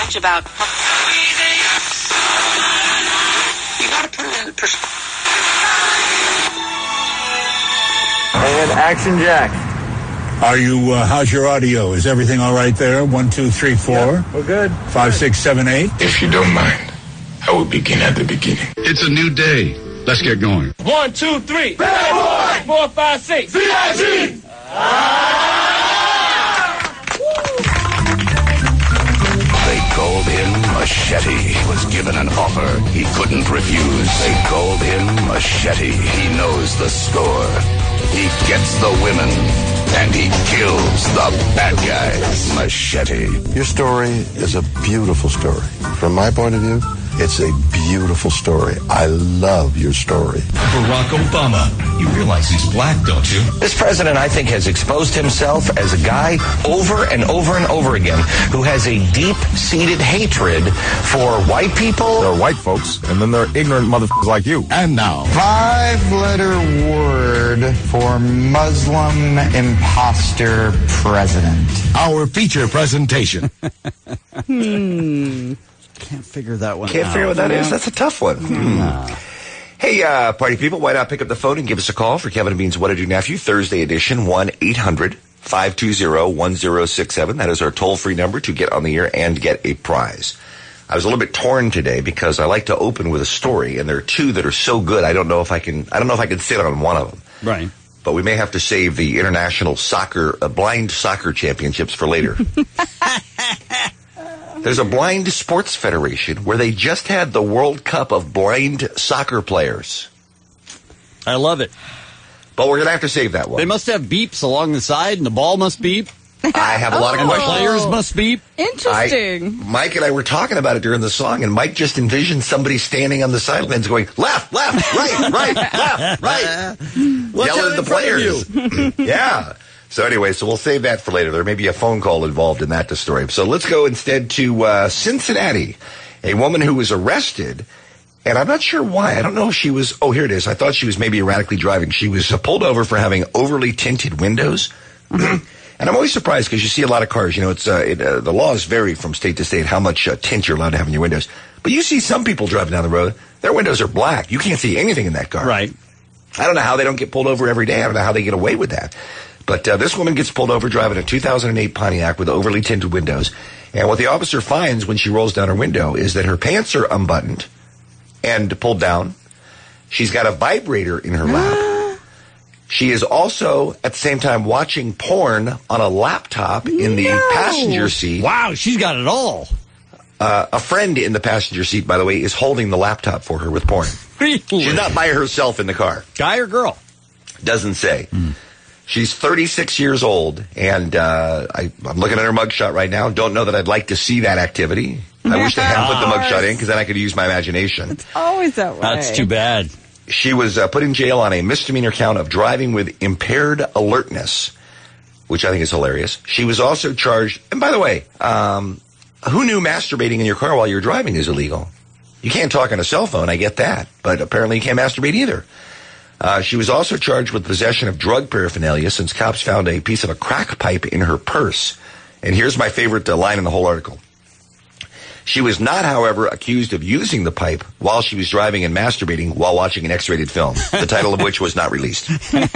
much about... You gotta put it in perspective. And Action Jack. Are you, how's your audio? Is everything all right there? 1, 2, 3, 4? Yeah, we're good. 5, 6, 7, 8? If you don't mind, I will begin at the beginning. It's a new day. Let's get going. 1, 2, 3. Bad boy! 4, 5, 6. CIG! They called him Machete. Was given an offer he couldn't refuse. They called him Machete. He knows the score. He gets the women, and he kills the bad guys. Machete. Your story is a beautiful story. From my point of view, it's a beautiful story. I love your story. Barack Obama. You realize he's black, don't you? This president, I think, has exposed himself as a guy over and over and over again who has a deep-seated hatred for white people. There are white folks, and then there are ignorant motherfuckers like you. And now, 5-letter word for Muslim imposter president. our feature presentation. Can't figure that one out. Can't figure what that is? That's a tough one. Hey, party people, why not pick up the phone and give us a call for Kevin and Bean's What to Do Nephew, Thursday edition, 1-800-520-1067. That is our toll-free number to get on the air and get a prize. I was a little bit torn today because I like to open with a story, and there are two that are so good I don't know if I can sit on one of them. Right. But we may have to save the international blind soccer championships for later. There's a blind sports federation where they just had the World Cup of blind soccer players. I love it. But we're going to have to save that one. They must have beeps along the side, and the ball must beep. I have a lot of questions. Players must beep. Interesting. Mike and I were talking about it during the song, and Mike just envisioned somebody standing on the sidelines going, left, right, left, right. Yelling at the players. Yeah. So anyway, we'll save that for later. There may be a phone call involved in that story. So let's go instead to Cincinnati. A woman who was arrested, and I'm not sure why. I don't know if she was, here it is. I thought she was maybe erratically driving. She was pulled over for having overly tinted windows. And I'm always surprised because you see a lot of cars. You know, the laws vary from state to state how much tint you're allowed to have in your windows. But you see some people driving down the road, their windows are black. You can't see anything in that car. Right. I don't know how they don't get pulled over every day. I don't know how they get away with that. But this woman gets pulled over driving a 2008 Pontiac with overly tinted windows. And what the officer finds when she rolls down her window is that her pants are unbuttoned and pulled down. She's got a vibrator in her lap. She is also, at the same time, watching porn on a laptop in the passenger seat. Wow, she's got it all. A friend in the passenger seat, by the way, is holding the laptop for her with porn. Really? She's not by herself in the car. Guy or girl? Doesn't say. She's 36 years old, and I'm looking at her mugshot right now. Don't know that I'd like to see that activity. I wish they hadn't put the mugshot in, because then I could use my imagination. It's always that way. That's too bad. She was put in jail on a misdemeanor count of driving with impaired alertness, which I think is hilarious. She was also charged, and by the way, who knew masturbating in your car while you're driving is illegal? You can't talk on a cell phone, I get that, but apparently you can't masturbate either. She was also charged with possession of drug paraphernalia since cops found a piece of a crack pipe in her purse. And here's my favorite line in the whole article. She was not, however, accused of using the pipe while she was driving and masturbating while watching an X-rated film, the title of which was not released.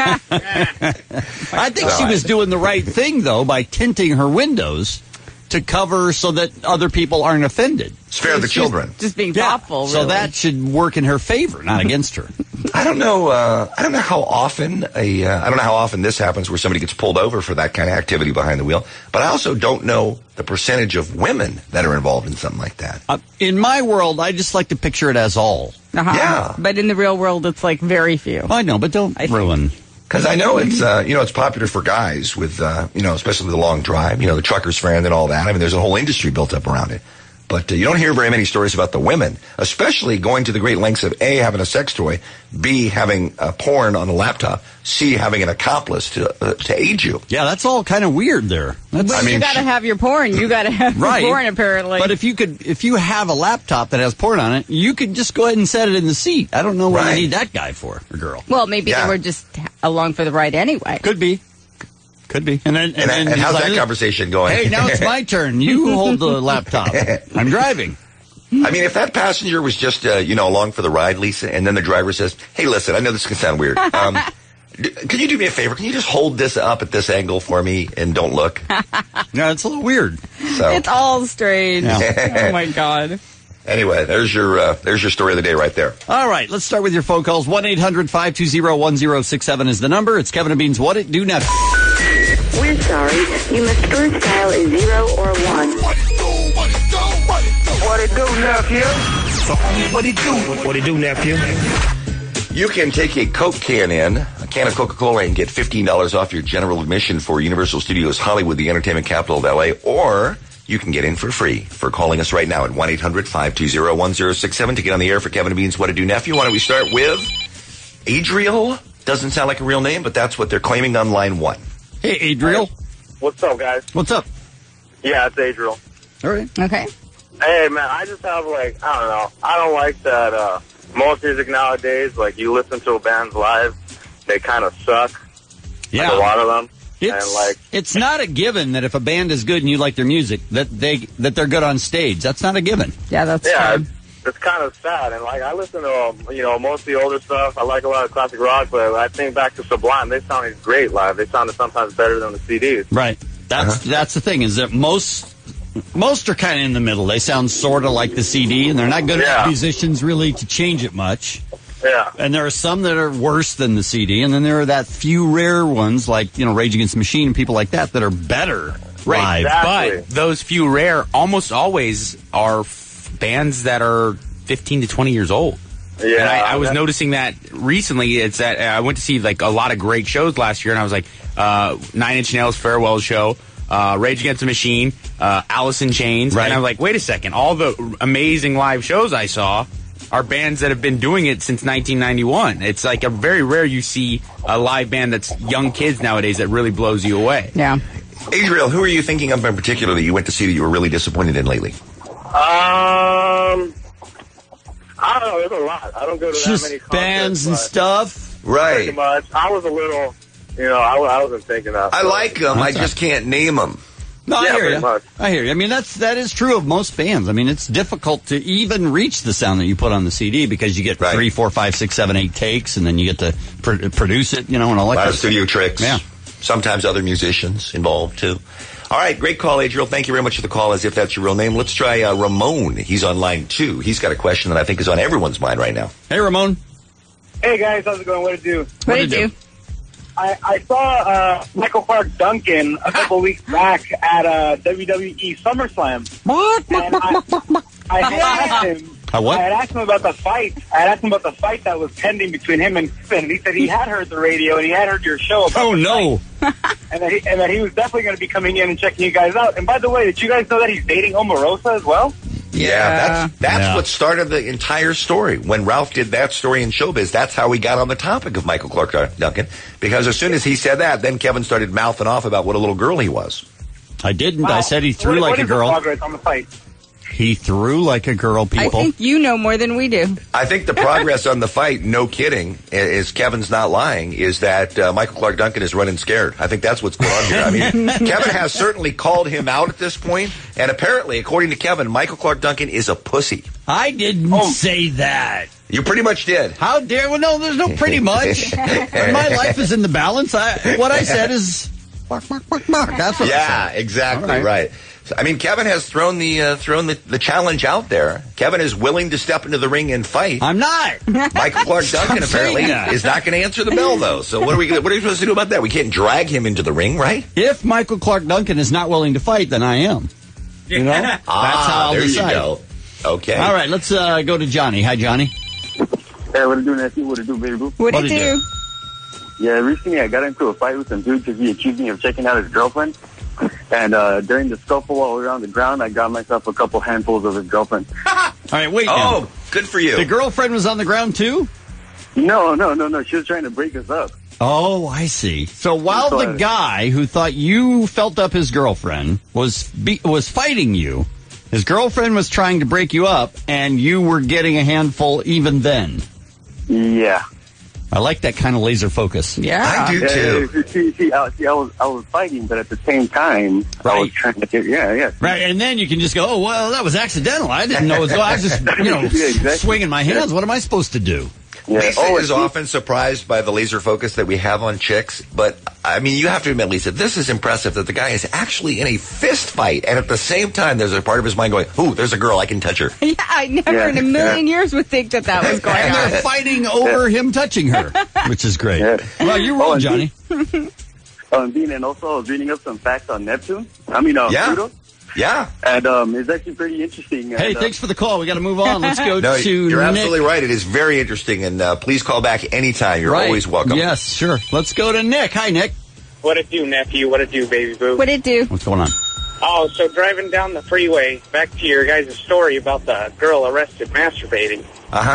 I think she was doing the right thing, though, by tinting her windows to cover so that other people aren't offended. Spare the children. Just being thoughtful, really. So that should work in her favor, not against her. I don't know how often this happens where somebody gets pulled over for that kind of activity behind the wheel, but I also don't know the percentage of women that are involved in something like that. In my world, I just like to picture it as all. Yeah. But in the real world, it's like very few. I know, but don't ruin. Because I know it's it's popular for guys with especially with the long drive, the trucker's friend and all that. I mean, there's a whole industry built up around it. But you don't hear very many stories about the women, especially going to the great lengths of A, having a sex toy, B, having porn on a laptop, C, having an accomplice to aid you. Yeah, that's all kind of weird there. But you got to have your porn. You got to have your porn, apparently. But if you have a laptop that has porn on it, you could just go ahead and set it in the seat. I don't know what you need that guy for, or girl. Well, maybe they were just along for the ride anyway. Could be. Could be. And how's that conversation going? Hey, now it's my turn. You hold the laptop. I'm driving. I mean, if that passenger was just, along for the ride, Lisa, and then the driver says, hey, listen, I know this can sound weird. Can you do me a favor? Can you just hold this up at this angle for me and don't look? No, it's a little weird. So. It's all strange. Yeah. Oh, my God. Anyway, there's your story of the day right there. All right, let's start with your phone calls. 1-800-520-1067 is the number. It's Kevin and Bean's What It Do Now. We're sorry. You must first dial a 0 or 1. What it do, what it do, what it do. What it do, nephew? So what it do? What it do, nephew? You can take a Coke can in, a can of Coca-Cola, and get $15 off your general admission for Universal Studios Hollywood, the entertainment capital of L.A., or you can get in for free for calling us right now at 1-800-520-1067 to get on the air for Kevin and Bean's What It Do Nephew. Why don't we start with Adriel? Doesn't sound like a real name, but that's what they're claiming on line 1. Hey, Adriel. What's up, guys? What's up? Yeah, it's Adriel. All right. Okay. Hey, man, I just have, I don't know. I don't like that most music nowadays, you listen to a band's live, they kind of suck. Yeah. A lot of them. It's not a given that if a band is good and you like their music, that they're good on stage. That's not a given. Yeah, that's true. It's kind of sad. And, I listen to, most of the older stuff. I like a lot of classic rock, but I think back to Sublime. They sounded great live. They sounded sometimes better than the CDs. Right. That's the thing, is that most are kind of in the middle. They sound sort of like the CD, and they're not good enough musicians really to change it much. Yeah. And there are some that are worse than the CD, and then there are that few rare ones like, Rage Against the Machine and people like that are better right, live. Exactly. But those few rare almost always are bands that are 15 to 20 years old. Yeah. And I was noticing that recently. It's that I went to see a lot of great shows last year, and I was like, 9 Inch Nails farewell show, Rage Against the Machine, Alice in Chains, right. And I'm like, wait a second, all the amazing live shows I saw are bands that have been doing it since 1991. It's a very rare you see a live band that's young kids nowadays that really blows you away. Yeah. Adriel, who are you thinking of in particular that you went to see that you were really disappointed in lately? I don't know. There's a lot. I don't go to Just that many concerts. bands and stuff. Right. Pretty much. I was a little, I wasn't thinking that. I like them. I just can't name them. No, Yeah, I hear pretty you. much. I hear you. I mean, that is true of most bands. I mean, it's difficult to even reach the sound that you put on the CD because you get 3, 4, 5, 6, 7, 8 takes, and then you get to produce it, and all that. A lot of studio tricks. Yeah. Sometimes other musicians involved too. All right, great call, Adriel. Thank you very much for the call, as if that's your real name. Let's try Ramon. He's on line 2. He's got a question that I think is on everyone's mind right now. Hey, Ramon. Hey, guys. How's it going? What it do? What did you do? I saw Michael Clark Duncan a couple weeks back at WWE SummerSlam. And I had asked him. What? I had asked him about the fight. That was pending between him and Finn. He said he had heard the radio and he had heard your show. Oh no! And that he was definitely going to be coming in and checking you guys out. And by the way, did you guys know that he's dating Omarosa as well? Yeah, that's what started the entire story. When Ralph did that story in Showbiz, that's how we got on the topic of Michael Clark Duncan. Because as soon as he said that, then Kevin started mouthing off about what a little girl he was. I didn't. Wow. I said he threw like a girl. What is the progress on the fight? He threw like a girl, people. I think you know more than we do. I think the progress on the fight, no kidding, is Kevin's not lying, is that Michael Clark Duncan is running scared. I think that's what's going on here. I mean, Kevin has certainly called him out at this point, and apparently, according to Kevin, Michael Clark Duncan is a pussy. I didn't say that. You pretty much did. How dare? Well, no, there's no pretty much. When my life is in the balance, what I said is bark, bark, bark, bark. That's what I said. Yeah, exactly right. So, I mean, Kevin has thrown the challenge out there. Kevin is willing to step into the ring and fight. I'm not. Michael Clark Duncan apparently is not going to answer the bell, though. So what are we supposed to do about that? We can't drag him into the ring, right? If Michael Clark Duncan is not willing to fight, then I am. You know? That's how I'll decide. You go. Okay. All right, let's go to Johnny. Hi, Johnny. Hey, what it do, Nancy? What it do, baby boo? What it do? Yeah, recently I got into a fight with some dude because he accused me of checking out his girlfriend. And during the scuffle while we were on the ground, I got myself a couple handfuls of his girlfriend. All right, wait. Oh, good for you. The girlfriend was on the ground too? No. She was trying to break us up. Oh, I see. So while the guy who thought you felt up his girlfriend was fighting you, his girlfriend was trying to break you up, and you were getting a handful even then. Yeah. I like that kind of laser focus. Yeah. I do too. See, I was fighting, but at the same time, I was trying to get, Right, and then you can just go, oh, well, that was accidental. I didn't know it was going. I was just, exactly. swinging my hands. What am I supposed to do? Yeah. Lisa is often surprised by the laser focus that we have on chicks, but I mean, you have to admit, Lisa, this is impressive that the guy is actually in a fist fight, and at the same time, there's a part of his mind going, "Ooh, there's a girl, I can touch her." Yeah, I never in a million years would think that was going and on. they're fighting over him touching her, which is great. Yeah. Well, you roll, Johnny. And also, I was reading up some facts on Neptune. Pluto. Yeah. And it's actually pretty interesting. Hey, and, thanks for the call. We got to move on. Let's go No, to you're Nick. absolutely right. It is very interesting, and please call back anytime. You're always welcome. Yes, sure. Let's go to Nick. Hi, Nick. What it do, nephew? What it do, baby boo? What it do? What's going on? Oh, so driving down the freeway, back to your guys' story about the girl arrested masturbating.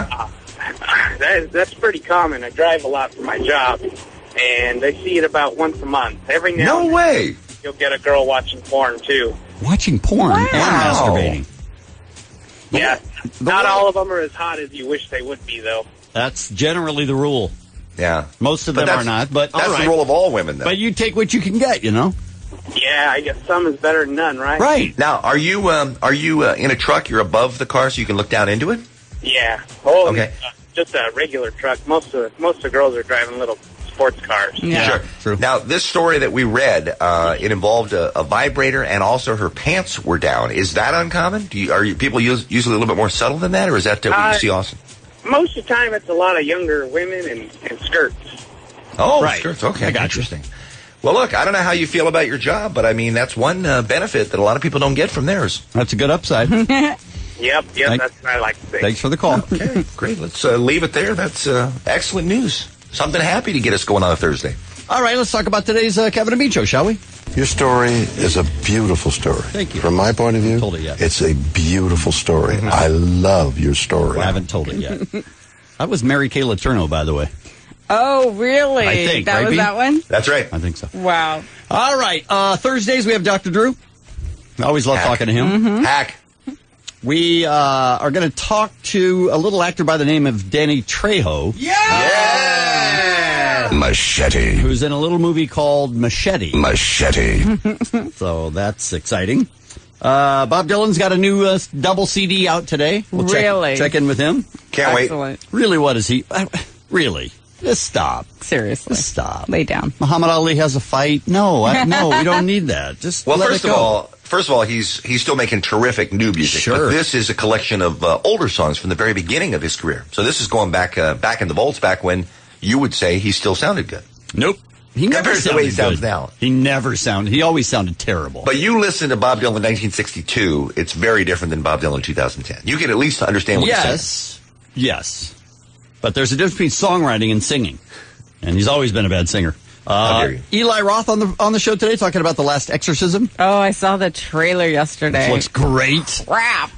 That's pretty common. I drive a lot for my job, and I see it about once a month. Every now and then, you'll get a girl watching porn, too. Watching porn and masturbating. Yeah. Not all of them are as hot as you wish they would be, though. That's generally the rule. Yeah. Most of them are not, but that's all right. the rule of all women, though. But you take what you can get, Yeah, I guess some is better than none, right? Right. Now, are you in a truck? You're above the car so you can look down into it? Yeah. Oh, okay. Just a regular truck. Most of the girls are driving little sports cars. Yeah. Sure. True. Now, this story that we read, it involved a vibrator, and also her pants were down. Is that uncommon? Are people usually a little bit more subtle than that, or is that what you see often? Most of the time, it's a lot of younger women and skirts. Oh, right. Skirts. Okay, interesting. Well, look, I don't know how you feel about your job, but I mean, that's one benefit that a lot of people don't get from theirs. That's a good upside. Yep, that's what I like to say. Thanks for the call. Okay, great. Let's leave it there. That's excellent news. Something happy to get us going on a Thursday. All right, let's talk about today's Kevin and Bean Show, shall we? Your story is a beautiful story. Thank you. From my point of view, Told it yet. it's a beautiful story. Mm-hmm. I love your story. I haven't told it yet. That was Mary Kay Letourneau, by the way. Oh, really? I think, that right, was Bean? that one? That's right. I think so. Wow. All right, Thursdays we have Dr. Drew. I always love talking to him. Mm-hmm. Hack. We are going to talk to a little actor by the name of Danny Trejo. Yeah! Machete. Who's in a little movie called Machete. Machete. So that's exciting. Bob Dylan's got a new double CD out today. We'll check in with him. Can't wait. Really, what is he? Really? Just stop. Seriously. Just stop. Lay down. Muhammad Ali has a fight. No, we don't need that. Just well, let first it of go. all, he's still making terrific new music. Sure. But this is a collection of older songs from the very beginning of his career. So this is going back in the vaults, back when you would say he still sounded good. Nope. He never compared to the way he sounded sounds good. now. He always sounded terrible. But you listen to Bob Dylan in 1962, it's very different than Bob Dylan in 2010. You can at least understand what he's saying. Yes. But there's a difference between songwriting and singing. And he's always been a bad singer. How dare you. Eli Roth on the show today talking about The Last Exorcism. Oh, I saw the trailer yesterday. Which looks great. Crap.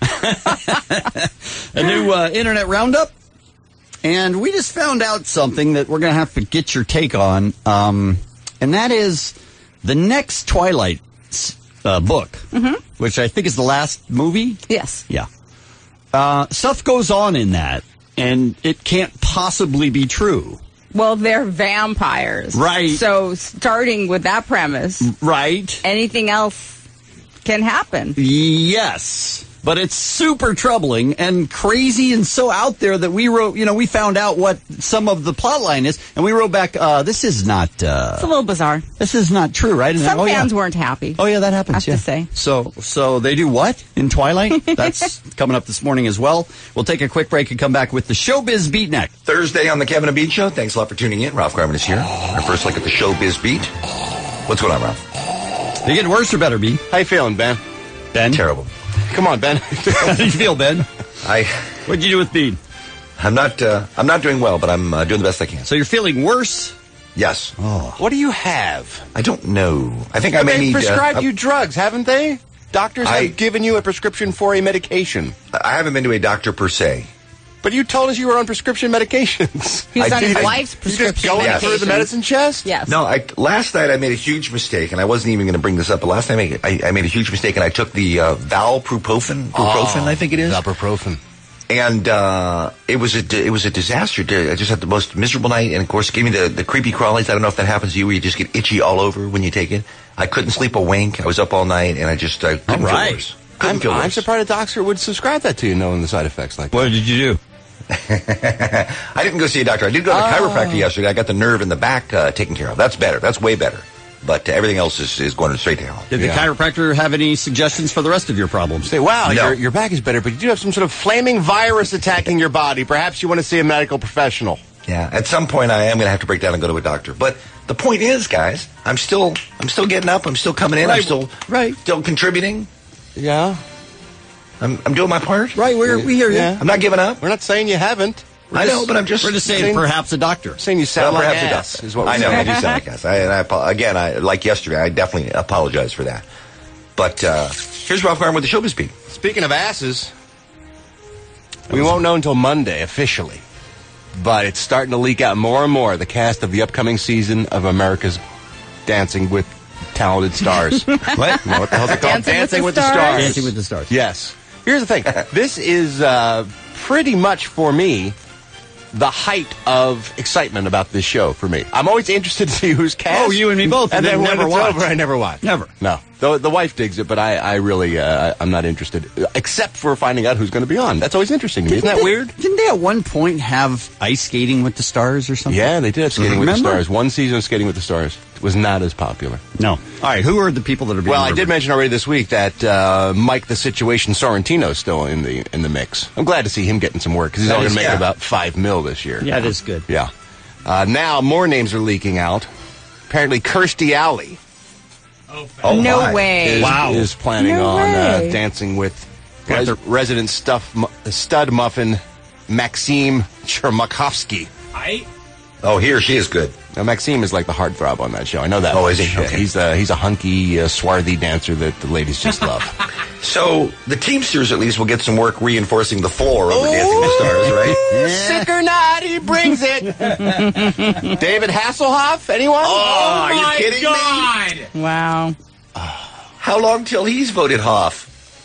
A new internet roundup. And we just found out something that we're going to have to get your take on. And that is the next Twilight book, which I think is the last movie. Yes. Yeah. Stuff goes on in that, and it can't possibly be true. Well, they're vampires. Right. So starting with that premise. Right. Anything else can happen. Yes. But it's super troubling and crazy and so out there that we wrote, we found out what some of the plot line is, and we wrote back, this is not... it's a little bizarre. This is not true, right? And Some fans weren't happy. Oh, yeah, that happens, I have to say. So they do what in Twilight? That's coming up this morning as well. We'll take a quick break and come back with the Showbiz Beat next. Thursday on the Kevin and Bean Show. Thanks a lot for tuning in. Ralph Garman is here. Our first look at the Showbiz Beat. What's going on, Ralph? You getting worse or better, Bean? How you feeling, Ben? Ben? Terrible. Come on, Ben. How do you feel, Ben? What'd you do with Bean? I'm not doing well, but I'm doing the best I can. So you're feeling worse? Yes. Oh. What do you have? I don't know. I think I may need... They've prescribed you drugs, haven't they? Doctors have given you a prescription for a medication. I haven't been to a doctor per se. But you told us you were on prescription medications. He's on his wife's prescription. You just going through the medicine chest? Yes. No, last night I made a huge mistake, and I wasn't even going to bring this up, but last night I made a huge mistake, and I took the Valprofen, I think it is. Valprofen. And it was a disaster. I just had the most miserable night, and of course, it gave me the creepy crawlies. I don't know if that happens to you, where you just get itchy all over when you take it. I couldn't sleep a wink. I was up all night, and I couldn't feel worse. I'm surprised a doctor would subscribe that to you, knowing the side effects like that. What did you do? I didn't go see a doctor. I did go to the chiropractor yesterday. I got the nerve in the back taken care of. That's better. That's way better. But everything else is going straight to hell. Did the chiropractor have any suggestions for the rest of your problems? Say, wow, your back is better, but you do have some sort of flaming virus attacking your body. Perhaps you want to see a medical professional. Yeah, at some point I am going to have to break down and go to a doctor. But the point is, guys, I'm still getting up. I'm still coming in. Right. I'm still contributing. Yeah. I'm doing my part. Right, we hear you. Yeah. I'm not giving up. We're not saying you haven't. I know, but we're just saying perhaps a doctor. Saying you sound like ass is what we're I know, saying. I do sound like ass. I like yesterday, I definitely apologize for that. But here's Ralph Garman with the Showbiz Beat. Speaking of asses, we won't know until Monday officially, but it's starting to leak out more and more. The cast of the upcoming season of America's Dancing with Talented Stars. What? No, what the hell's it called? Dancing with the Stars. Dancing with the Stars. Yes. Here's the thing. This is pretty much for me the height of excitement about this show for me. I'm always interested to see who's cast. Oh, you and me both. And then when never it's watch. over, I never watch. Never. No. The wife digs it, but I really, I'm not interested, except for finding out who's going to be on. That's always interesting to me. Isn't that weird? Didn't they at one point have ice skating with the stars or something? Yeah, they did have Skating with the Stars. One season of Skating with the Stars was not as popular. No. All right, who are the people that are being I did mention already this week that Mike the Situation Sorrentino is still in the mix. I'm glad to see him getting some work, because he's only going to make about $5 million this year. Yeah, that is good. Yeah. Now, more names are leaking out. Apparently, Kirstie Alley. No way. Is planning on dancing with resident stud muffin Maxime Chermakovsky. Oh, he or she is good. Now, Maxime is like the heartthrob on that show. I know that. Oh, is he? Okay. He's a hunky, swarthy dancer that the ladies just love. So the Teamsters at least will get some work reinforcing the floor over Dancing with the Stars, right? Sick or not, he brings it. David Hasselhoff, anyone? Oh, are you kidding me? Wow. How long till he's voted Hoff?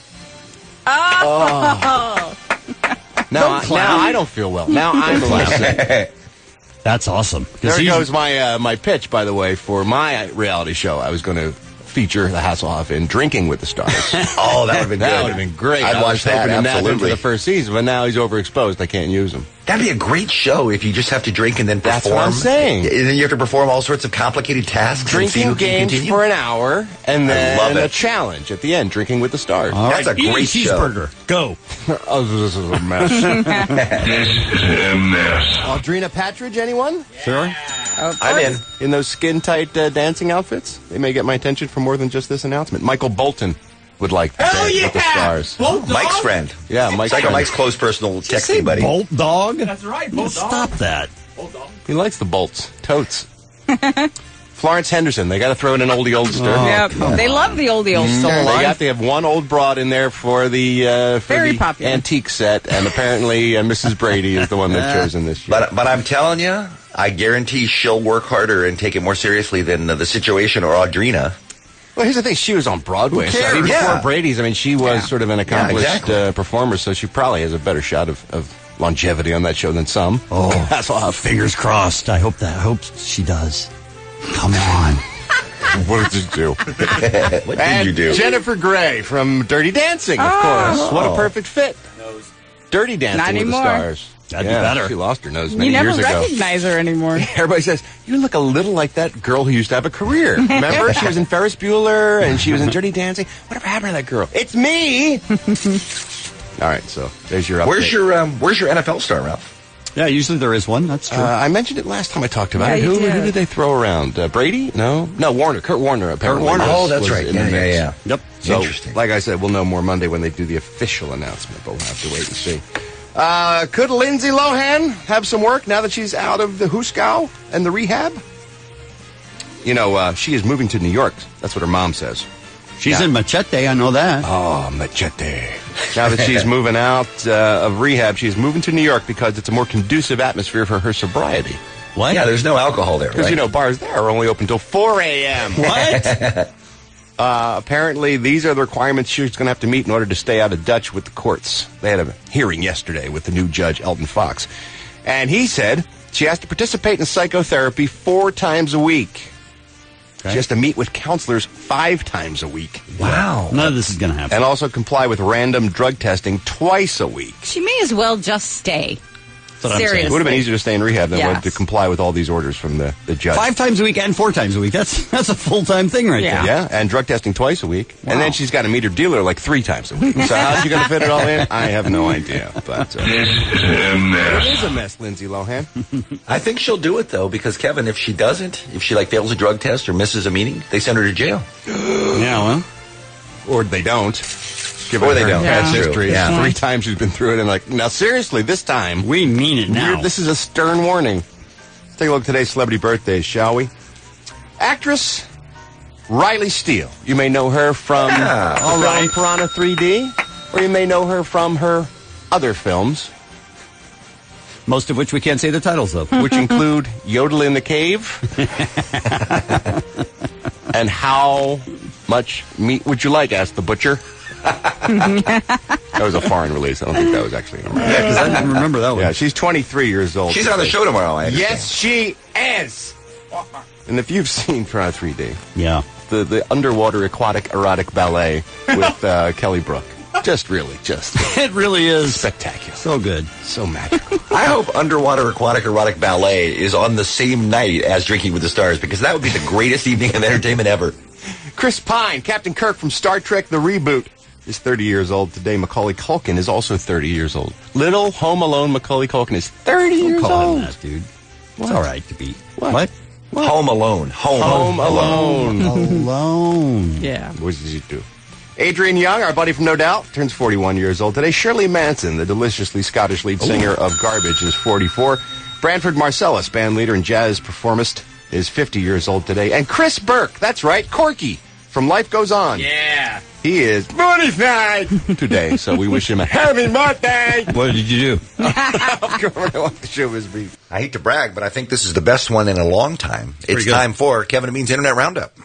Oh. Now I don't feel well. Now I'm sick. That's awesome. There goes my pitch, by the way, for my reality show. I was going to feature the Hasselhoff in Drinking with the Stars. Oh, that would have been good. That would have been great. I'd watch that, absolutely. For the first season, but now he's overexposed. I can't use him. That'd be a great show if you just have to drink and then perform. That's what I'm saying. And then you have to perform all sorts of complicated tasks. Drinking games for an hour, and then a challenge at the end, Drinking with the Stars. All That's right, a great cheeseburger. Go. Oh, this is a mess. This is a mess. Audrina Patridge, anyone? Sure. I'm in those skin-tight dancing outfits. They may get my attention for more than just this announcement. Michael Bolton would like to dance with the Stars. Mike's friend. Yeah, Mike's like friend. Mike's close personal texting buddy. Bolt dog? That's right, Bolt dog. Stop that. Bolt dog. He likes the bolts. Totes. Florence Henderson. They got to throw in an oldie oldster. Yep. They love the oldie oldster. They got to have one old broad in there for the Very popular antique set, and apparently Mrs. Brady is the one they've chosen this year. But I'm telling you, I guarantee she'll work harder and take it more seriously than the Situation or Audrina. Well, here's the thing. She was on Broadway. So even before Brady's, I mean, she was sort of an accomplished performer, so she probably has a better shot of longevity on that show than some. Oh, that's all. Fingers crossed. I hope she does. Come on. What did you do? What did you do? Jennifer Grey from Dirty Dancing, of course. What a perfect fit. Dirty Dancing with the Stars. That'd be better. She lost her nose many years ago. You never recognize her anymore. Everybody says, you look a little like that girl who used to have a career. Remember? She was in Ferris Bueller, and she was in Dirty Dancing. Whatever happened to that girl? It's me! All right, so there's your update. Where's your NFL star, Ralph? Yeah, usually there is one. That's true. I mentioned it last time I talked about it. Who did they throw around? Brady? No, Warner. Kurt Warner, apparently. Kurt Warner. Oh, that's right. Yeah. Yep. So, interesting. Like I said, we'll know more Monday when they do the official announcement, but we'll have to wait and see. Could Lindsay Lohan have some work now that she's out of the Huskow and the rehab? You know, she is moving to New York. That's what her mom says. She's in Machete, I know that. Oh, Machete. Now that she's moving out of rehab, she's moving to New York because it's a more conducive atmosphere for her sobriety. What? Yeah, there's no alcohol there, Because, right? bars there are only open till 4 a.m. What? Apparently, these are the requirements she's going to have to meet in order to stay out of Dutch with the courts. They had a hearing yesterday with the new judge, Elton Fox. And he said she has to participate in psychotherapy 4 times a week. Okay. She has to meet with counselors 5 times a week. Wow. None of this is going to happen. And also comply with random drug testing twice a week. She may as well just stay. Seriously. It would have been easier to stay in rehab than to comply with all these orders from the judge. 5 times a week and 4 times a week. That's a full-time thing right there. Yeah, and drug testing twice a week. Wow. And then she's got to meet her dealer like 3 times a week. So how's she going to fit it all in? I have no idea. But it is a mess, Lindsay Lohan. I think she'll do it, though, because, Kevin, if she doesn't, if she fails a drug test or misses a meeting, they send her to jail. Yeah, well. Or they don't. Or they don't. That's history. Yeah. 3 times she's been through it, and now seriously, this time we mean it now. This is a stern warning. Let's take a look at today's celebrity birthdays, shall we? Actress Riley Steele. You may know her from Piranha 3D, or you may know her from her other films, most of which we can't say the titles of, which include Yodel in the Cave and How Much Meat Would You Like? Asked the Butcher. That was a foreign release. I don't think that was actually in America. Yeah, because I didn't remember that one. Yeah, she's 23 years old. She's on the show tomorrow, I understand. Yes, she is. And if you've seen Piranha 3D, yeah, the underwater aquatic erotic ballet with Kelly Brook, it really is spectacular. So good, so magical. I hope underwater aquatic erotic ballet is on the same night as Drinking with the Stars, because that would be the greatest evening of entertainment ever. Chris Pine, Captain Kirk from Star Trek The Reboot, is 30 years old today. Macaulay Culkin is also 30 years old. Little Home Alone Macaulay Culkin is 30 years old. Call him that, dude. It's all right to be. What? Home Alone. Home Alone. Alone. Yeah. What did you do? Adrian Young, our buddy from No Doubt, turns 41 years old today. Shirley Manson, the deliciously Scottish lead singer of Garbage, is 44. Branford Marsalis, band leader and jazz performist, is 50 years old today. And Chris Burke, that's right, Corky, from Life Goes On. Yeah. He is 45 today, so we wish him a happy birthday. What did you do? I hate to brag, but I think this is the best one in a long time. It's time for Kevin and Bean's Internet Roundup.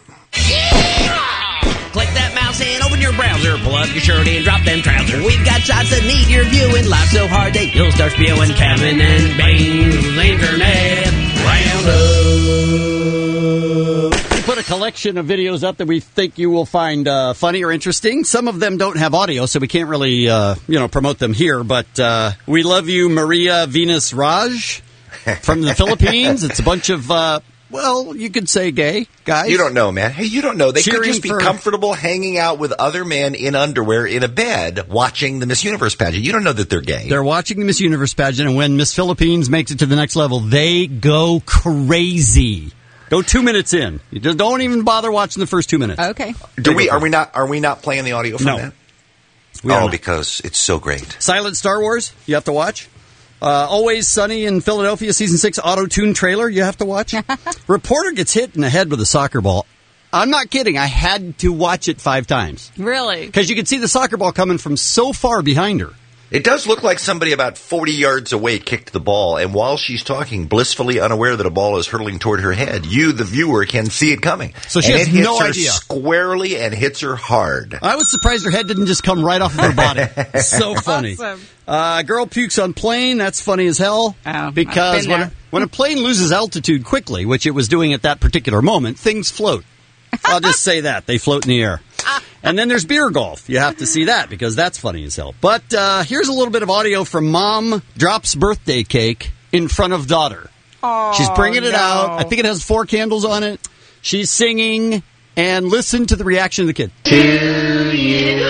Click that mouse and open your browser. Pull up your shirt and drop them trousers. We've got shots that need your viewing. Live so hard that you'll start spewing. Kevin and Bean's Internet Roundup. We put a collection of videos up that we think you will find funny or interesting. Some of them don't have audio, so we can't really promote them here. But we love you, Maria Venus Raj from the Philippines. It's a bunch of, you could say gay guys. You don't know, man. Hey, you don't know. They could just be comfortable hanging out with other men in underwear in a bed watching the Miss Universe pageant. You don't know that they're gay. They're watching the Miss Universe pageant, and when Miss Philippines makes it to the next level, they go crazy. Go 2 minutes in. You just don't even bother watching the first 2 minutes. Okay. Are we not playing the audio from that? No. Because it's so great. Silent Star Wars, you have to watch. Always Sunny in Philadelphia, Season 6 auto-tune trailer, you have to watch. Reporter gets hit in the head with a soccer ball. I'm not kidding. I had to watch it 5 times. Really? Because you could see the soccer ball coming from so far behind her. It does look like somebody about 40 yards away kicked the ball, and while she's talking, blissfully unaware that a ball is hurtling toward her head, you, the viewer, can see it coming. So she has no idea. It hits her squarely and hits her hard. I was surprised her head didn't just come right off of her body. So funny. Awesome. Girl pukes on plane. That's funny as hell. Oh, because when a plane loses altitude quickly, which it was doing at that particular moment, things float. I'll just say that. They float in the air. And then there's beer golf. You have to see that because that's funny as hell. But here's a little bit of audio from Mom drops birthday cake in front of daughter. Oh, she's bringing it out. I think it has 4 candles on it. She's singing. And listen to the reaction of the kid. To you.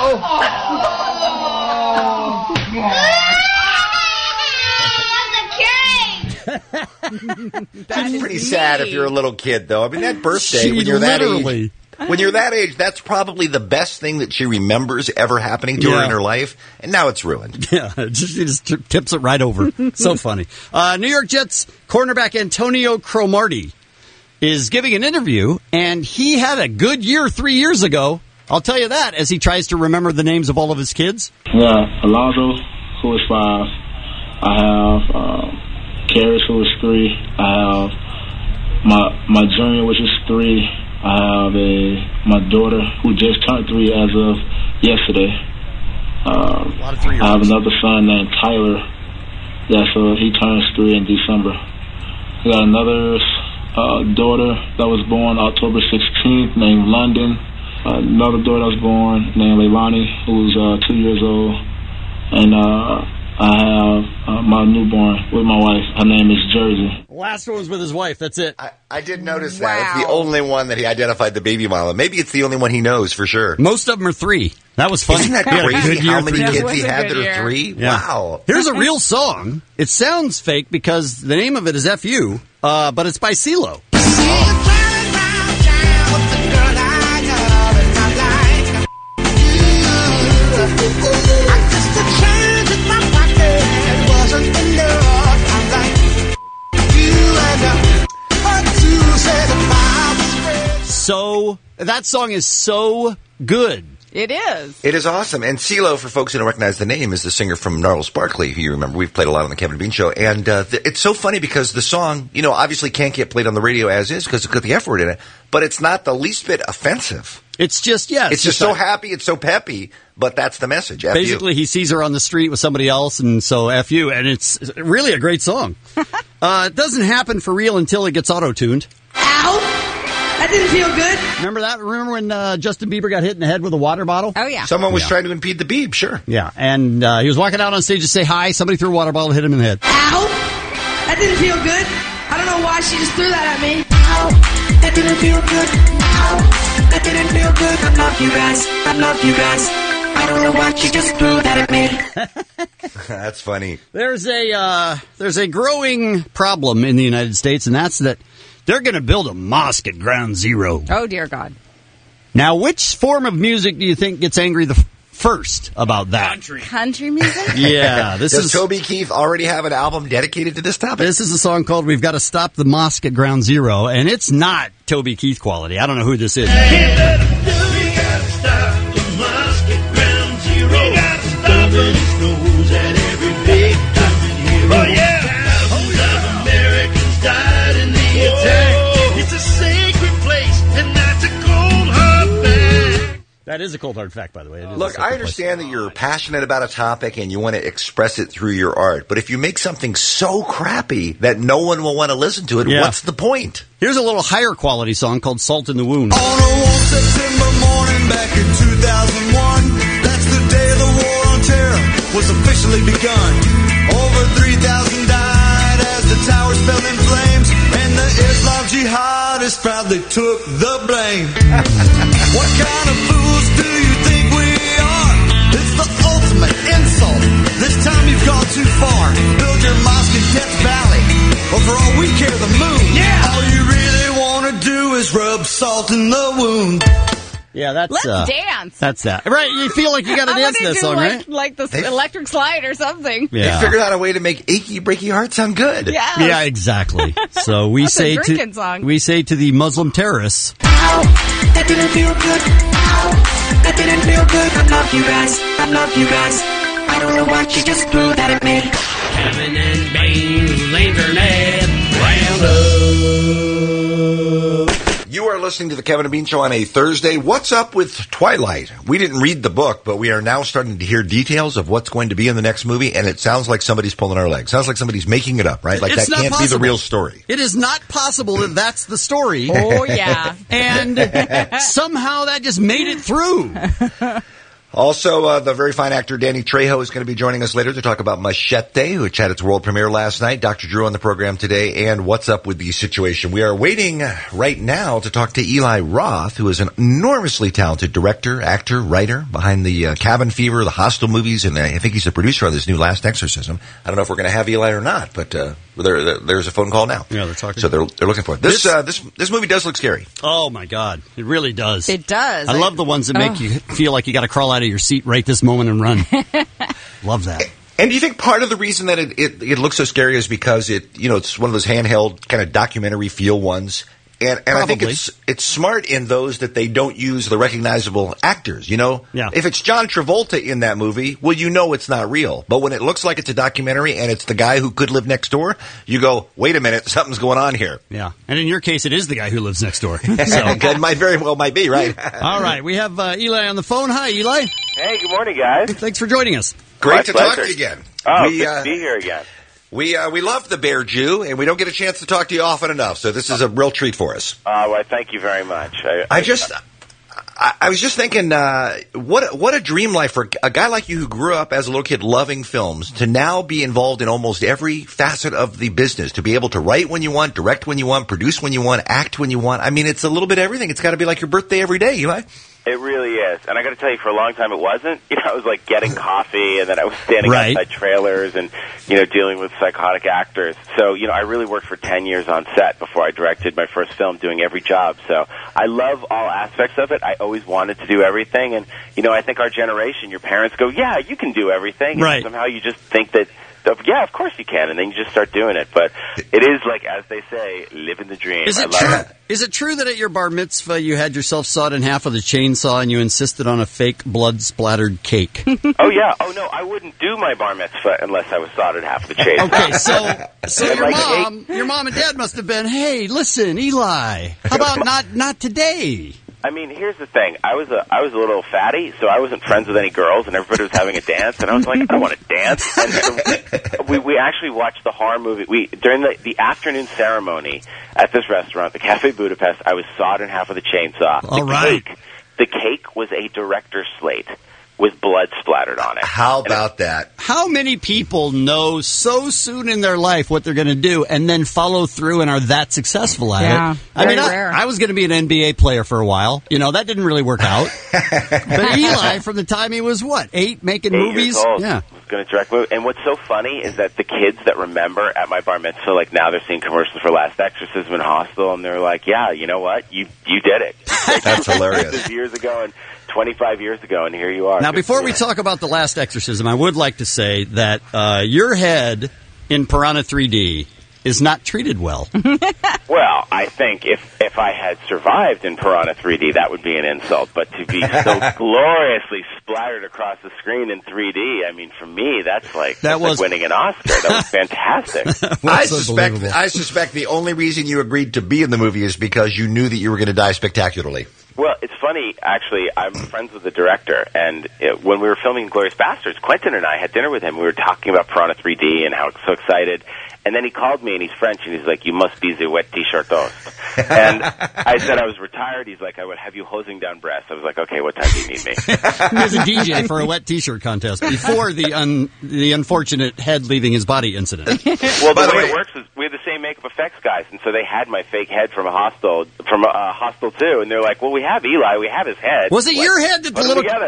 That's pretty sad if you're a little kid, though. I mean, that birthday, when you're that age, that's probably the best thing that she remembers ever happening to her in her life, and now it's ruined. Yeah, she just tips it right over. So funny. New York Jets cornerback Antonio Cromartie is giving an interview, and he had a good year 3 years ago. I'll tell you that, as he tries to remember the names of all of his kids. Yeah, Alonzo, who is 5. I have Karis, who is 3. I have my junior, which is 3. I have my daughter who just turned 3 as of yesterday. A lot of 3-year-olds. I have another son named Tyler. He turns 3 in December. I got another daughter that was born October 16th named London. Another daughter that was born named Leilani, who's 2 years old. And I have my newborn with my wife. Her name is Jersey. Last one was with his wife. That's it. I did notice that. It's the only one that he identified the baby mama. Maybe it's the only one he knows for sure. Most of them are 3. That was funny. Isn't that crazy how many kids he had that are 3? Yeah. Wow. Here's a real song. It sounds fake because the name of it is F.U., but it's by CeeLo. So, that song is so good. It is. It is awesome. And CeeLo, for folks who don't recognize the name, is the singer from Gnarls Barkley, who you remember. We've played a lot on the Kevin Bean Show. And it's so funny because the song, obviously can't get played on the radio as is because it's got the F word in it. But it's not the least bit offensive. It's just, It's just so happy. It's so peppy. But that's the message. F Basically, he sees her on the street with somebody else, and so F.U. And it's really a great song. It doesn't happen for real until it gets auto-tuned. Ow! That didn't feel good. Remember that? Remember when Justin Bieber got hit in the head with a water bottle? Oh, yeah. Someone was trying to impede the Bieb, sure. Yeah, and he was walking out on stage to say hi. Somebody threw a water bottle, hit him in the head. Ow! That didn't feel good. I don't know why she just threw that at me. Ow! That didn't feel good. Ow! That didn't feel good. I love you guys. I love you guys. I don't know why she just threw that at me. That's funny. There's a growing problem in the United States, and that's that they're going to build a mosque at Ground Zero. Oh, dear God. Now, which form of music do you think gets angry the first about that? Country music? Yeah. Does Toby Keith already have an album dedicated to this topic? This is a song called We've Got to Stop the Mosque at Ground Zero, and it's not Toby Keith quality. I don't know who this is. Oh, yeah. Thousands of Americans died in the attack. It's a sacred place, and that's a cold hard fact. That is a cold hard fact, by the way. Look, I understand that you're passionate about a topic and you want to express it through your art, but if you make something so crappy that no one will want to listen to it, what's the point? Here's a little higher quality song called Salt in the Wound. On a warm September morning back in 2001, that's the day the war on terror was officially begun. Over 3,000 died as the towers fell in flames, and the Islam jihadists proudly took the blame. What kind of fools do you think we are? It's the ultimate insult. This time you've gone too far. Build your mosque in Death Valley, or for all we care, the moon. Yeah. All you really want to do is rub salt in the wound. Yeah, that's Let's dance. That's that. Right, you feel like you got to dance to that song, right? Like the electric slide or something. Yeah. They figured out a way to make Achy Breaky Heart sound good. Yeah. Yeah, exactly. So we say to the Muslim terrorists, Ow! That didn't feel good. Ow! That didn't feel good. I love you guys. I love you guys. I don't know why she just threw that at me. Kevin and Bean's Internet Roundup. You are listening to the Kevin and Bean Show on a Thursday. What's up with Twilight? We didn't read the book, but we are now starting to hear details of what's going to be in the next movie, and it sounds like somebody's pulling our legs. Sounds like somebody's making it up, right? Like it's that can't be the real story. It is not possible that that's the story. Oh, yeah. And somehow that just made it through. Also, the very fine actor Danny Trejo is going to be joining us later to talk about Machete, which had its world premiere last night. Dr. Drew on the program today, and what's up with the situation. We are waiting right now to talk to Eli Roth, who is an enormously talented director, actor, writer behind the Cabin Fever, the Hostel movies, and I think he's the producer on this new Last Exorcism. I don't know if we're going to have Eli or not, but there's a phone call now. Yeah, they're talking. So they're looking for it. This movie does look scary. Oh my God, it really does. It does. I love the ones that make you feel like you got to crawl out of your seat right this moment and run. Love that. And do you think part of the reason that it looks so scary is because it's one of those handheld kind of documentary feel ones? And I think it's smart in those that they don't use the recognizable actors, you know? Yeah. If it's John Travolta in that movie, well, you know it's not real. But when it looks like it's a documentary and it's the guy who could live next door, you go, wait a minute, something's going on here. Yeah. And in your case, it is the guy who lives next door. So. It might very well be, right? All right. We have Eli on the phone. Hi, Eli. Hey, good morning, guys. Thanks for joining us. Great to talk to you again. Oh, good to be here again. We love the Bear Jew, and we don't get a chance to talk to you often enough, so this is a real treat for us. Well, thank you very much. I was just thinking, what a dream life for a guy like you who grew up as a little kid loving films to now be involved in almost every facet of the business, to be able to write when you want, direct when you want, produce when you want, act when you want. I mean, it's a little bit of everything. It's got to be like your birthday every day, Eli. It really is. And I got to tell you, for a long time it wasn't. You know, I was like getting coffee, and then I was standing outside trailers and, you know, dealing with psychotic actors. So, you know, I really worked for 10 years on set before I directed my first film, doing every job. So I love all aspects of it. I always wanted to do everything. And, you know, I think our generation, your parents go, yeah, you can do everything. And somehow you just think that, yeah, of course you can, and then you just start doing it. But it is like, as they say, living the dream. Is it true that at your bar mitzvah you had yourself sawed in half with a chainsaw and you insisted on a fake blood-splattered cake? Oh, yeah. Oh, no, I wouldn't do my bar mitzvah unless I was sawed in half with a chainsaw. Okay, so your mom and dad must have been, hey, listen, Eli, how about not today? I mean, here's the thing. I was a little fatty, so I wasn't friends with any girls, and everybody was having a dance, and I was like, I don't want to dance. And we actually watched the horror movie. During the afternoon ceremony at this restaurant, the Cafe Budapest, I was sawed in half with a chainsaw. The cake was a director's slate with blood splattered on it. How about that? How many people know so soon in their life what they're going to do and then follow through and are that successful at it? I mean, I was going to be an NBA player for a while. You know, that didn't really work out. But Eli, from the time he was, 8, making movies? Years old, was going to direct movies. And what's so funny is that the kids that remember at my bar mitzvah, like now they're seeing commercials for Last Exorcism and Hostel, and they're like, yeah, you know what? You did it. That's hilarious. This is years ago, and 25 years ago, and here you are. Now, before we talk about The Last Exorcism, I would like to say that your head in Piranha 3D is not treated well. Well, I think if I had survived in Piranha 3D, that would be an insult. But to be so gloriously splattered across the screen in 3D, I mean, for me, that's like winning an Oscar. That was fantastic. I suspect the only reason you agreed to be in the movie is because you knew that you were going to die spectacularly. Well, it's funny, actually. I'm friends with the director, and when we were filming Glorious Bastards, Quentin and I had dinner with him. We were talking about Piranha 3D and how I'm so excited. And then he called me, and he's French, and he's like, you must be the wet t-shirt host. And I said I was retired. He's like, I would have you hosing down breasts. I was like, okay, what time do you need me? He was a DJ for a wet t-shirt contest before the unfortunate head leaving his body incident. Well, the way it works is we have the same makeup effects guys, and so they had my fake head from Hostel 2, and they're like, well, we have Eli, we have his head. Was it your head that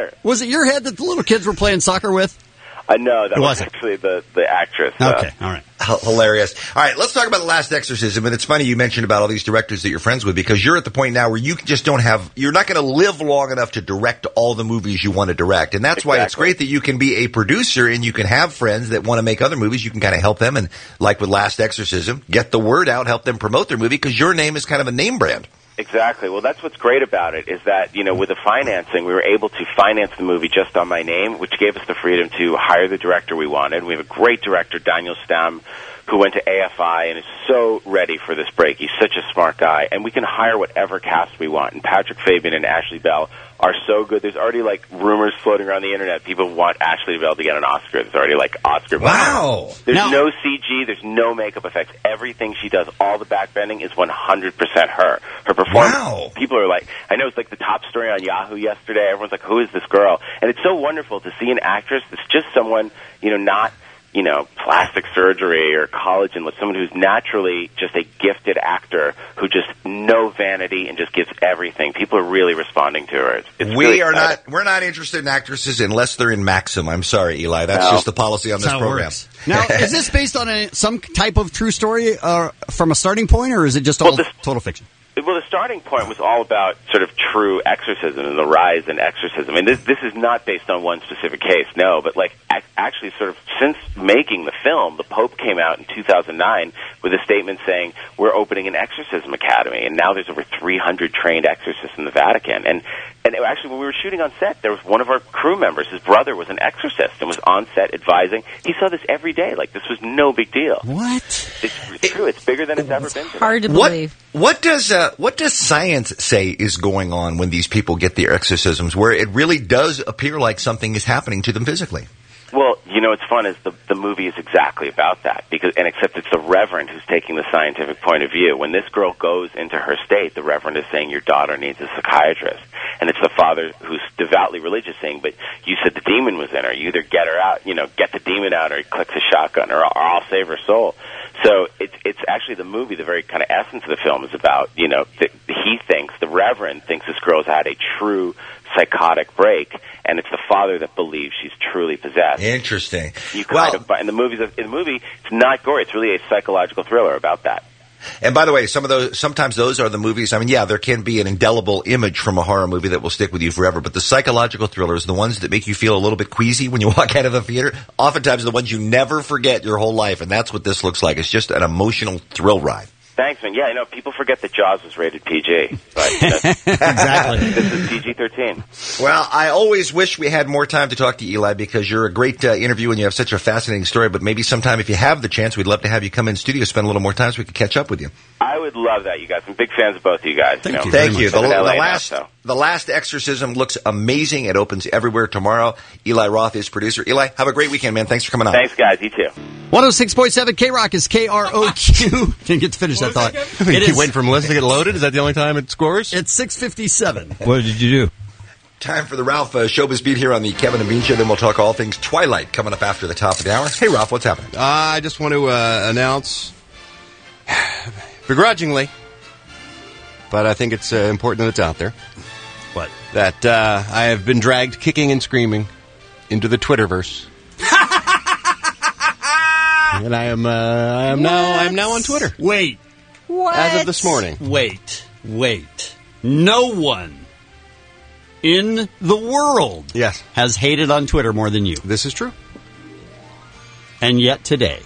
the little kids were playing soccer with? No, that was actually the actress. Okay, all right. Hilarious. All right, let's talk about The Last Exorcism. And it's funny you mentioned about all these directors that you're friends with, because you're at the point now where you just you're not going to live long enough to direct all the movies you want to direct. And that's why it's great that you can be a producer and you can have friends that want to make other movies. You can kind of help them, and like with Last Exorcism, get the word out, help them promote their movie, because your name is kind of a name brand. Exactly. Well, that's what's great about it, is that, you know, with the financing, we were able to finance the movie just on my name, which gave us the freedom to hire the director we wanted. We have a great director, Daniel Stam, who went to AFI and is so ready for this break. He's such a smart guy. And we can hire whatever cast we want. And Patrick Fabian and Ashley Bell are so good. There's already, like, rumors floating around the internet. People want Ashley Bell to get an Oscar. There's already, like, Oscar. Wow. There's no CG. There's no makeup effects. Everything she does, all the backbending, is 100% her. Her performance, people are like, I know it's like the top story on Yahoo yesterday. Everyone's like, who is this girl? And it's so wonderful to see an actress that's just someone, you know, not, you know, plastic surgery or college, and with someone who's naturally just a gifted actor who just no vanity and just gives everything. People are really responding to her. We're not interested in actresses unless they're in Maxim. I'm sorry, Eli. That's just the policy on this program. Now, is this based on some type of true story from a starting point, or is it just all total fiction? Well, the starting point was all about sort of true exorcism and the rise in exorcism. I mean, this is not based on one specific case, no, but like actually sort of since making the film, the Pope came out in 2009 with a statement saying, we're opening an exorcism academy, and now there's over 300 trained exorcists in the Vatican. And actually, when we were shooting on set, there was one of our crew members, his brother was an exorcist and was on set advising. He saw this every day. Like, this was no big deal. What? It's true. It's bigger than it's ever been. Hard to believe. What does science say is going on when these people get their exorcisms, where it really does appear like something is happening to them physically? Well, you know, what's fun is the movie is exactly about that, except it's the Reverend who's taking the scientific point of view. When this girl goes into her state, the Reverend is saying, your daughter needs a psychiatrist. And it's the father who's devoutly religious saying, but you said the demon was in her. You either get her out, get the demon out, or he clicks a shotgun, or I'll save her soul. So it's actually the movie, the very kind of essence of the film is about, the Reverend thinks this girl's had a true psychotic break, and it's the father that believes she's truly possessed. Interesting. In the movie, it's not gory. It's really a psychological thriller about that. And by the way, sometimes those are the movies. I mean, yeah, there can be an indelible image from a horror movie that will stick with you forever, but the psychological thrillers, the ones that make you feel a little bit queasy when you walk out of the theater, oftentimes are the ones you never forget your whole life, and that's what this looks like. It's just an emotional thrill ride. Thanks, man. Yeah, I know people forget that Jaws was rated PG, but exactly. This is PG-13. Well, I always wish we had more time to talk to Eli because you're a great interview and you have such a fascinating story. But maybe sometime, if you have the chance, we'd love to have you come in studio, spend a little more time so we could catch up with you. I would love that, you guys. I'm big fans of both of you guys. Thank you. The last exorcism looks amazing. It opens everywhere tomorrow. Eli Roth is producer. Eli, have a great weekend, man. Thanks for coming on. Thanks, guys. You too. 106.7 K-Rock is KROQ. Didn't get to finish that thought. You wait for Melissa to get loaded? Is that the only time it scores? It's 6:57. What did you do? Time for the Ralph Showbiz Beat here on the Kevin and Bean Show. Then we'll talk all things Twilight coming up after the top of the hour. Hey, Ralph, what's happening? I just want to announce, begrudgingly, but I think it's important that it's out there. What? That I have been dragged kicking and screaming into the Twitterverse. And I am now on Twitter. Wait. What? As of this morning. Wait. No one in the world has hated on Twitter more than you. This is true. And yet today,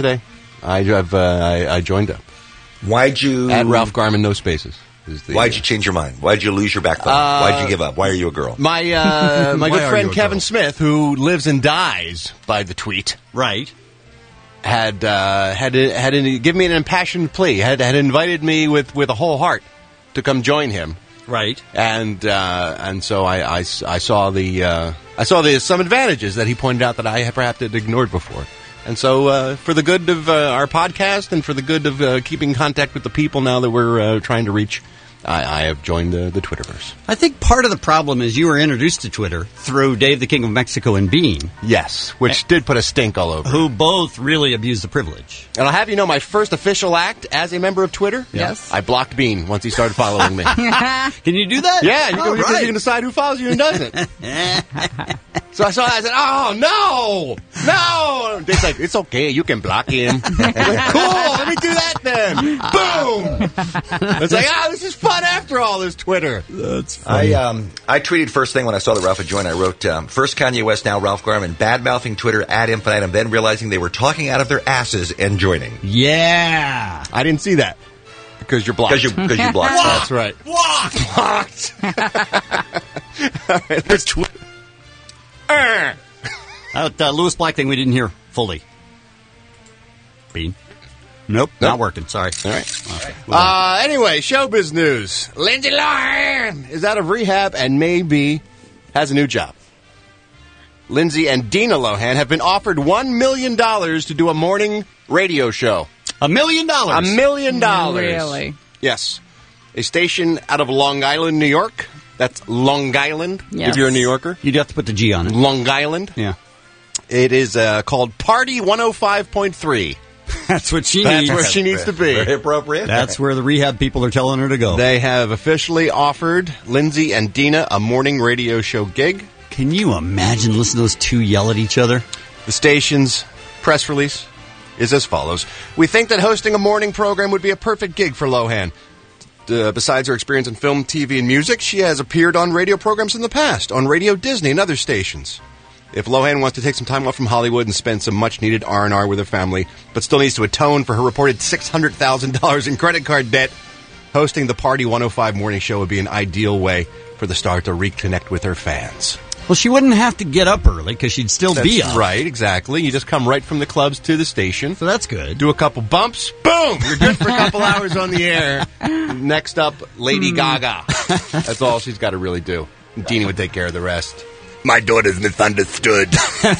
I joined up. Why'd you... At Ralph Garman, no spaces. Why'd you change your mind? Why'd you lose your backbone? Why'd you give up? Why are you a girl? My good friend Kevin Smith, who lives and dies by the tweet, right, had given me an impassioned plea. Had invited me with a whole heart to come join him. Right, and so I saw some advantages that he pointed out that I had perhaps ignored before. And so, for the good of our podcast and for the good of keeping contact with the people now that we're trying to reach, I have joined the Twitterverse. I think part of the problem is you were introduced to Twitter through Dave the King of Mexico and Bean. Yes, which did put a stink all over. Who both really abused the privilege. And I'll have you know, my first official act as a member of Twitter, yes, I blocked Bean once he started following me. Can you do that? Yeah, you can decide who follows you and doesn't. So I said, oh, no! Dave's like, it's okay, you can block him. I'm like, cool, let me do that then. Boom! It's like, this is fun after all, this Twitter. That's funny. I tweeted first thing when I saw that Ralph had joined. I wrote, first Kanye West, now Ralph Garman, bad-mouthing Twitter ad infinitum, then realizing they were talking out of their asses and joining. Yeah! I didn't see that. Because you're blocked. Because you blocked. That's right. Blocked! All right, there's Twitter. That Lewis Black thing we didn't hear fully. Bean? Nope, not working. Sorry. All right. Anyway, showbiz news. Lindsay Lohan is out of rehab and maybe has a new job. Lindsay and Dina Lohan have been offered $1 million to do a morning radio show. $1 million? $1 million. Really? Yes. A station out of Long Island, New York. That's Long Island, yes, if you're a New Yorker. You'd have to put the G on it. Long Island. Yeah. It is called Party 105.3. That's what she That's needs. where she needs to be. Very appropriate. That's where the rehab people are telling her to go. They have officially offered Lindsay and Dina a morning radio show gig. Can you imagine listening to those two yell at each other? The station's press release is as follows. We think that hosting a morning program would be a perfect gig for Lohan. Besides her experience in film, TV, and music, she has appeared on radio programs in the past, on Radio Disney and other stations. if Lohan wants to take some time off from Hollywood and spend some much-needed R&R with her family, but still needs to atone for her reported $600,000 in credit card debt, hosting the Party 105 morning show would be an ideal way for the star to reconnect with her fans. Well, she wouldn't have to get up early because she'd still be up. Right, exactly. You just come right from the clubs to the station. So that's good. Do a couple bumps. Boom! You're good for a couple hours on the air. Next up, Lady Gaga. That's all she's got to really do. Deanie would take care of the rest. My daughter's misunderstood.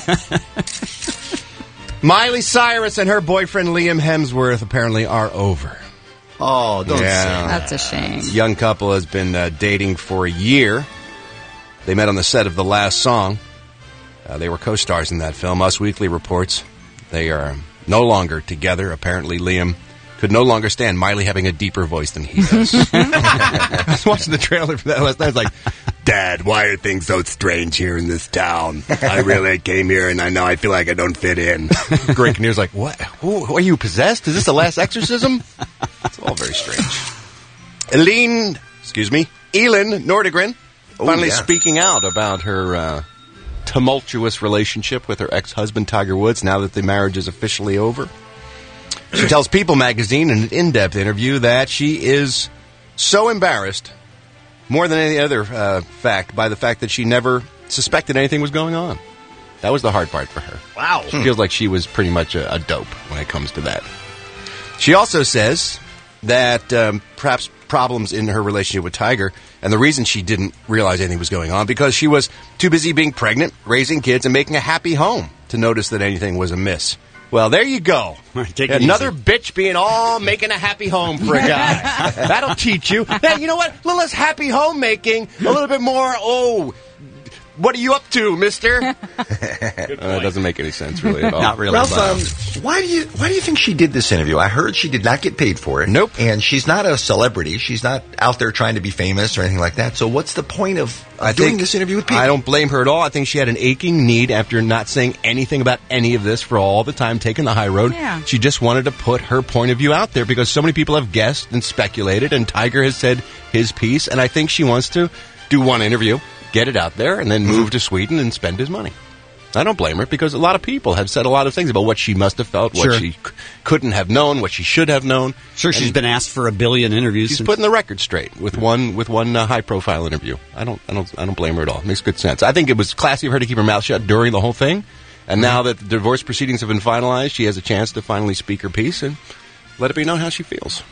Miley Cyrus and her boyfriend Liam Hemsworth apparently are over. Oh, don't say that. That's a shame. Young couple has been dating for a year. They met on the set of The Last Song. They were co-stars in that film. Us Weekly reports they are no longer together. Apparently, Liam could no longer stand Miley having a deeper voice than he does. I was watching the trailer for that last night. I was like, Dad, why are things so strange here in this town? I really came here, and I feel like I don't fit in. Greg Kinnear's like, what? Who, are you possessed? Is this the last exorcism? It's all very strange. Elin Nordegren finally speaking out about her tumultuous relationship with her ex-husband, Tiger Woods, now that the marriage is officially over. She tells People magazine in an in-depth interview that she is so embarrassed, more than any other fact, by the fact that she never suspected anything was going on. That was the hard part for her. Wow. She feels like she was pretty much a dope when it comes to that. She also says that perhaps problems in her relationship with Tiger, and the reason she didn't realize anything was going on, because she was too busy being pregnant, raising kids, and making a happy home to notice that anything was amiss. Well, there you go. Another bitch being all making a happy home for a guy. That'll teach you. Hey, you know what? A little less happy homemaking, a little bit more, what are you up to, mister? That doesn't make any sense, really, at all. Not really. Ralph, why do you think she did this interview? I heard she did not get paid for it. Nope. And she's not a celebrity. She's not out there trying to be famous or anything like that. So what's the point of doing this interview with people? I don't blame her at all. I think she had an aching need after not saying anything about any of this for all the time, taking the high road. Yeah. She just wanted to put her point of view out there because so many people have guessed and speculated, and Tiger has said his piece, and I think she wants to do one interview, get it out there, and then move to Sweden and spend his money. I don't blame her, because a lot of people have said a lot of things about what she must have felt, what she couldn't have known, what she should have known. Sure, she's been asked for 1 billion interviews. She's putting the record straight with one high-profile interview. I don't blame her at all. It makes good sense. I think it was classy of her to keep her mouth shut during the whole thing, and now that the divorce proceedings have been finalized, she has a chance to finally speak her piece and let it be known how she feels.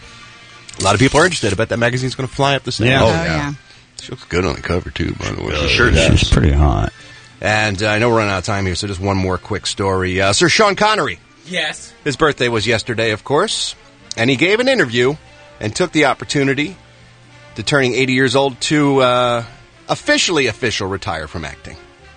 A lot of people are interested. I bet that magazine's going to fly up the stage. Yeah. Oh, yeah. She looks good on the cover, too, by the way. She sure does. She's pretty hot. And I know we're running out of time here, so just one more quick story. Sir Sean Connery. Yes. His birthday was yesterday, of course, and he gave an interview and took the opportunity to turning 80 years old to officially retire from acting.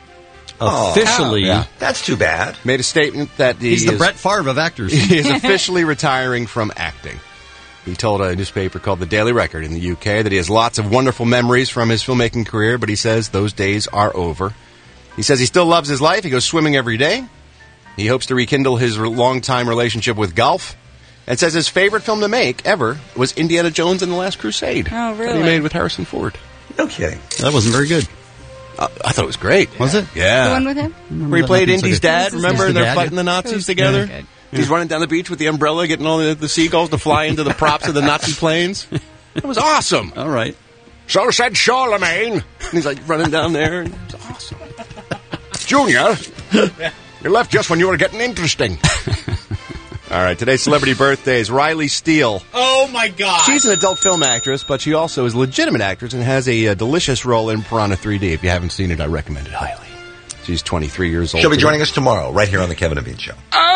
Officially? Yeah. That's too bad. Made a statement that he's the Brett Favre of actors. He is officially retiring from acting. He told a newspaper called The Daily Record in the UK that he has lots of wonderful memories from his filmmaking career, but he says those days are over. He says he still loves his life. He goes swimming every day. He hopes to rekindle his long-time relationship with golf. And says his favorite film to make ever was Indiana Jones and the Last Crusade. Oh, really? That he made with Harrison Ford. No kidding. That wasn't very good. I thought it was great. Was it? Yeah. The one with him? Where he played Indy's dad, His remember? dad. And they're Dad, fighting the Nazis together. Good. He's running down the beach with the umbrella, getting all the seagulls to fly into the props of the Nazi planes. It was awesome. All right. So said Charlemagne. And he's like running down there. And it was awesome. Junior, you left just when you were getting interesting. All right, today's celebrity birthdays. Riley Steele. Oh, my God. She's an adult film actress, but she also is a legitimate actress and has a delicious role in Piranha 3D. If you haven't seen it, I recommend it highly. She's 23 years old. She'll be joining us tomorrow, right here on the Kevin and Bean Show.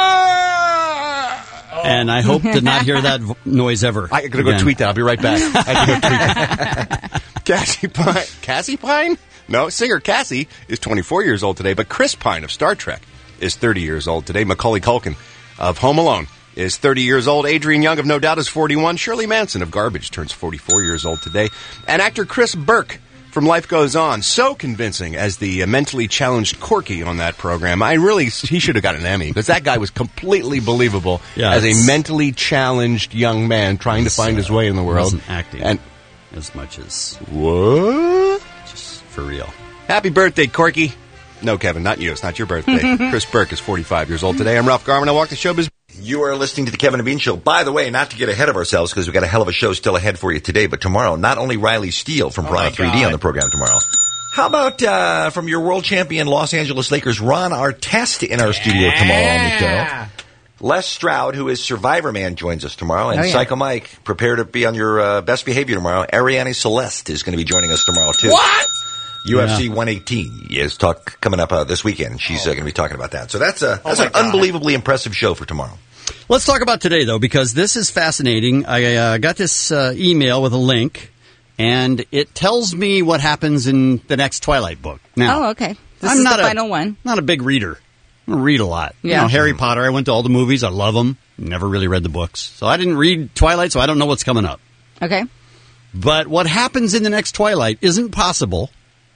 And I hope to not hear that noise ever. I'm going to go tweet that. I'll be right back. I have to go tweet that. Cassie Pine. Cassie Pine? No, singer Cassie is 24 years old today, but Chris Pine of Star Trek is 30 years old today. Macaulay Culkin of Home Alone is 30 years old. Adrian Young of No Doubt is 41. Shirley Manson of Garbage turns 44 years old today. And actor Chris Burke from Life Goes On, so convincing as the mentally challenged Corky on that program. He should have got an Emmy, because that guy was completely believable as a mentally challenged young man trying to find his way in the world. Wasn't acting as much as... What? Just for real. Happy birthday, Corky. No, Kevin, not you. It's not your birthday. Chris Burke is 45 years old today. I'm Ralph Garman. I walk the showbiz. You are listening to the Kevin and Bean Show. By the way, not to get ahead of ourselves, because we've got a hell of a show still ahead for you today, but tomorrow, not only Riley Steele from Piranha 3D on the program tomorrow. How about from your world champion Los Angeles Lakers, Ron Artest in our studio tomorrow on the show. Les Stroud, who is Survivor Man, joins us tomorrow. And Psycho Mike, prepare to be on your best behavior tomorrow. Ariane Celeste is going to be joining us tomorrow, too. What? UFC 118 is coming up this weekend. She's going to be talking about that. So that's an unbelievably impressive show for tomorrow. Let's talk about today, though, because this is fascinating. I got this email with a link, and it tells me what happens in the next Twilight book. Now, okay. This is the final one. Not a big reader. I don't read a lot. Yeah. You know, Harry Potter, I went to all the movies. I love them. Never really read the books. So I didn't read Twilight, so I don't know what's coming up. Okay. But what happens in the next Twilight isn't possible.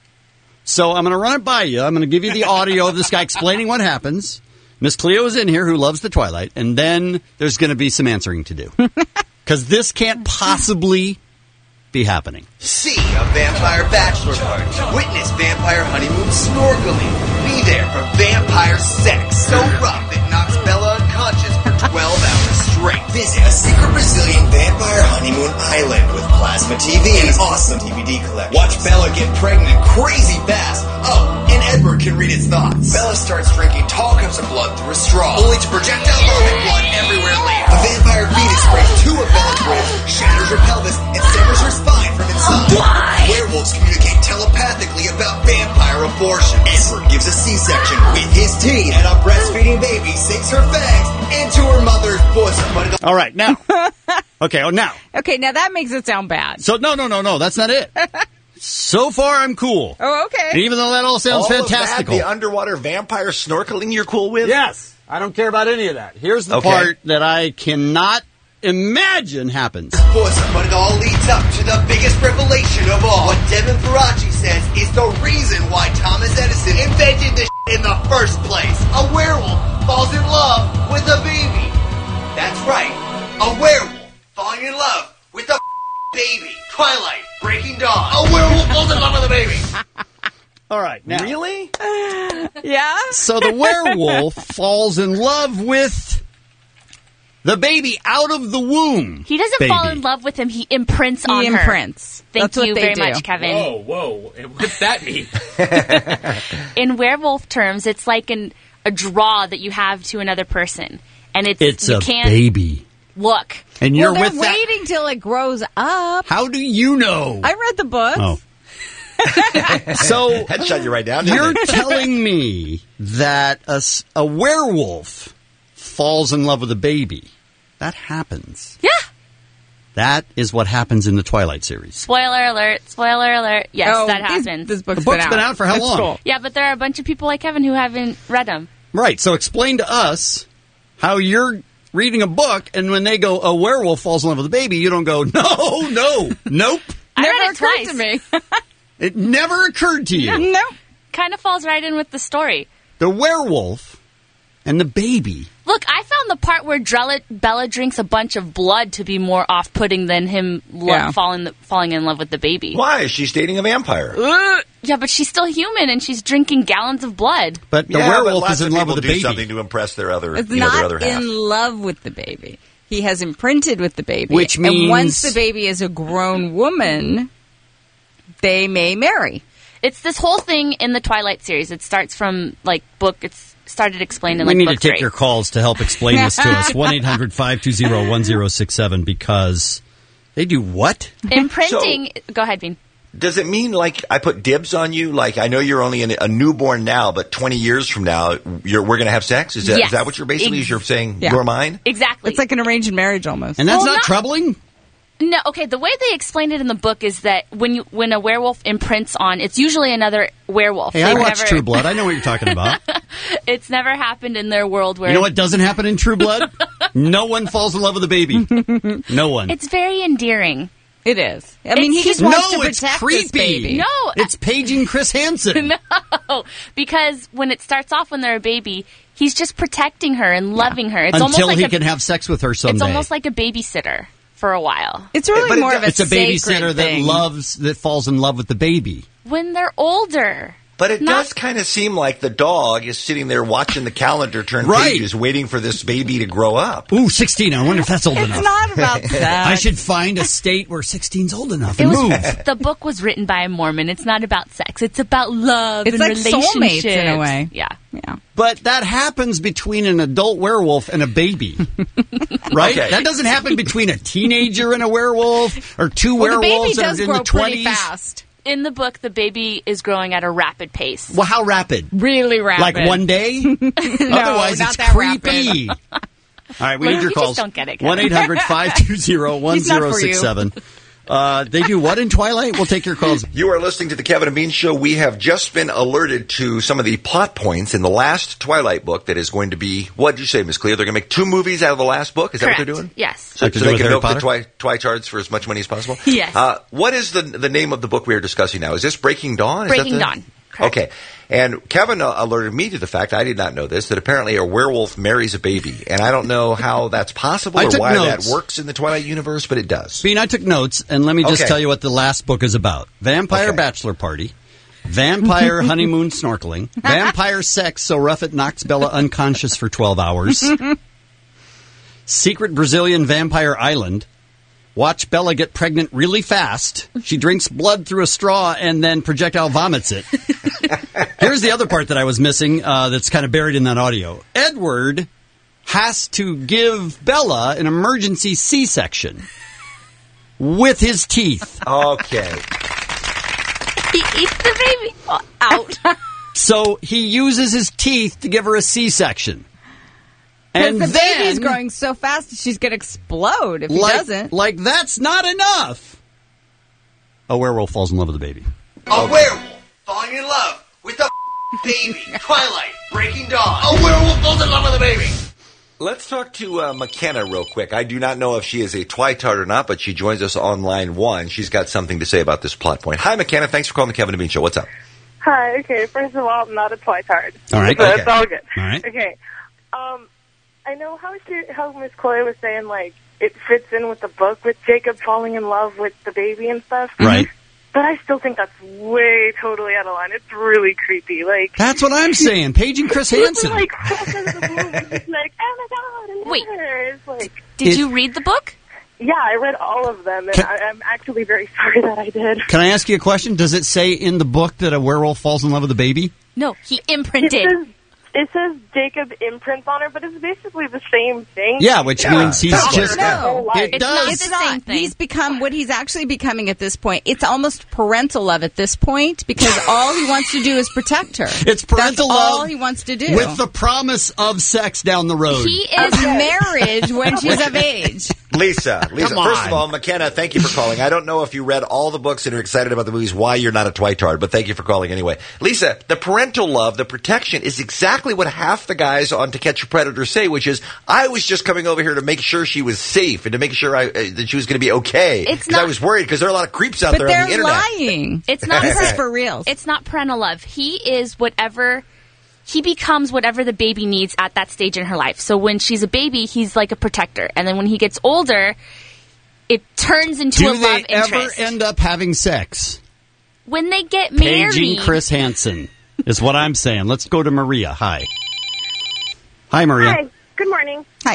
So I'm going to run it by you. I'm going to give you the audio of this guy explaining what happens. Miss Cleo is in here, who loves the Twilight, and then there's going to be some answering to do. Because this can't possibly be happening. See a vampire bachelor party. Witness vampire honeymoon snorkeling. Be there for vampire sex. So rough it knocks Bella unconscious for 12 hours straight. Visit a secret Brazilian vampire honeymoon island with plasma TV and an awesome DVD collection. Watch Bella get pregnant crazy fast. Oh, and Edward can read his thoughts. Bella starts drinking tall cups of blood through a straw, only to projectile vomit blood everywhere later. A vampire phoenix sprays 2 of Bella's ribs, shatters her pelvis, and severs her spine from inside. Werewolves communicate telepathically about vampire abortions. Edward gives a C-section with his teeth, and a breastfeeding baby sinks her fangs into her mother's bosom. All right, now. Okay, now. Okay, now that makes it sound bad. So, no, that's not it. So far, I'm cool. Oh, okay. Even though that all sounds fantastical. The underwater vampire snorkeling you're cool with? Yes. I don't care about any of that. Here's the part that I cannot imagine happens. But it all leads up to the biggest revelation of all. What Devin Faraci says is the reason why Thomas Edison invented this in the first place. A werewolf falls in love with a baby. That's right. A werewolf falling in love with a baby. Twilight, Breaking Dawn. A werewolf falls in love with a baby. All right. Now, really? Yeah? So the werewolf falls in love with the baby out of the womb. He doesn't fall in love with him. He imprints on her. Imprints. Thank you very much, Kevin. Whoa. What's that mean? In werewolf terms, it's like a draw that you have to another person. And it's a baby. Look. And you're they're with waiting till it grows up. How do you know? I read the book. Oh. So that shut you right down. You're telling me that a werewolf falls in love with a baby. That happens. Yeah. That is what happens in the Twilight series. Spoiler alert. Spoiler alert. Yes, that happens. This book's been out for how long? Cool. Yeah, but there are a bunch of people like Kevin who haven't read them. Right. So explain to us how you're reading a book, and when they go, a werewolf falls in love with a baby, you don't go, nope. Never occurred to me. It never occurred to you. Nope. Kind of falls right in with the story. The werewolf and the baby. Look, I found the part where Bella drinks a bunch of blood to be more off-putting than him falling in love with the baby. Why? She's dating a vampire. Yeah, but she's still human, and she's drinking gallons of blood. But the werewolf is in love with the baby. Do something to impress their other, it's their other half. Not in love with the baby. He has imprinted with the baby. Which means... And once the baby is a grown woman, they may marry. It's this whole thing in the Twilight series. It starts from, it's started explained in, we need book to take 3. your calls to help explain this to us. 1-800-520-1067, because they do what? Imprinting. Go ahead, Bean. Does it mean, I put dibs on you? I know you're only a newborn now, but 20 years from now, we're going to have sex? Is that what you're basically you're saying? Yeah. You're mine? Exactly. It's like an arranged marriage almost. And that's not troubling? No, okay, the way they explained it in the book is that when a werewolf imprints on, it's usually another werewolf. Hey, I watched True Blood. I know what you're talking about. It's never happened in their world where... You know what doesn't happen in True Blood? No one falls in love with a baby. No one. It's very endearing. It is. I mean, he just wants to protect it's creepy. this baby. No. It's paging Chris Hansen. No, because when it starts off when they're a baby, he's just protecting her and loving her. It's Until almost he can have sex with her someday. It's almost like a babysitter for a while. It's really more of a babysitter thing. that falls in love with the baby. When they're older. But it does kind of seem like the dog is sitting there watching the calendar turn pages, waiting for this baby to grow up. Ooh, 16. I wonder if that's old enough. It's not about that. I should find a state where 16's old enough It and was, move. the book was written by a Mormon. It's not about sex. It's about love It's and like relationships. soulmates in a way. Yeah. But that happens between an adult werewolf and a baby. Right? Okay. That doesn't happen between a teenager and a werewolf or two werewolves that are in the 20s. Fast. In the book, the baby is growing at a rapid pace. Well, how rapid? Really rapid. Like one day? Otherwise, not it's that creepy. rapid. All right, we Well, need your you calls. just don't get it, Kevin. 1-800-520-1067. They do what in Twilight? We'll take your calls. You are listening to the Kevin and Bean Show. We have just been alerted to some of the plot points in the last Twilight book that is going to be, what did you say, Miss Cleo? They're going to make 2 movies out of the last book? Is Correct. that what they're doing? Yes. So Like to they do with can Harry milk the Potter? Twitards for as much money as possible? Yes. What is the name of the book we are discussing now? Is this Breaking Dawn? Is Breaking that Dawn. Correct. Okay. And Kevin alerted me to the fact, I did not know this, that apparently a werewolf marries a baby. And I don't know how that's possible I or took why notes. that works in the Twilight universe, but it does. Bean, I took notes, and let me just Okay. tell you what the last book is about. Vampire bachelor party, vampire honeymoon snorkeling, vampire sex so rough it knocks Bella unconscious for 12 hours, secret Brazilian vampire island, watch Bella get pregnant really fast, she drinks blood through a straw and then projectile vomits it. Here's the other part that I was missing that's kind of buried in that audio. Edward has to give Bella an emergency C-section with his teeth. Okay. He eats the baby out. So he uses his teeth to give her a C-section. Because And the then, baby's growing so fast, she's going to explode if he doesn't. Like that's not enough. A werewolf falls in love with a baby. A werewolf falling in love with a baby. Twilight, Breaking Dawn. A werewolf falls in love with a baby. Let's talk to McKenna real quick. I do not know if she is a Twitard or not, but she joins us on line 1. She's got something to say about this plot point. Hi, McKenna. Thanks for calling the Kevin and Bean Show. What's up? Hi, okay, first of all, I'm not a Twitard. All right. So Okay. it's all good. All right. Okay. I know how Miss Chloe was saying, like, it fits in with the book with Jacob falling in love with the baby and stuff. Right. But I still think that's way totally out of line. It's really creepy. Like, That's what I'm saying. Paige and Chris Hansen. like, it's like, oh my god, and Wait. it's like, Did you read the book? yeah, I read all of them, and I'm actually very sorry that I did. Can I ask you a question? Does it say in the book that a werewolf falls in love with a baby? No, he imprinted. It says Jacob imprints on her, but it's basically the same thing. Yeah, which means he's just... No, It does. It's not. He's become what he's actually becoming at this point. It's almost parental love at this point because all he wants to do is protect her. It's parental That's all love he wants to do. with the promise of sex down the road. He is marriage when she's of age. Lisa, Come first on. of all, McKenna, thank you for calling. I don't know if you read all the books and are excited about the movies, why you're not a Twitard, but thank you for calling anyway. Lisa, the parental love, the protection is exactly what half the guys on To Catch a Predator say, which is, I was just coming over here to make sure she was safe and to make sure that she was going to be okay. It's Because I not- was worried because there are a lot of creeps out But there they're on the internet. lying. It's not This is for real. It's not parental love. He is whatever. He becomes whatever the baby needs at that stage in her life. So when she's a baby, he's like a protector, and then when he gets older, it turns into Do a they love ever interest. end up having sex? When they get Paige married, and Chris Hansen is what I'm saying. Let's go to Maria. Hi. Hi, Maria. Hi. Good morning. Hi.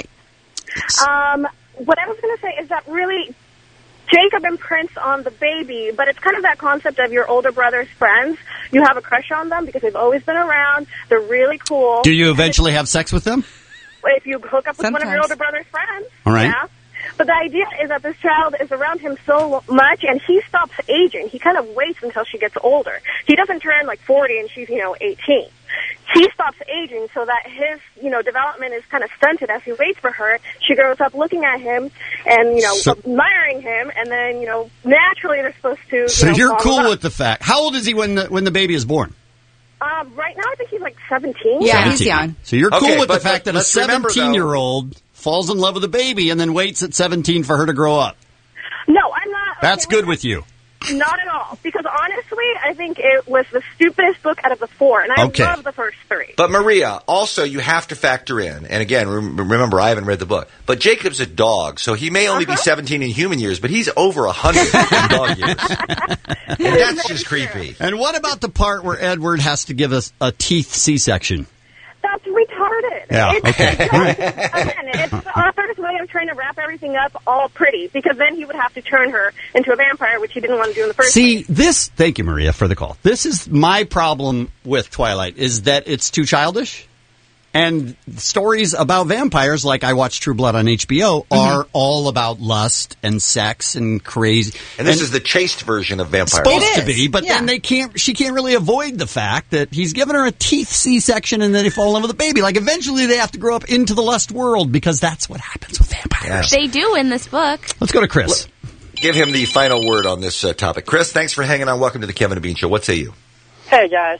What I was going to say is that really Jacob imprints on the baby, but it's kind of that concept of your older brother's friends. You have a crush on them because they've always been around. They're really cool. Do you eventually have sex with them? If you hook up with one of your Sometimes. older brother's friends. All right. Yeah. But the idea is that this child is around him so much, and he stops aging. He kind of waits until she gets older. He doesn't turn like 40 and she's, 18. He stops aging so that his, development is kind of stunted as he waits for her. She grows up looking at him and, admiring him, and then, naturally they're supposed to. So you're fall in cool love. with the fact. How old is he when the baby is born? Right now, I think he's like 17. Yeah, he's 17. young. So you're cool Okay, with the but fact that a let's remember, though- 17-year-old falls in love with a baby and then waits at 17 for her to grow up. No, I'm not. That's okay, good with you. Not at all. Because honestly, I think it was the stupidest book out of the 4, and I love the first 3. But Maria, also you have to factor in, and again, remember I haven't read the book, but Jacob's a dog, so he may only be 17 in human years, but he's over 100 in dog years. And that's just creepy. And what about the part where Edward has to give us a teeth C-section? That's retarded. Yeah, Again, it's the author's way of trying to wrap everything up all pretty, because then he would have to turn her into a vampire, which he didn't want to do in the first place. Thank you, Maria, for the call. This is my problem with Twilight, is that it's too childish. And stories about vampires, like I watch True Blood on HBO, are all about lust and sex and crazy. And this is the chaste version of vampires. Supposed to be, but then she can't really avoid the fact that he's given her a teeth C-section and then they fall in love with a baby. Like, eventually they have to grow up into the lust world, because that's what happens with vampires. They do in this book. Let's go to Chris. Give him the final word on this topic. Chris, thanks for hanging on. Welcome to the Kevin and Bean Show. What say you? Hey, guys.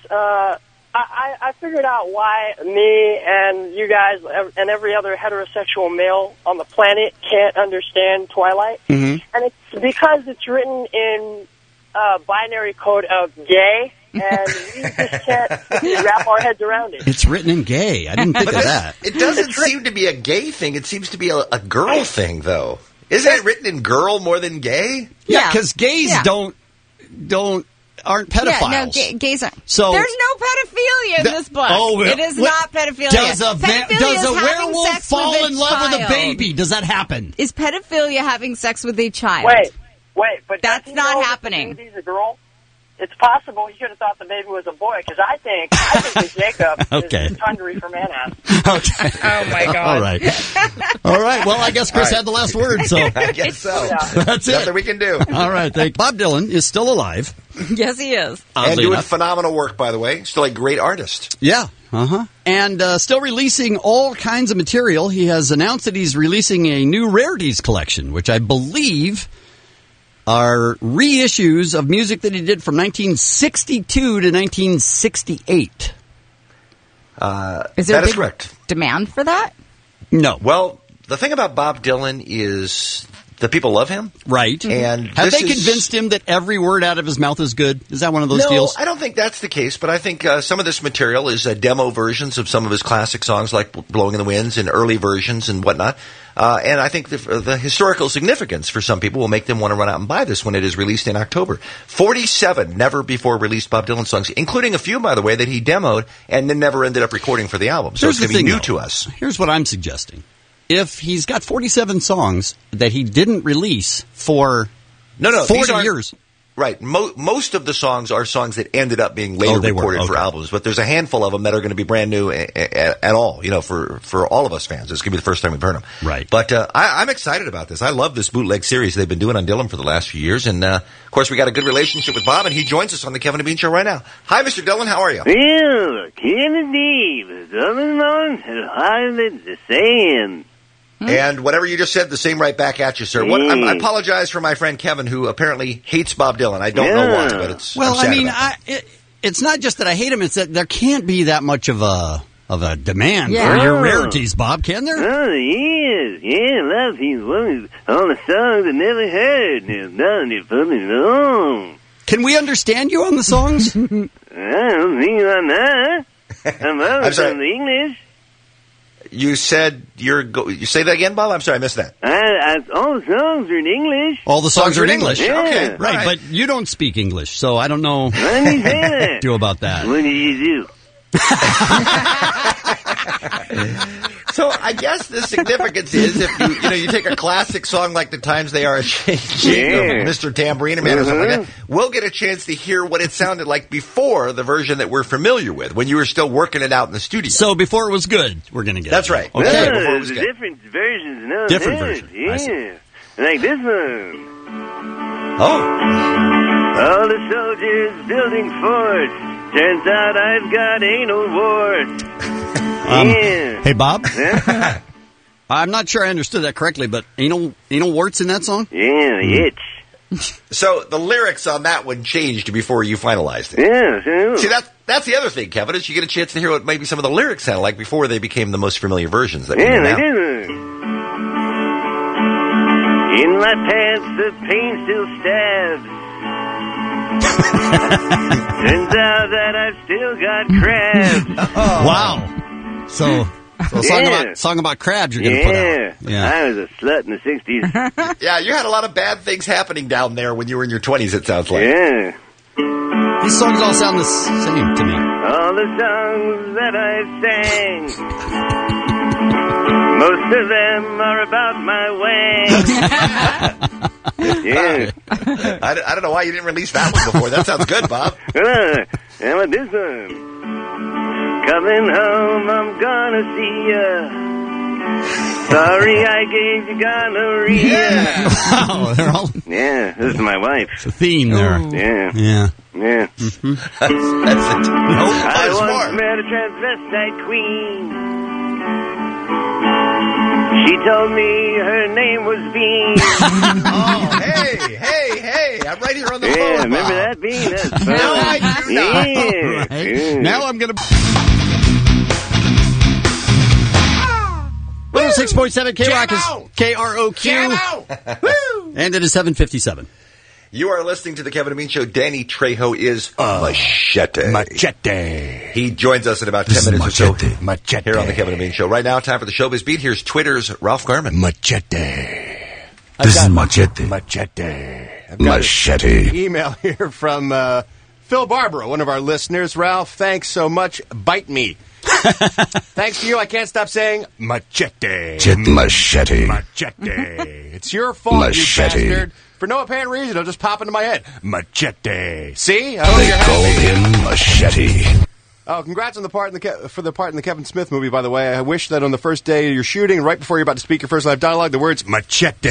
I figured out why me and you guys and every other heterosexual male on the planet can't understand Twilight. Mm-hmm. And it's because it's written in binary code of gay, and we just can't wrap our heads around it. It's written in gay. I didn't think of that. It doesn't seem to be a gay thing. It seems to be a girl thing, though. Isn't it written in girl more than gay? Yeah, because gays aren't pedophiles. Yeah, no, gays aren't. So there's no pedophilia in this book. It is not pedophilia. Does a werewolf fall in love with a baby? Does that happen? Is pedophilia having sex with a child? Wait, but that's not happening. The baby's a girl. It's possible he could have thought the baby was a boy, because I think that Jacob is thundery for man-ass. Okay. Oh, my God. All right. All right. Well, I guess Chris had the last word, so. I guess so. That's it. Nothing we can do. All right. Bob Dylan is still alive. Yes, he is. And doing phenomenal work, by the way. Still a great artist. Yeah. And still releasing all kinds of material. He has announced that he's releasing a new rarities collection, which I believe are reissues of music that he did from 1962 to 1968. Is there that is correct. Demand for that? No. Well, the thing about Bob Dylan is that people love him. Right. And have they convinced him that every word out of his mouth is good? Is that one of those deals? No, I don't think that's the case, but I think some of this material is demo versions of some of his classic songs like Blowing in the Winds and early versions and whatnot. And I think the historical significance for some people will make them want to run out and buy this when it is released in October. 47 never-before-released Bob Dylan songs, including a few, by the way, that he demoed and then never ended up recording for the album. So it's going to be new to us. Here's what I'm suggesting. If he's got 47 songs that he didn't release for 40 years. Right. Most of the songs are songs that ended up being later recorded for albums, but there's a handful of them that are going to be brand new at all, for all of us fans. It's going to be the first time we've heard them. Right. But I'm excited about this. I love this bootleg series they've been doing on Dylan for the last few years, and of course we got a good relationship with Bob, and he joins us on the Kevin and Bean Show right now. Hi, Mr. Dylan. How are you? Well, Kennedy, the same. And whatever you just said, the same right back at you, sir. I apologize for my friend Kevin, who apparently hates Bob Dylan. I don't know why, but it's well. I mean, it's not just that I hate him; it's that there can't be that much of a demand for your rarities, Bob. Can there? Oh, yes, yeah. A lot of people want all the songs I never heard. None of them long. Can we understand you on the songs? I don't think I'm not. I'm sorry. The English. You said you say that again, Bob? I'm sorry, I missed that. All the songs are in English. All the songs are in English. Yeah. Okay, right. But you don't speak English, so I don't know Let me say that. do about that. What do you do? So I guess the significance is if you take a classic song like The Times They Are Changing or Mr. Tambourine Man or something like that, we'll get a chance to hear what it sounded like before the version that we're familiar with, when you were still working it out in the studio. So before it was good, we're going to get That's it. right. Okay. Yeah, before it was there's good. different versions. No, Different versions. Yeah. Like this one. Oh. All the soldiers building forts. Turns out I've got anal warts. Yeah. Hey, Bob. I'm not sure I understood that correctly, but anal warts in that song? Yeah, itch. So the lyrics on that one changed before you finalized it. Yeah, sure. See, that's the other thing, Kevin, is you get a chance to hear what maybe some of the lyrics sound like before they became the most familiar versions that we know now. In my pants, the pain still stabs. Turns out that I've still got crabs. Wow. So a song about crabs you're going to put out. Yeah. I was a slut in the 60s. Yeah, you had a lot of bad things happening down there when you were in your 20s, it sounds like. Yeah. These songs all sound the same to me. All the songs that I've sang, most of them are about my wang. Yeah. I don't know why you didn't release that one before. That sounds good, Bob. And with this one. Coming home, I'm gonna see ya. Sorry I gave you gonorrhea. Wow, they're all... Yeah, this is my wife. It's a theme there. Yeah. Yeah. Yeah. Mm-hmm. I once met a transvestite queen. She told me her name was Bean. Oh, hey. I'm right here on the phone. Yeah, remember that, Bean? That's fun. No, I do not. Yeah. Right. Yeah. Now I'm going to... 106.7 K-Rock is KROQ. And it is 7:57. You are listening to the Kevin and Bean Show. Danny Trejo is Machete. Machete. He joins us in about 10 minutes or so here on the Kevin and Bean Show. Right now, time for the Showbiz Beat. Here's Twitter's Ralph Garman. Machete. This is Machete. Machete. Machete. Email here from Phil Barbara, one of our listeners. Ralph, thanks so much. Bite me. Thanks to you, I can't stop saying machete. Machete. Machete. It's your fault, Machete. you bastard. For no apparent reason, it'll just pop into my head. Machete. See? They called him Machete. Oh, congrats on the part for the part in the Kevin Smith movie, by the way. I wish that on the first day you're shooting, right before you're about to speak your first live dialogue, the words machete.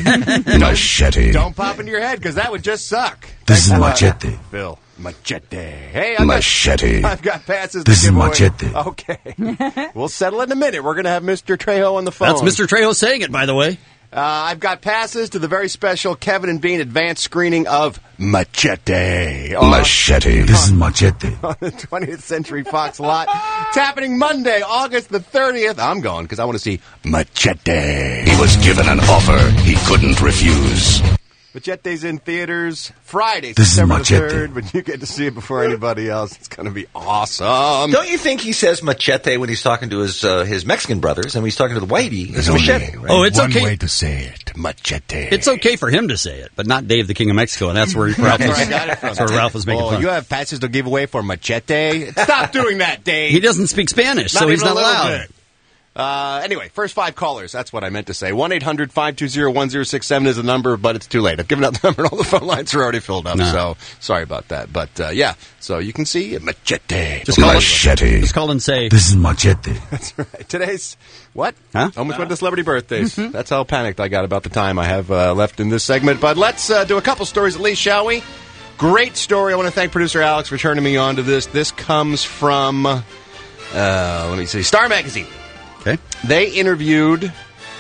Machete. Don't pop into your head, because that would just suck. This is Machete. Phil. Machete. Hey, Machete. I've got passes. This to is give away. Machete. Okay. We'll settle in a minute. We're going to have Mr. Trejo on the phone. That's Mr. Trejo saying it, by the way. I've got passes to the very special Kevin and Bean advanced screening of Machete. Machete. This is Machete. On the 20th Century Fox lot. It's happening Monday, August the 30th. I'm going because I want to see Machete. He was given an offer he couldn't refuse. Machete's in theaters Friday, This is September the Machete. 3rd, but you get to see it before anybody else. It's going to be awesome. Don't you think he says machete when he's talking to his Mexican brothers, and when he's talking to the whitey, it's machete? Right? Oh, it's One okay. way to say it, machete. It's okay for him to say it, but not Dave the King of Mexico, and that's where Ralph was, That's where I got it from. that's where Ralph was making Oh, fun. you have passes to give away for Machete? Stop doing that, Dave. He doesn't speak Spanish, so he's even not a little allowed. bit. Anyway, first 5 callers. That's what I meant to say. 1-800-520-1067 is the number, but it's too late. I've given out the number and all the phone lines are already filled up, so sorry about that. But, yeah, so you can see Machete. Just call Machete. Just call and say, This is Machete. That's right. Today's, what? Huh? Almost went to celebrity birthdays. That's how panicked I got about the time I have left in this segment. But let's do a couple stories at least, shall we? Great story. I want to thank producer Alex for turning me on to this. This comes from, let me see, Star Magazine. Okay. They interviewed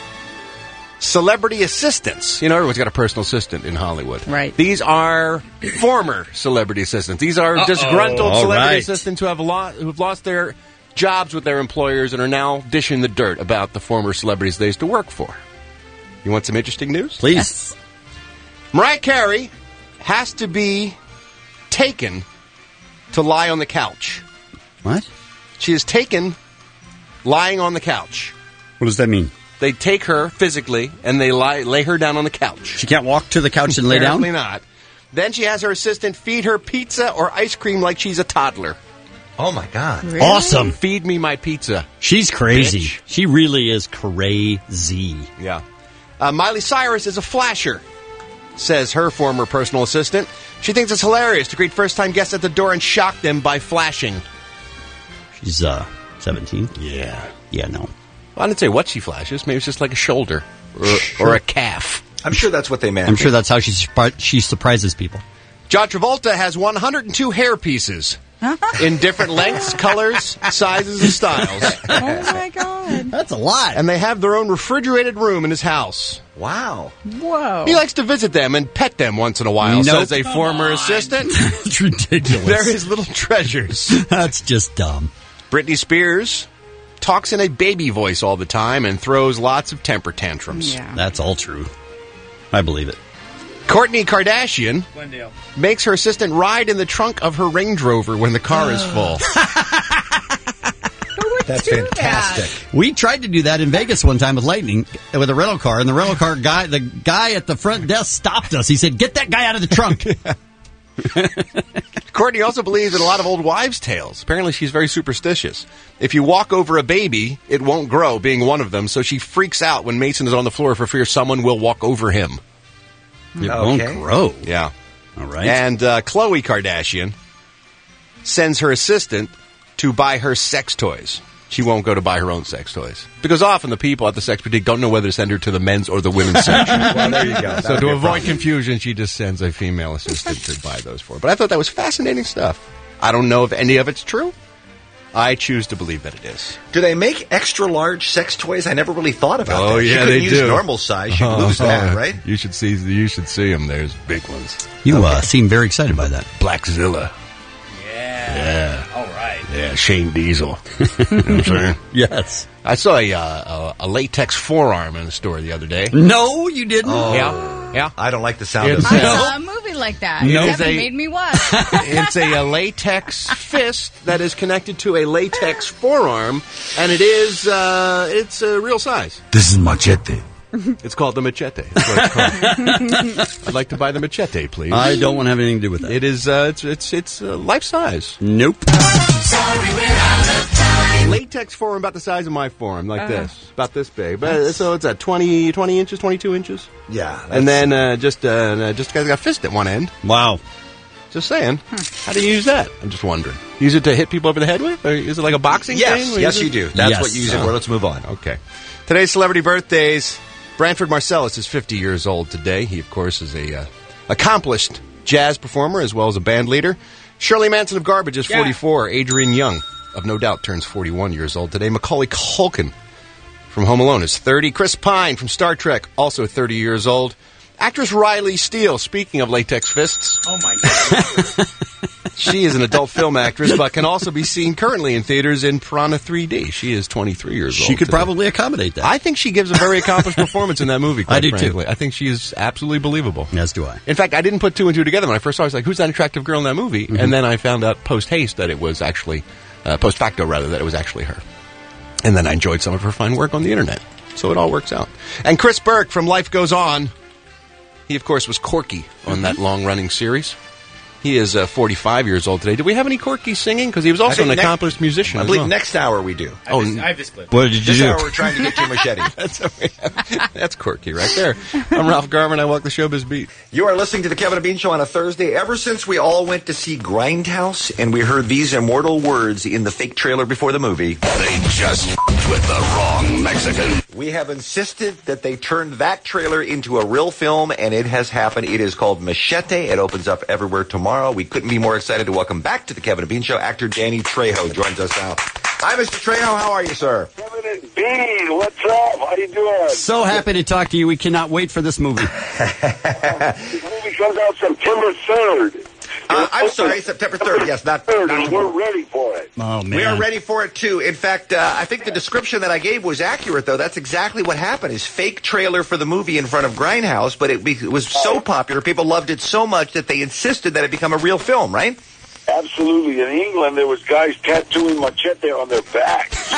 celebrity assistants. You know, everyone's got a personal assistant in Hollywood. Right. These are former celebrity assistants. These are disgruntled All celebrity right. assistants who've lost their jobs with their employers and are now dishing the dirt about the former celebrities they used to work for. You want some interesting news? please. Yes. Mariah Carey has to be taken to lie on the couch. What? She is taken lying on the couch. What does that mean? They take her physically and they lay her down on the couch. She can't walk to the couch and lay down? Apparently not. Then she has her assistant feed her pizza or ice cream like she's a toddler. Oh, my God. Really? Awesome. Feed me my pizza. She's crazy. Bitch. She really is crazy. Yeah. Miley Cyrus is a flasher, says her former personal assistant. She thinks it's hilarious to greet first-time guests at the door and shock them by flashing. She's 17? Yeah. Yeah, no. Well, I didn't say what she flashes. Maybe it's just like a shoulder or a calf. I'm sure that's what they meant. I'm sure that's how she surprises people. John Travolta has 102 hair pieces in different lengths, colors, sizes, and styles. Oh, my God. That's a lot. And they have their own refrigerated room in his house. Wow. Whoa. He likes to visit them and pet them once in a while, Nope. says a former assistant. It's ridiculous. They're his little treasures. That's just dumb. Britney Spears talks in a baby voice all the time and throws lots of temper tantrums. Yeah. That's all true. I believe it. Kourtney Kardashian makes her assistant ride in the trunk of her Range Rover when the car is full. That's fantastic. We tried to do that in Vegas one time with Lightning, with a rental car, and the rental car guy, the guy at the front desk stopped us. He said, "Get that guy out of the trunk." Kourtney also believes in a lot of old wives' tales. Apparently, she's very superstitious. If you walk over a baby, it won't grow, being one of them, so she freaks out when Mason is on the floor for fear someone will walk over him. It won't grow. Yeah. All right. And Khloe Kardashian sends her assistant to buy her sex toys. She won't go to buy her own sex toys. Because often the people at the sex boutique don't know whether to send her to the men's or the women's section. Well, there you go. So to avoid confusion, she just sends a female assistant to buy those for her. But I thought that was fascinating stuff. I don't know if any of it's true. I choose to believe that it is. Do they make extra large sex toys? I never really thought about that. Oh, She yeah, couldn't they use do. normal size. You'd lose that, right? You should see them. There's big ones. You seem very excited by that. Blackzilla. Yeah. All right. Yeah, Shane Diesel. You know what I'm saying? Yes. I saw a latex forearm in the store the other day. No, you didn't. Oh. Yeah. I don't like the sound of I that. saw a movie like that. No. Kevin made me watch. It's a latex fist that is connected to a latex forearm, and it's a real size. This is Machete. It's called the Machete. That's what it's called. I'd like to buy the Machete, please. I don't want to have anything to do with that. It is. It's life size. Nope. Sorry, we're out of time. Latex forearm about the size of my forearm, like this, about this big. But so it's at 20 inches, 22 inches. Yeah. And then just got a fist at one end. Wow. Just saying. How do you use that? I'm just wondering. Use it to hit people over the head with? Or is it like a boxing Yes, thing? yes, you do. That's what you use it for. Let's move on. Okay. Today's celebrity birthdays. Branford Marsalis is 50 years old today. He, of course, is a accomplished jazz performer as well as a band leader. Shirley Manson of Garbage is 44. Adrian Young of No Doubt turns 41 years old today. Macaulay Culkin from Home Alone is 30. Chris Pine from Star Trek, also 30 years old. Actress Riley Steele, speaking of latex fists. Oh, my God. She is an adult film actress, but can also be seen currently in theaters in Piranha 3D. She is 23 years old. She could today. probably accommodate that. I think she gives a very accomplished performance in that movie, quite I do, frankly. too. I think she is absolutely believable. As do I. In fact, I didn't put two and two together when I first saw her. I was like, who's that attractive girl in that movie? And then I found out post-haste that it was actually, post-facto rather, that it was actually her. And then I enjoyed some of her fine work on the internet. So it all works out. And Chris Burke from Life Goes On. He, of course, was Corky on that long-running series. He is 45 years old today. Do we have any Corky singing? Because he was also an accomplished musician. I as believe well. next hour we do. I have this clip. What did you This do? hour we're trying to get you Machete. That's Corky right there. I'm Ralph Garman. I walk the showbiz beat. You are listening to the Kevin and Bean Show on a Thursday. Ever since we all went to see Grindhouse and we heard these immortal words in the fake trailer before the movie, They just f***ed with the wrong Mexican. we have insisted that they turned that trailer into a real film, and it has happened. It is called Machete. It opens up everywhere tomorrow. We couldn't be more excited to welcome back to the Kevin and Bean Show. Actor Danny Trejo joins us now. Hi, Mr. Trejo. How are you, sir? Kevin and Bean, what's up? How you doing? So happy to talk to you. We cannot wait for this movie. This movie comes out September 3rd. I'm sorry, September 3rd. Yes, not 3rd, and we're ready for it. Oh, man. We are ready for it, too. In fact, I think the description that I gave was accurate, though. That's exactly what happened, is fake trailer for the movie in front of Grindhouse, but it was so popular, people loved it so much that they insisted that it become a real film, right? Absolutely. In England, there was guys tattooing Machete on their back. So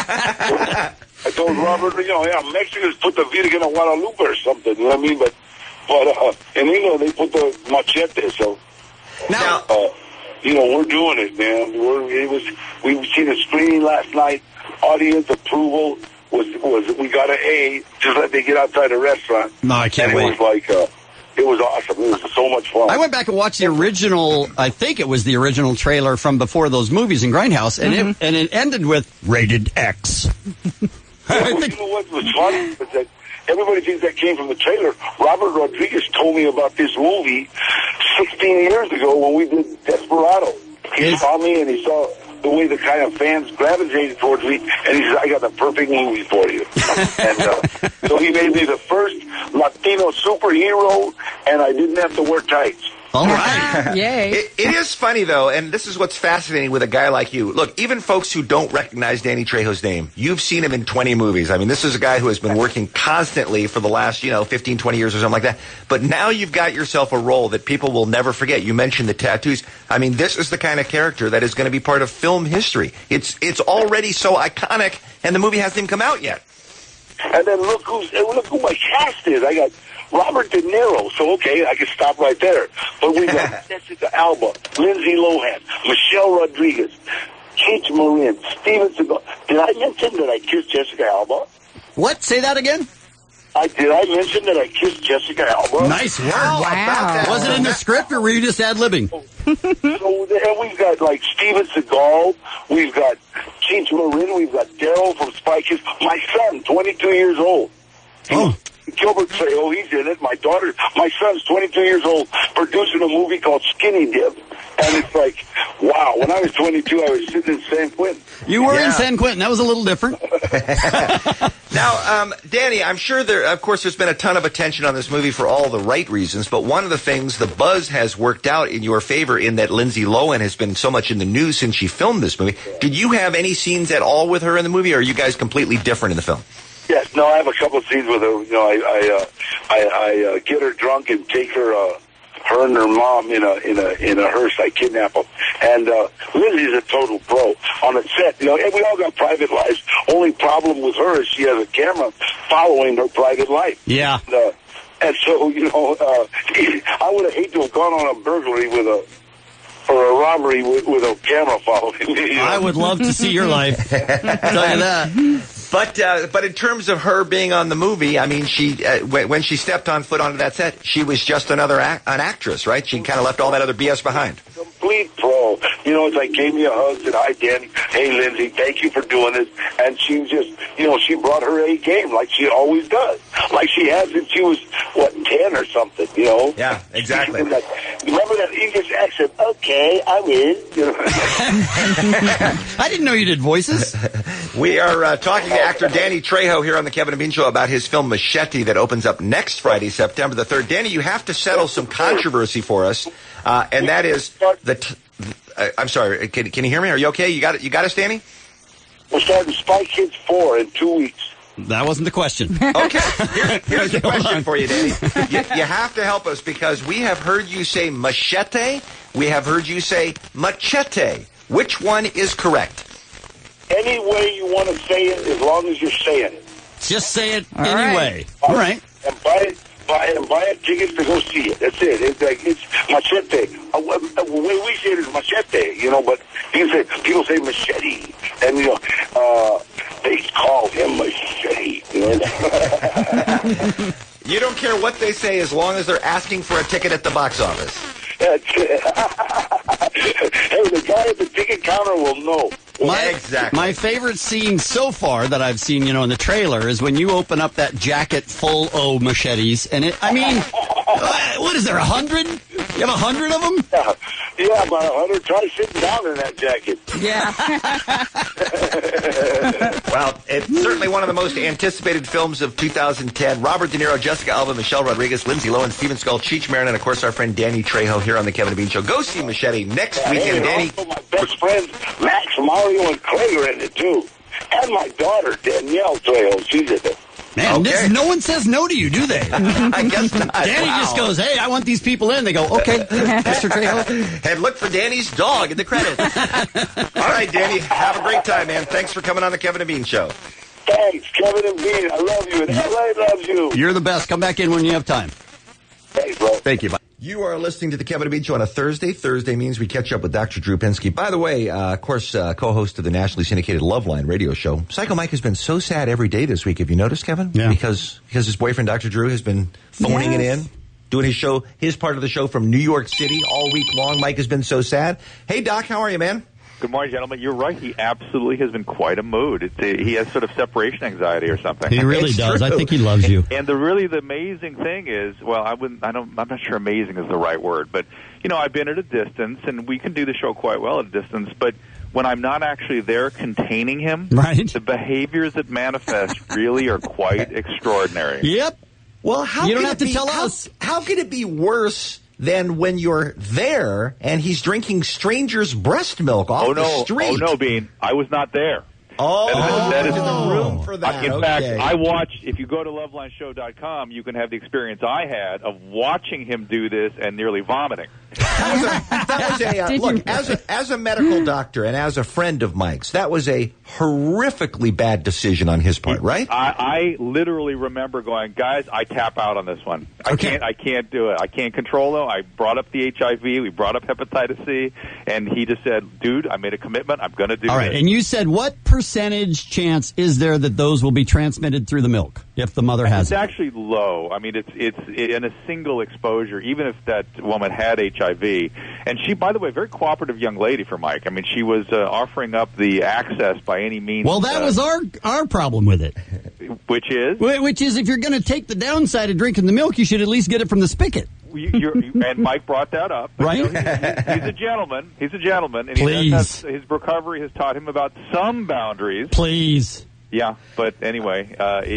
I told Robert, Mexicans put the Virgen of Guadalupe or something, you know what I mean? But in England, they put the Machete, so... Now, we're doing it, man. We seen a screening last night. Audience approval was we got an A. Just let they get outside the restaurant. No, I can't and wait. It was like it was awesome. It was so much fun. I went back and watched the original, I think it was the original trailer from before those movies in Grindhouse, and it ended with Rated X. You know what was funny was that everybody thinks that came from the trailer. Robert Rodriguez told me about this movie 16 years ago when we did Desperado. He saw me and he saw the way the kind of fans gravitated towards me, and he said, I got the perfect movie for you. And so he made me the first Latino superhero, and I didn't have to wear tights. All right. Yay. It is funny, though, and this is what's fascinating with a guy like you. Look, even folks who don't recognize Danny Trejo's name, you've seen him in 20 movies. I mean, this is a guy who has been working constantly for the last, 15, 20 years or something like that. But now you've got yourself a role that people will never forget. You mentioned the tattoos. I mean, this is the kind of character that is going to be part of film history. It's already so iconic, and the movie hasn't even come out yet. And then look who my cast is. I got Robert De Niro, so okay, I can stop right there. But we got Jessica Alba, Lindsay Lohan, Michelle Rodriguez, Cheech Marin, Steven Seagal. Did I mention that I kissed Jessica Alba? What? Say that again? Did I mention that I kissed Jessica Alba? Nice work. Wow. Was it in the script, or were you just ad-libbing? So and we've got like Steven Seagal, we've got Cheech Marin, we've got Daryl from Spy Kids. My son, 22 years old. Gilbert Trejo, he's in it. My son's 22 years old, producing a movie called Skinny Dip. And it's like, wow, when I was 22, I was sitting in San Quentin. You were in San Quentin. That was a little different. Now, Danny, I'm sure of course, there's been a ton of attention on this movie for all the right reasons, but one of the things, the buzz has worked out in your favor in that Lindsay Lohan has been so much in the news since she filmed this movie. Did you have any scenes at all with her in the movie, or are you guys completely different in the film? Yes, no, I have a couple of scenes with her. I get her drunk and take her and her mom in a hearse. I kidnap them, and Lindsay's a total pro on the set. And we all got private lives. Only problem with her is she has a camera following her private life. Yeah. And so I would have hated to have gone on a burglary or a robbery with a camera following me. I would love to see your life. Tell you that. But in terms of her being on the movie, I mean, she when she stepped on foot onto that set, she was just an actress, right? She kind of left all that other BS behind. Complete pro. It's like gave me a hug, said, "Hi, Danny. Hey, Lindsay, thank you for doing this." And she just, she brought her A game like she always does, like she has since she was 10 or something. Yeah, exactly. Remember that English accent? Okay, I'm in. I didn't know you did voices. We are talking to actor Danny Trejo here on the Kevin and Bean Show about his film Machete that opens up next Friday, September the 3rd. Danny, you have to settle some controversy for us, and that is I'm sorry. Can you hear me? Are you okay? You got us, Danny? We're starting Spy Kids 4 in 2 weeks. That wasn't the question. Okay. Here's the question for you, Danny. You have to help us because we have heard you say machete. We have heard you say machete. Which one is correct? Any way you want to say it, as long as you're saying it. Just say it anyway. All right. And buy tickets to go see it. That's it. It's machete. The way we say it is machete, but people say machete, and they call him machete. You don't care what they say as long as they're asking for a ticket at the box office. That's it. Hey, the guy at the ticket counter will know. My favorite scene so far that I've seen, in the trailer is when you open up that jacket full of machetes, and what is there, 100? You have 100 of them? Yeah, about 100. Try sitting down in that jacket. Yeah. Well, it's certainly one of the most anticipated films of 2010. Robert De Niro, Jessica Alba, Michelle Rodriguez, Lindsay Lohan, Steven Seagal, Cheech Marin, and of course our friend Danny Trejo here on the Kevin and Bean Show. Go see Machete next weekend, Danny. Also my best friends, Max, Mario, and Craig are in it too. And my daughter, Danielle Trejo, she's in it. Man, no one says no to you, do they? I guess not. Danny just goes, "Hey, I want these people in." They go, "Okay, Mr. Trejo." And look for Danny's dog in the credits. All right, Danny, have a great time, man. Thanks for coming on the Kevin and Bean Show. Thanks, Kevin and Bean. I love you, and LA loves you. You're the best. Come back in when you have time. Thanks, bro. Thank you. Bye. You are listening to the Kevin and Bean Show on a Thursday. Thursday means we catch up with Dr. Drew Pinsky. By the way, of course, co-host of the nationally syndicated Loveline radio show. Psycho Mike has been so sad every day this week. Have you noticed, Kevin? Yeah. Because his boyfriend, Dr. Drew, has been phoning it in, doing his part of the show from New York City all week long. Mike has been so sad. Hey, Doc, how are you, man? Good morning, gentlemen. You're right. He absolutely has been quite a mood. He has sort of separation anxiety or something. He really does. True. I think he loves you. And the amazing thing is, I'm not sure amazing is the right word, but I've been at a distance, and we can do the show quite well at a distance. But when I'm not actually there containing him, right, the behaviors that manifest really are quite extraordinary. Yep. Well, you don't have to tell us. How could it be worse than when you're there and he's drinking strangers' breast milk off the street. Oh, no, Bean. I was not there. Oh, that is in the room for that. In fact, I watched, if you go to lovelineshow.com, you can have the experience I had of watching him do this and nearly vomiting. That was look, as a medical doctor and as a friend of Mike's, that was a horrifically bad decision on his part, right? I literally remember going, guys, I tap out on this one. I can't do it. I can't control them. I brought up the HIV. We brought up hepatitis C, and he just said, dude, I made a commitment. I'm going to do All right, this. and you said what percentage chance is there that those will be transmitted through the milk if the mother has It's actually low. I mean, it's in a single exposure, even if that woman had HIV. And she, by the way, very cooperative young lady for Mike. I mean, she was offering up the access by any means. Well, that was our problem with it. Which is? Which is if you're going to take the downside of drinking the milk, you should at least get it from the spigot. And Mike brought that up. Right? You know, he's a gentleman. He's a gentleman. And Please. His recovery has taught him about some boundaries. Please. Yeah, but anyway,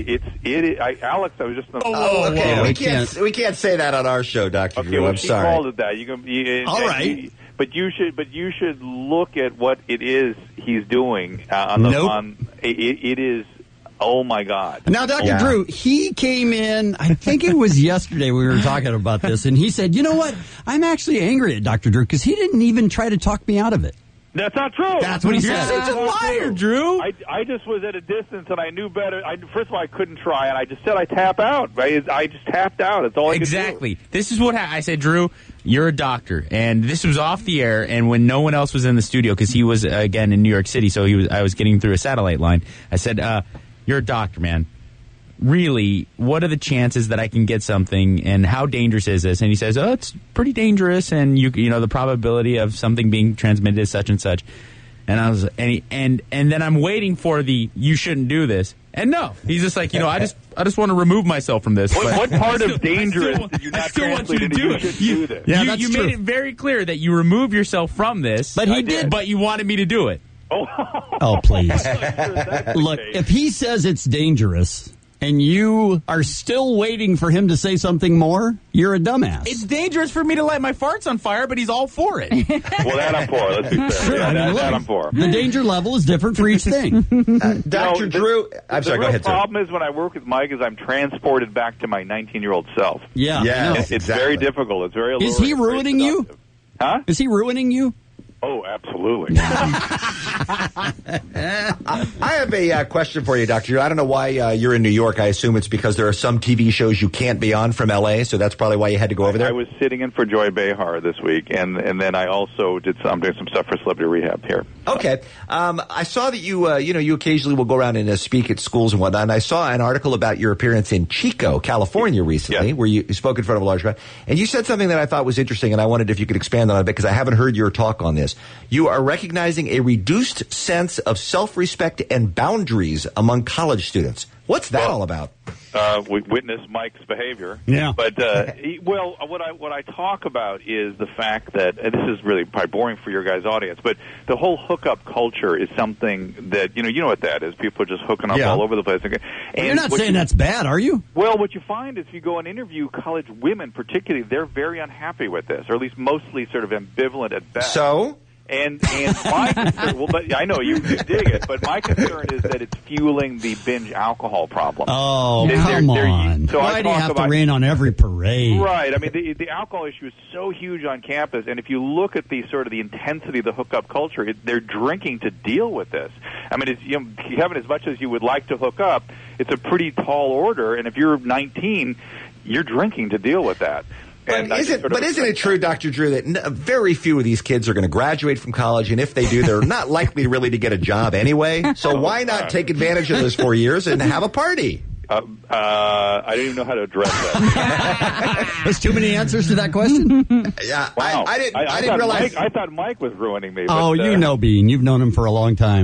Alex, I was just. Okay, we can't say that on our show, Dr. Drew. I'm she sorry. called it that. All right. But you should look at what it is he's doing. It is. Oh my God! Now, Dr. Drew, he came in. I think it was yesterday we were talking about this, and he said, "You know what? I'm actually angry at Dr. Drew because he didn't even try to talk me out of it." That's not true. That's what he said. You're such a liar, Drew. I just was at a distance and I knew better. First of all, I couldn't try, and I just said I tap out. I just tapped out. That's all I could do. Exactly. This is what I said, Drew. You're a doctor, and this was off the air, and when no one else was in the studio, because he was again in New York City, so I was getting through a satellite line. I said, "You're a doctor, man. Really, what are the chances that I can get something, and how dangerous is this?" And he says, "Oh, it's pretty dangerous, and you know the probability of something being transmitted is such and such." And I was, and then I'm waiting for the "you shouldn't do this," and no, he's just like, I just want to remove myself from this. What part of dangerous did you not translate into you shouldn't do this? Yeah, you made it very clear that you remove yourself from this, but he did. But you wanted me to do it. Oh, please. Look, if he says it's dangerous and you are still waiting for him to say something more, you're a dumbass. It's dangerous for me to light my farts on fire, but he's all for it. Well, that I'm for. Let's be fair. Sure, that I'm for. The danger level is different for each thing. Dr. Drew, I'm sorry, go ahead, sir. The problem is when I work with Mike is I'm transported back to my 19-year-old self. Yeah. It's very difficult. It's very alluring. Is he ruining you? Huh? Is he ruining you? Oh, absolutely. I have a question for you, Dr. Drew. I don't know why you're in New York. I assume it's because there are some TV shows you can't be on from L.A., so that's probably why you had to go over there? I was sitting in for Joy Behar this week, and then I also I'm doing some stuff for Celebrity Rehab here. Okay. I saw that you occasionally will go around and speak at schools and whatnot, and I saw an article about your appearance in Chico, California recently, where you spoke in front of a large crowd, and you said something that I thought was interesting, and I wondered if you could expand on it because I haven't heard your talk on this. You are recognizing a reduced sense of self-respect and boundaries among college students. What's that all about? We witnessed Mike's behavior. Yeah. But, what I talk about is the fact that, and this is really probably boring for your guys' audience, but the whole hookup culture is something that, you know what that is. People are just hooking up all over the place. And you're not saying that's bad, are you? Well, what you find is if you go and interview college women particularly, they're very unhappy with this, or at least mostly sort of ambivalent at best. So? And my concern, but I know you dig it, but my concern is that it's fueling the binge alcohol problem. Oh, come on. So why do you have to rain on every parade? Right. I mean, the alcohol issue is so huge on campus, and if you look at the sort of the intensity of the hookup culture, they're drinking to deal with this. I mean, you have it as much as you would like to hook up. It's a pretty tall order, and if you're 19, you're drinking to deal with that. But isn't it true, Dr. Drew, that very few of these kids are going to graduate from college, and if they do, they're not likely really to get a job anyway? So why not take advantage of those 4 years and have a party? I don't even know how to address that. There's too many answers to that question? Yeah, wow. I didn't realize. I thought Mike was ruining me. But, you know Bean. You've known him for a long time.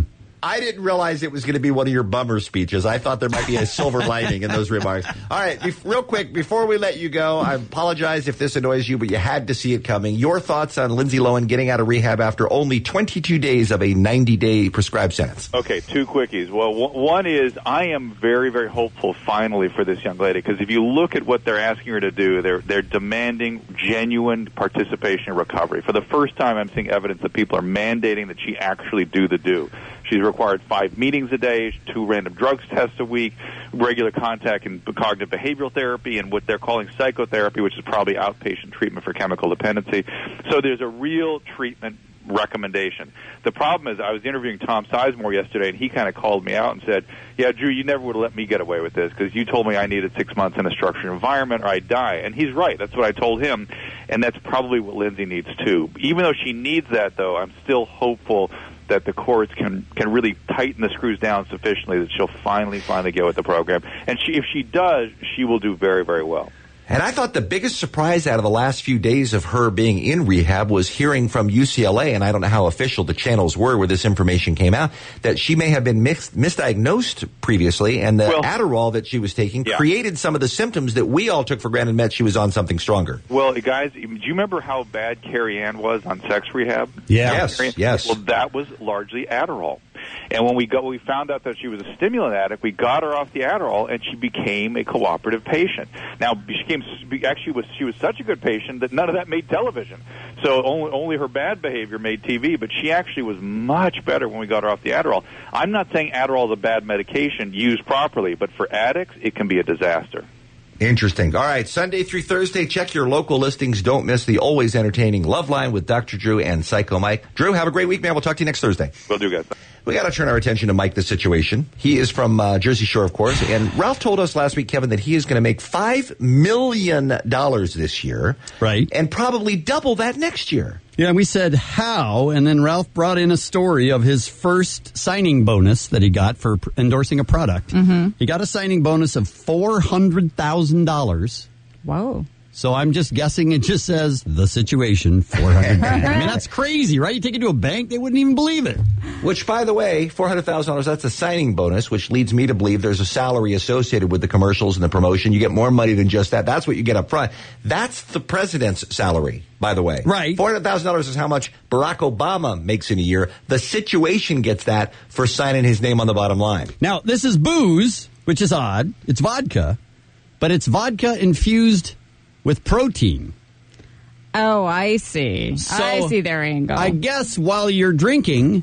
I didn't realize it was going to be one of your bummer speeches. I thought there might be a silver lining in those remarks. All right, real quick, before we let you go, I apologize if this annoys you, but you had to see it coming. Your thoughts on Lindsay Lohan getting out of rehab after only 22 days of a 90-day prescribed sentence? Okay, two quickies. Well, one is I am very, very hopeful finally for this young lady, because if you look at what they're asking her to do, they're demanding genuine participation in recovery. For the first time, I'm seeing evidence that people are mandating that she actually do the do. She's required 5 meetings a day, 2 random drugs tests a week, regular contact in cognitive behavioral therapy, and what they're calling psychotherapy, which is probably outpatient treatment for chemical dependency. So there's a real treatment recommendation. The problem is I was interviewing Tom Sizemore yesterday, and he kind of called me out and said, yeah, Drew, you never would have let me get away with this because you told me I needed 6 months in a structured environment or I'd die. And he's right. That's what I told him, and that's probably what Lindsay needs too. Even though she needs that, though, I'm still hopeful that the courts can really tighten the screws down sufficiently that she'll finally get with the program. And if she does, she will do very, very well. And I thought the biggest surprise out of the last few days of her being in rehab was hearing from UCLA, and I don't know how official the channels were where this information came out, that she may have been misdiagnosed previously, and the Adderall that she was taking created some of the symptoms that we all took for granted meant she was on something stronger. Well, guys, do you remember how bad Carrie Ann was on sex rehab? Yes. Well, that was largely Adderall. And when we found out that she was a stimulant addict, we got her off the Adderall, and she became a cooperative patient. Now, she was such a good patient that none of that made television. So only her bad behavior made TV, but she actually was much better when we got her off the Adderall. I'm not saying Adderall is a bad medication used properly, but for addicts, it can be a disaster. Interesting. All right, Sunday through Thursday, check your local listings. Don't miss the always entertaining Love Line with Dr. Drew and Psycho Mike. Drew, have a great week, man. We'll talk to you next Thursday. Will do, guys. We got to turn our attention to Mike the Situation. He is from Jersey Shore, of course. And Ralph told us last week, Kevin, that he is going to make $5 million this year. Right. And probably double that next year. Yeah, and we said how, and then Ralph brought in a story of his first signing bonus that he got for endorsing a product. Mm-hmm. He got a signing bonus of $400,000. Whoa. So I'm just guessing it just says The Situation, $400,000. I mean, that's crazy, right? You take it to a bank, they wouldn't even believe it. Which, by the way, $400,000, that's a signing bonus, which leads me to believe there's a salary associated with the commercials and the promotion. You get more money than just that. That's what you get up front. That's the president's salary, by the way. Right. $400,000 is how much Barack Obama makes in a year. The Situation gets that for signing his name on the bottom line. Now, this is booze, which is odd. It's vodka, but it's vodka infused with protein. Oh, I see. So, I see their angle. I guess while you're drinking,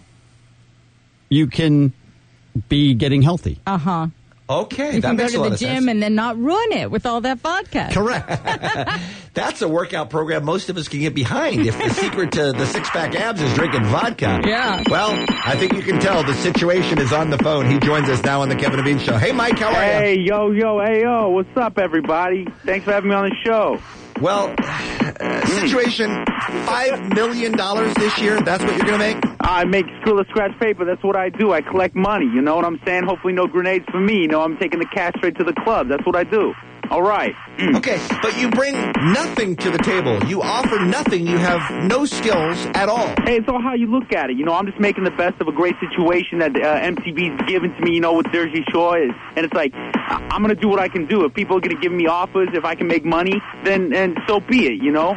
you can be getting healthy. Uh-huh. Okay, you that can makes a go lot to of the gym sense. and then not ruin it with all that vodka. Correct. That's a workout program most of us can get behind. If the secret to the six-pack abs is drinking vodka. Yeah. Well, I think you can tell the Situation is on the phone. He joins us now on the Kevin and Bean Show. Hey, Mike, how are you? Hey, yo, what's up, everybody? Thanks for having me on the show. Well, Situation, $5 million this year, that's what you're going to make? I make Skrilla scratch paper. That's what I do. I collect money. You know what I'm saying? Hopefully no grenades for me. You know, I'm taking the cash straight to the club. That's what I do. All right. Okay, but you bring nothing to the table. You offer nothing. You have no skills at all. Hey, it's all how you look at it. You know, I'm just making the best of a great situation that MTV's given to me, you know, with Jersey Shore. And it's like, I'm going to do what I can do. If people are going to give me offers, if I can make money, then and so be it, you know?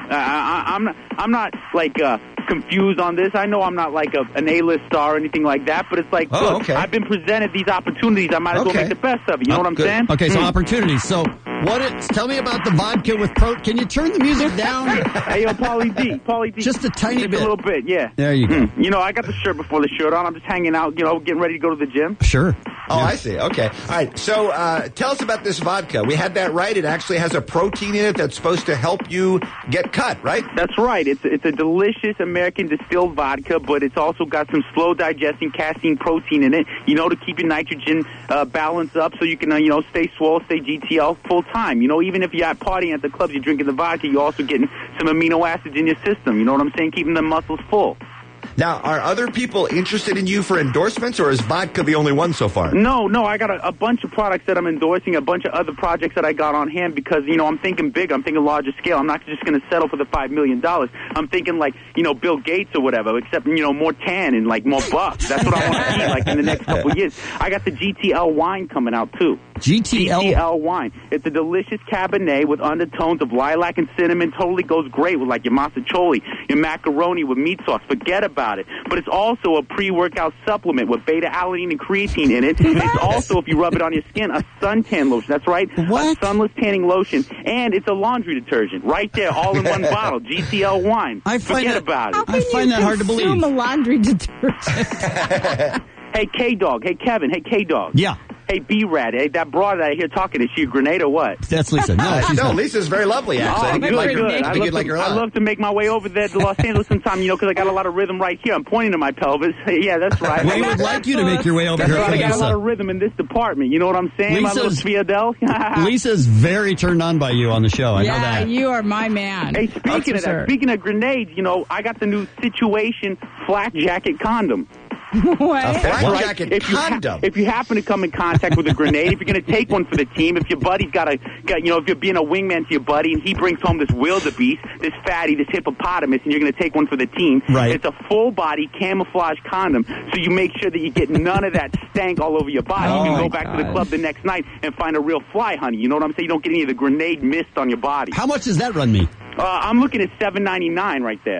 I'm not like confused on this. I know I'm not like an A-list star or anything like that, but it's like, look, I've been presented these opportunities. I might as well make the best of it. You know what I'm saying? Okay, so opportunities. So tell me about the vodka with protein. Can you turn the music down? Hey, yo, Paulie D. Just a tiny bit. A little bit, yeah. There you go. You know, I got the shirt before the shirt on. I'm just hanging out, you know, getting ready to go to the gym. Sure. Oh, I see. Okay. All right. So tell us about this vodka. We had that right. It actually has a protein in it that's supposed to help you get cut, right? That's right. It's a delicious American distilled vodka, but it's also got some slow digesting casein protein in it, you know, to keep your nitrogen balance up so you can, you know, stay swole, stay GTL full time. You know, even if you're out partying at the clubs, you're drinking the vodka, you're also getting some amino acids in your system. You know what I'm saying? Keeping the muscles full. Now, are other people interested in you for endorsements, or is vodka the only one so far? No, I got a bunch of products that I'm endorsing, a bunch of other projects that I got on hand because, I'm thinking big. I'm thinking larger scale. I'm not just going to settle for the $5 million. I'm thinking like, Bill Gates or whatever, except, more tan and like more bucks. That's what I want to see like in the next couple of years. I got the GTL wine coming out too. GTL wine. It's a delicious Cabernet with undertones of lilac and cinnamon. Totally goes great with like your masticholi, your macaroni with meat sauce. Forget about it. But it's also a pre-workout supplement with beta-alanine and creatine in it. It's also, if you rub it on your skin, a suntan lotion. That's right. What? A sunless tanning lotion. And it's a laundry detergent. Right there, all in one bottle. GTL wine. Forget about it. I find that hard to believe. A laundry detergent. Hey, K-Dog. Hey, Kevin. Hey, K-Dog. Yeah. Hey, B-Rad, hey, that broad that I hear talking, is she a grenade or what? That's Lisa. No, Lisa's very lovely, actually. Oh, I think you'd like her. I think you'd like her a lot. I'd love to make my way over there to Los Angeles sometime, because I got a lot of rhythm right here. I'm pointing to my pelvis. Yeah, that's right. We would like you to make your way over here. I got a lot of rhythm in this department. You know what I'm saying, my little Sviadel? Lisa's very turned on by you on the show. I know that. You are my man. Hey, speaking of grenades, I got the new Situation Flak Jacket condom. What? A flak jacket condom. If you happen to come in contact with a grenade, if you're going to take one for the team, if your buddy's got if you're being a wingman to your buddy and he brings home this wildebeest, this fatty, this hippopotamus, and you're going to take one for the team, it's a full-body camouflage condom, so you make sure that you get none of that stank all over your body. You can go back to the club the next night and find a real fly, honey. You know what I'm saying? You don't get any of the grenade mist on your body. How much does that run me? I'm looking at $7.99 right there.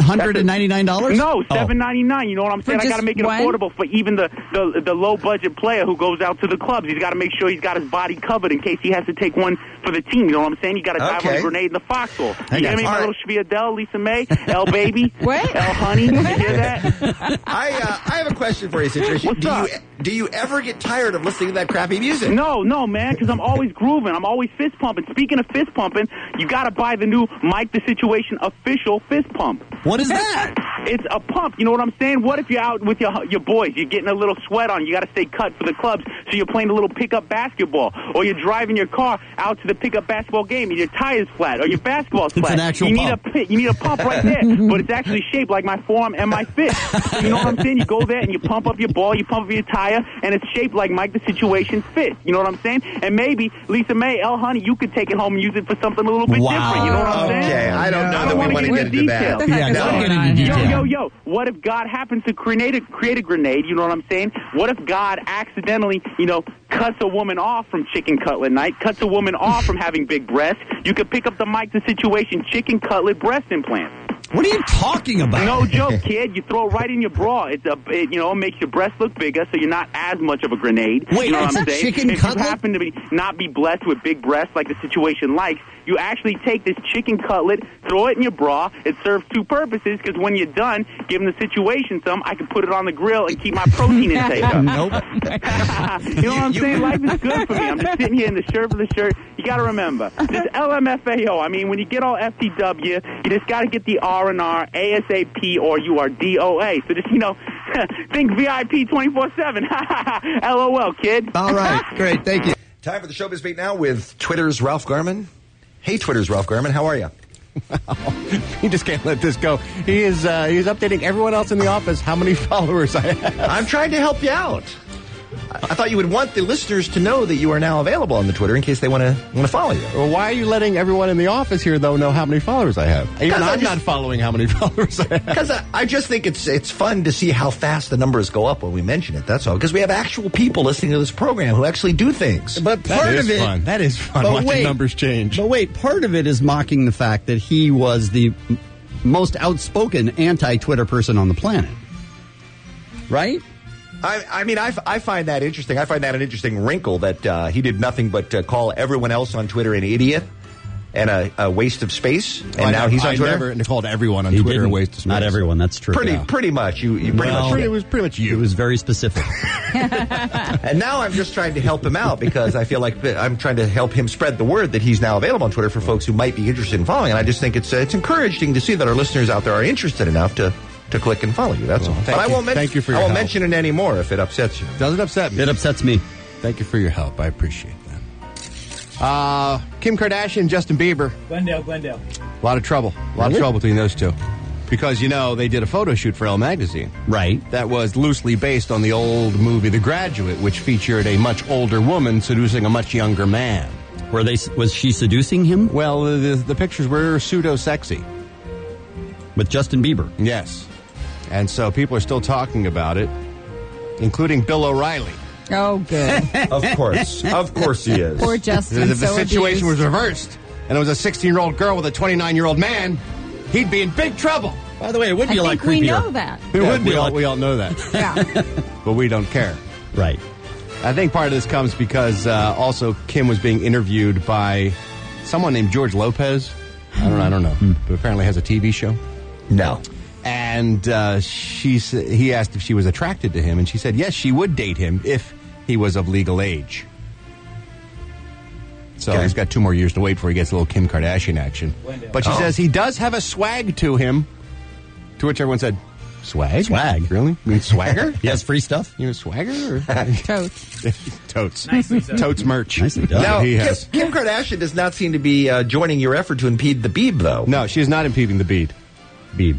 $799? No, $7.99. You know what I'm saying? I got to make it affordable for even the low budget player who goes out to the clubs. He's got to make sure he's got his body covered in case he has to take one for the team. You know what I'm saying? You got to dive on a grenade in the foxhole. You hear me, my little Sviadel, Lisa May, L baby, what? L honey. You hear that? I have a question for you, Citrish. Do you ever get tired of listening to that crappy music? No, man, because I'm always grooving. I'm always fist pumping. Speaking of fist pumping, you got to buy the new Mike the Situation official fist pump. What is that? It's a pump. You know what I'm saying? What if you're out with your boys? You're getting a little sweat on. You got to stay cut for the clubs, so you're playing a little pickup basketball, or you're driving your car out to the pickup basketball game, and your tire's flat, or your basketball's flat. It's an actual pump. You need a pump right there, but it's actually shaped like my forearm and my fist. So you know what I'm saying? You go there and you pump up your ball, you pump up your tire, and it's shaped like Mike the Situation fist. You know what I'm saying? And maybe Lisa May, L honey, you could take it home and use it for something a little bit different. You know what I'm saying? Okay, I don't know that we want to get into that. Yeah, don't get into detail. Yo, what if God happens to create a grenade, you know what I'm saying? What if God accidentally, cuts a woman off from chicken cutlet night, cuts a woman off from having big breasts? You could pick up the Mike the Situation chicken cutlet breast implant. What are you talking about? No joke, kid. You throw it right in your bra. It makes your breast look bigger, so you're not as much of a grenade. Wait, you know it's what I'm a saying? chicken if cutlet? you happen to not be blessed with big breasts like the Situation likes, you actually take this chicken cutlet, throw it in your bra. It serves two purposes, because when you're done, giving the Situation some, I can put it on the grill and keep my protein intake up. Nope. You know what I'm saying? Life is good for me. I'm just sitting here in the shirt for the shirt. You got to remember, this LMFAO, I mean, when you get all FTW, you just got to get the R&R, ASAP, or you are DOA. So just, think VIP 24/7. LOL, kid. All right. Great. Thank you. Time for the Showbiz Beat now with Twitter's Ralph Garman. Hey, Twitter's Ralph Garman. How are you? You just can't let this go. He is updating everyone else in the office how many followers I have. I'm trying to help you out. I thought you would want the listeners to know that you are now available on the Twitter in case they want to follow you. Well, why are you letting everyone in the office here, though, know how many followers I have? Even I'm not following how many followers I have. Because I just think it's fun to see how fast the numbers go up when we mention it. That's all. Because we have actual people listening to this program who actually do things. But part of it, fun. That is fun. Watching numbers change. But wait, part of it is mocking the fact that he was the most outspoken anti-Twitter person on the planet. Right? I find that interesting. I find that an interesting wrinkle that he did nothing but call everyone else on Twitter an idiot and a waste of space. And now he's on Twitter. I never called everyone on Twitter a waste of space. Not everyone. That's true. Pretty much. You pretty much. It was pretty much you. It was very specific. And now I'm just trying to help him out because I feel like I'm trying to help him spread the word that he's now available on Twitter for folks who might be interested in following. And I just think it's encouraging to see that our listeners out there are interested enough to click and follow you. That's all. But I won't mention it anymore if it upsets you. Does it upset me? It upsets me. Thank you for your help. I appreciate that. Kim Kardashian, Justin Bieber. Glendale. A lot of trouble. A lot of trouble between those two. Because, they did a photo shoot for Elle magazine. Right. That was loosely based on the old movie The Graduate, which featured a much older woman seducing a much younger man. Was she seducing him? Well, the pictures were pseudo-sexy. With Justin Bieber? Yes. And so people are still talking about it, including Bill O'Reilly. Oh, good. Of course. Of course he is. Poor Justin. If the so situation abused. was reversed, and it was a 16-year-old girl with a 29-year-old man, he'd be in big trouble. By the way, it would be a lot I think we creepier. know that. It would be. We all know that. Yeah. But we don't care. Right. I think part of this comes because also Kim was being interviewed by someone named George Lopez. I don't know. But apparently has a TV show. No. And he asked if she was attracted to him, and she said yes, she would date him if he was of legal age. So he's got 2 more years to wait before he gets a little Kim Kardashian action. But she says he does have a swag to him, to which everyone said, swag? Swag? Really? You mean swagger? He has free stuff? You know, swagger? Or? Totes. Totes. Nicely said. Totes merch. Nicely done. Now, he has. Kim Kardashian does not seem to be joining your effort to impede the Beeb, though. No, she is not impeding the Beeb.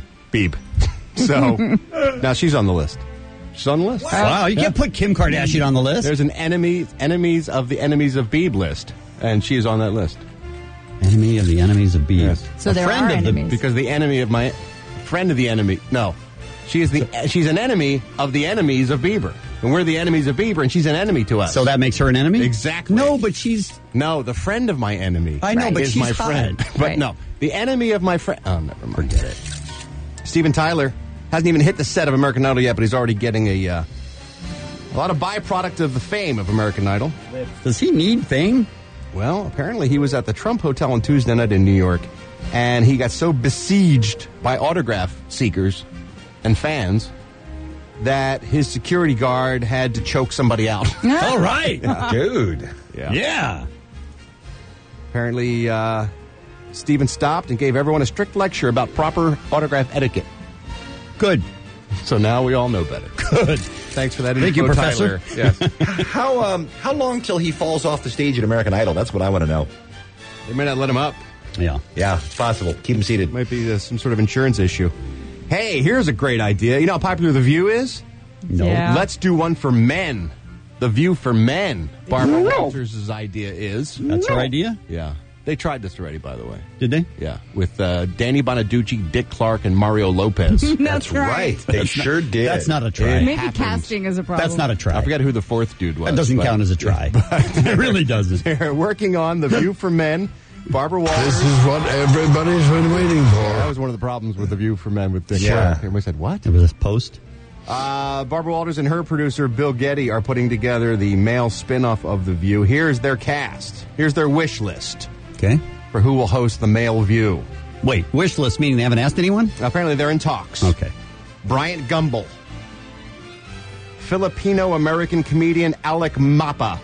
So, now she's on the list. She's on the list. Wow, you can't put Kim Kardashian on the list. There's an enemies of the enemies of Beeb list, and she is on that list. Enemy of the enemies of Beeb. Yes. So there friend are of the- enemies. Because the enemy of my friend of the enemy. No, she's an enemy of the enemies of Bieber, and we're the enemies of Bieber, and she's an enemy to us. So that makes her an enemy? Exactly. No, but she's... No, the friend of my enemy. I know, but is she's my hot. friend. But Right. no, the enemy of my friend. Oh, never mind. Forget it. Steven Tyler hasn't even hit the set of American Idol yet, but he's already getting a lot of byproduct of the fame of American Idol. Does he need fame? Well, apparently he was at the Trump Hotel on Tuesday night in New York, and he got so besieged by autograph seekers and fans that his security guard had to choke somebody out. All right. Dude. Yeah. Apparently, Steven stopped and gave everyone a strict lecture about proper autograph etiquette. Good. So now we all know better. Good. Thanks for that Thank you, info, Professor. Tyler. Yes. How long till he falls off the stage at American Idol? That's what I want to know. They may not let him up. Yeah. Yeah, it's possible. Keep him seated. Might be some sort of insurance issue. Hey, here's a great idea. You know how popular The View is? No. Yeah. Let's do one for men. The View for Men. Barbara Walters' idea is. That's her idea? Yeah. They tried this already, by the way. Did they? Yeah. With Danny Bonaducci, Dick Clark, and Mario Lopez. That's right. They sure did. That's not a try. It Maybe happened. casting is a problem. That's not a try. I forget who the fourth dude was. That doesn't but- count as a try. It really doesn't. They're working on The View for Men. Barbara Walters. This is what everybody's been waiting That for. was one of the problems with The View for Men with Dick Yeah. Clark. Everybody said, what? There was a post. Barbara Walters and her producer, Bill Getty, are putting together the male spin-off of The View. Here's their cast. Here's their wish list Okay. for who will host The Male View. Wait, wish list meaning they haven't asked anyone? Apparently they're in talks. Okay. Bryant Gumbel. Filipino-American comedian Alec Mapa.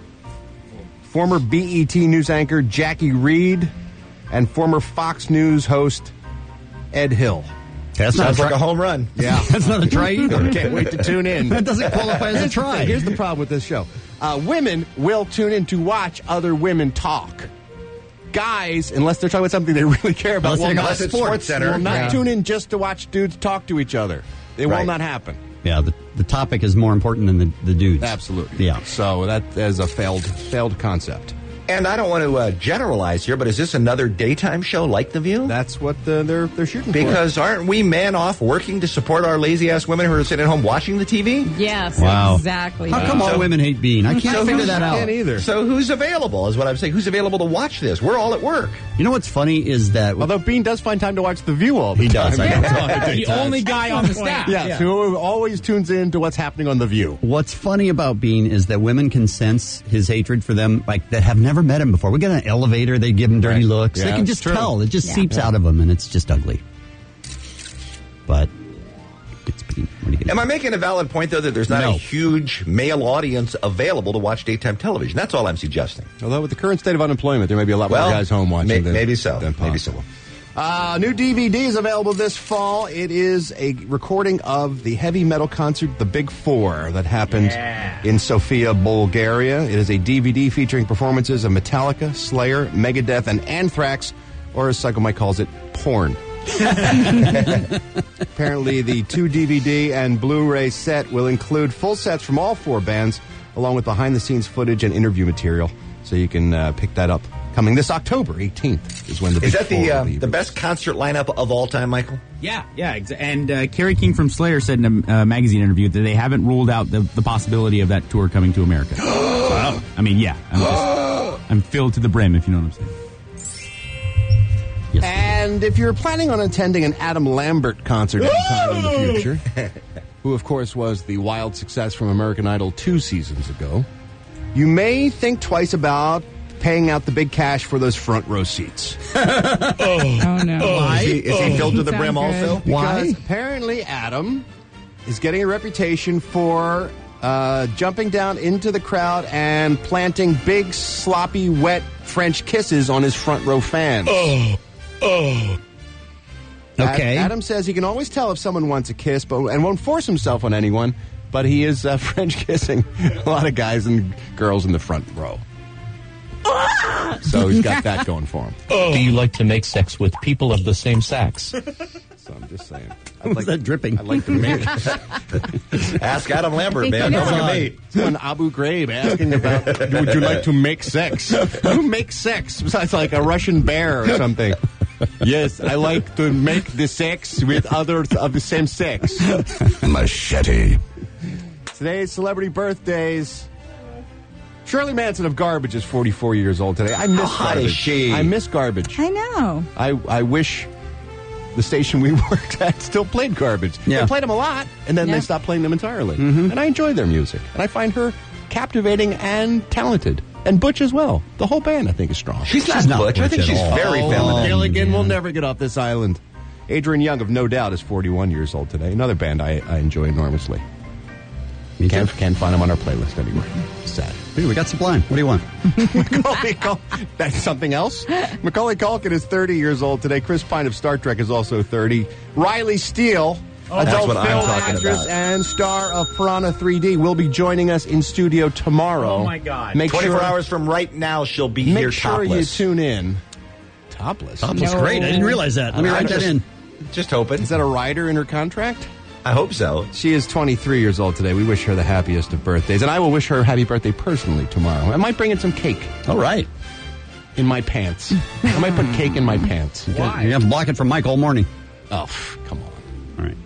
Former BET news anchor Jackie Reed. And former Fox News host Ed Hill. That's not Sounds a like try. a home run. Yeah. That's not a try either. Can't wait to tune in. That doesn't qualify as a try. Here's the problem with this show. Women will tune in to watch other women talk. Guys, unless they're talking about something they really care about, Unless it's Sports Center. will not Yeah. tune in just to watch dudes talk to each other. It will Right. not happen. Yeah, the topic is more important than the dudes. Absolutely. Yeah. So that is a failed concept. And I don't want to generalize here, but is this another daytime show like The View? That's what they're shooting Because aren't we man off working to support our lazy-ass women who are sitting at home watching the TV? Yes, Wow. exactly. How come all women hate Bean? I can't figure that out. either. So who's available is what I'm saying. Who's available to watch this? We're all at work. You know what's funny is that Although Bean does find time to watch The View all the time. does. I know. The only guy on the staff. Yes, who always tunes in to what's happening on The View. What's funny about Bean is that women can sense his hatred for them, like that have never met him before. We get an elevator, they give him dirty looks. Yeah, they can it's just true. tell. It just seeps out of them, and it's just ugly. But it's Bean. What are you gonna Am do? I making a valid point, though, that there's not No. a huge male audience available to watch daytime television? That's all I'm suggesting. Although with the current state of unemployment, there may be a lot more guys home watching than maybe so. than Maybe so. possible. New DVD is available this fall. It is a recording of the heavy metal concert, The Big Four, that happened in Sofia, Bulgaria. It is a DVD featuring performances of Metallica, Slayer, Megadeth, and Anthrax, or as Psycho Mike calls it, porn. Apparently, the 2 DVD and Blu-ray set will include full sets from all 4 bands, along with behind-the-scenes footage and interview material. So you can pick that up. Coming this October 18th is when the big Is that four will be. the best concert lineup of all time, Michael? Yeah. And Kerry King from Slayer said in a magazine interview that they haven't ruled out the possibility of that tour coming to America. Wow. I mean, yeah. I'm filled to the brim, if you know what I'm saying. Yes. And if you're planning on attending an Adam Lambert concert anytime in the future, who, of course, was the wild success from American Idol 2 seasons ago, you may think twice about paying out the big cash for those front row seats. Oh, no. Why? Is he filled to the brim also? Because apparently Adam is getting a reputation for jumping down into the crowd and planting big, sloppy, wet French kisses on his front row fans. Okay. Adam says he can always tell if someone wants a kiss and won't force himself on anyone, but he is French kissing a lot of guys and girls in the front row. So he's got that going for him. Do you like to make sex with people of the same sex? So I'm just saying. What's that dripping? I'd like to make Ask Adam Lambert, man. Don't look at me. Someone Abu Ghraib asking about, would you like to make sex? Who makes sex besides like a Russian bear or something? Yes, I like to make the sex with others of the same sex. Machete. Today's celebrity birthdays. Shirley Manson of Garbage is 44 years old today. I miss How hot Garbage. is she? I miss Garbage. I know. I wish the station we worked at still played Garbage. Yeah. They played them a lot, and then they stopped playing them entirely. And I enjoy their music. And I find her captivating and talented. And Butch as well. The whole band, I think, is strong. She's not Butch. I think she's very feminine. Gilligan will never get off this island. Adrian Young of No Doubt is 41 years old today. Another band I enjoy enormously. Can't find them on our playlist anymore. Sad. Hey, we got Sublime. What do you want? That's something else. Macaulay Culkin is 30 years old today. Chris Pine of Star Trek is also 30. Riley Steele, that's adult what I'm film talking actress about. and star of Piranha 3D, will be joining us in studio tomorrow. Oh, my God. Make 24 sure, hours from right now, she'll be make here sure topless. you tune in. Topless? Topless, great. I didn't realize that. Let me write that in. Just hoping. Is that a rider in her contract? I hope so. She is 23 years old today. We wish her the happiest of birthdays. And I will wish her a happy birthday personally tomorrow. I might bring in some cake. All right. In my pants. I might put cake in my pants. Why? You have to block it from Mike all morning. Oh, come on. All right.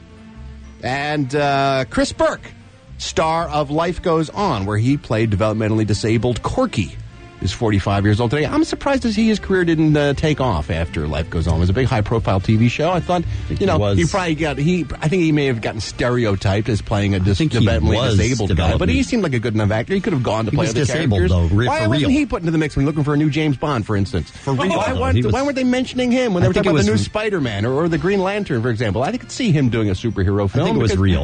And Chris Burke, star of Life Goes On, where he played developmentally disabled Corky, is 45 years old today. I'm surprised to see his career didn't take off after Life Goes On. It was a big high-profile TV show. I thought, he probably got. I think he may have gotten stereotyped as playing a developmentally disabled guy. But he seemed like a good enough actor. He could have gone to play other characters. Though, Why wasn't he put into the mix when looking for a new James Bond, for instance? For real? Why weren't they mentioning him when they were talking about the new Spider-Man or the Green Lantern, for example? I could see him doing a superhero film. I think it was real.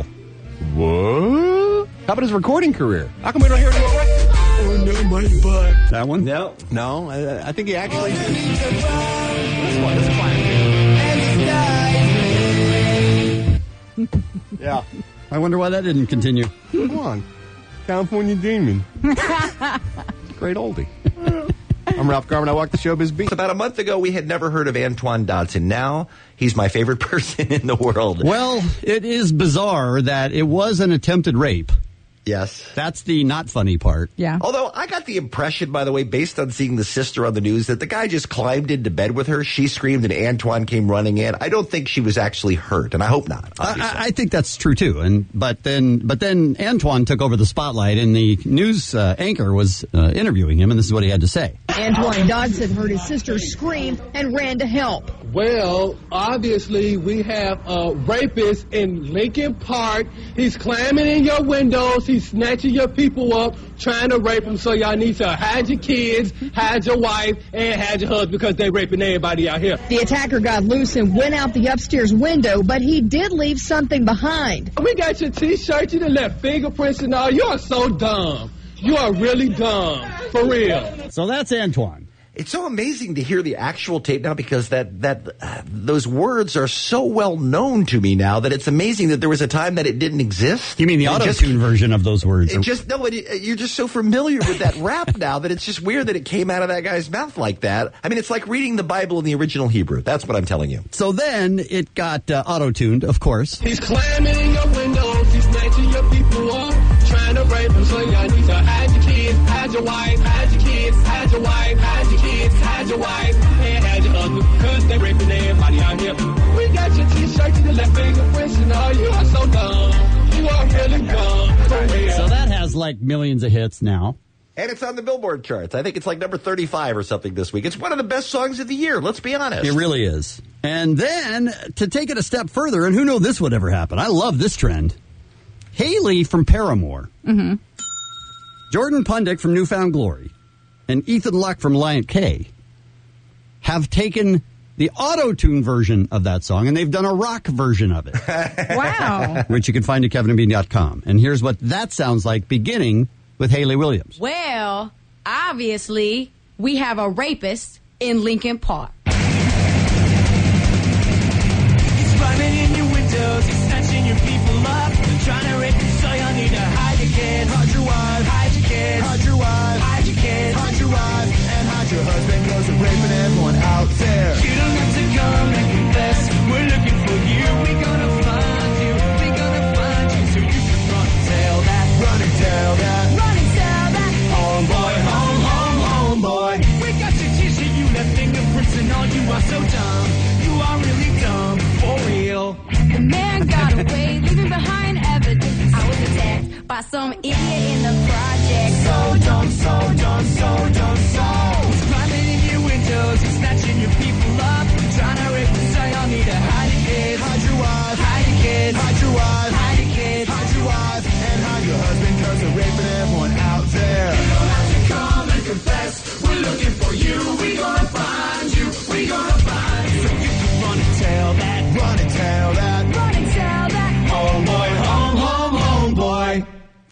What? How about his recording career? How come we don't hear it? Oh, no, my butt. That one? No. I think he actually. Yeah. I wonder why that didn't continue. Come on. California Demon. Great oldie. I'm Ralph Garman. I walk the showbiz beat. About a month ago, we had never heard of Antoine Dodson. Now, he's my favorite person in the world. Well, it is bizarre that it was an attempted rape. Yes. That's the not funny part. Yeah. Although I got the impression, by the way, based on seeing the sister on the news, that the guy just climbed into bed with her. She screamed and Antoine came running in. I don't think she was actually hurt, and I hope not. I think that's true too. But then Antoine took over the spotlight, and the news anchor was interviewing him, and this is what he had to say. Antoine Dodson heard his sister scream and ran to help. Well, obviously, we have a rapist in Lincoln Park. He's climbing in your windows. He's snatching your people up, trying to rape them. So y'all need to hide your kids, hide your wife, and hide your husband because they're raping everybody out here. The attacker got loose and went out the upstairs window, but he did leave something behind. We got your T-shirt. You done left fingerprints and all. You are so dumb. You are really dumb. For real. So that's Antoine. It's so amazing to hear the actual tape now because those words are so well known to me now that it's amazing that there was a time that it didn't exist. You mean the auto-tune version of those words? You're just so familiar with that rap now that it's just weird that it came out of that guy's mouth like that. I mean, it's like reading the Bible in the original Hebrew. That's what I'm telling you. So then it got auto-tuned, of course. He's climbing in your windows, he's snatching your people up, trying to rape them, so y'all need to hide your kids, hide your wife, hide your kids, hide your wife, hide your kids, hide your wife, and hide your husband, cause they raping everybody out here. We got your t-shirt to the left finger press, and all you are so dumb. You are really dumb. For real. So that has like millions of hits now. And it's on the Billboard charts. I think it's like number 35 or something this week. It's one of the best songs of the year, let's be honest. It really is. And then, to take it a step further, and who knew this would ever happen? I love this trend. Haley from Paramore, Jordan Pundik from Newfound Glory, and Ethan Luck from Lion K have taken the auto-tune version of that song, and they've done a rock version of it. Wow. Which you can find at kevinandbean.com. And here's what that sounds like, beginning with Haley Williams. Well, obviously, we have a rapist in Lincoln Park. He's climbing in your windows, he's snatching your people up, trying to rape you, so you need to hide your kid, hide your wife, hide your kid, hide your wife, hide your kid, hide your wife, and hide your husband, cause they're raping everyone out there. You don't have to come and confess, we're looking for you, we're gonna find you, we're gonna find you, so you can run and tell that, run and tell that, run and tell that, homeboy, homeboy. We got your t-shirt, you left fingerprints and all, you are so dumb, you are really dumb, for real. The man got away, leaving behind evidence. I was attacked by some idiot in the project. So dumb, so dumb, so dumb, so. He's climbing in your windows, he's snatching your people up, trying to rape you, so y'all need to hide your kid, hide your wife, hide your kid, hide your wife, hide your kid, hide your wife, and hide your husband, cause they're raping everyone out there. You don't have to come and confess, we're looking for you, we gonna find you, we gonna find you, so you can run and tell that, run and tell that, run and tell that, homeboy, homeboy.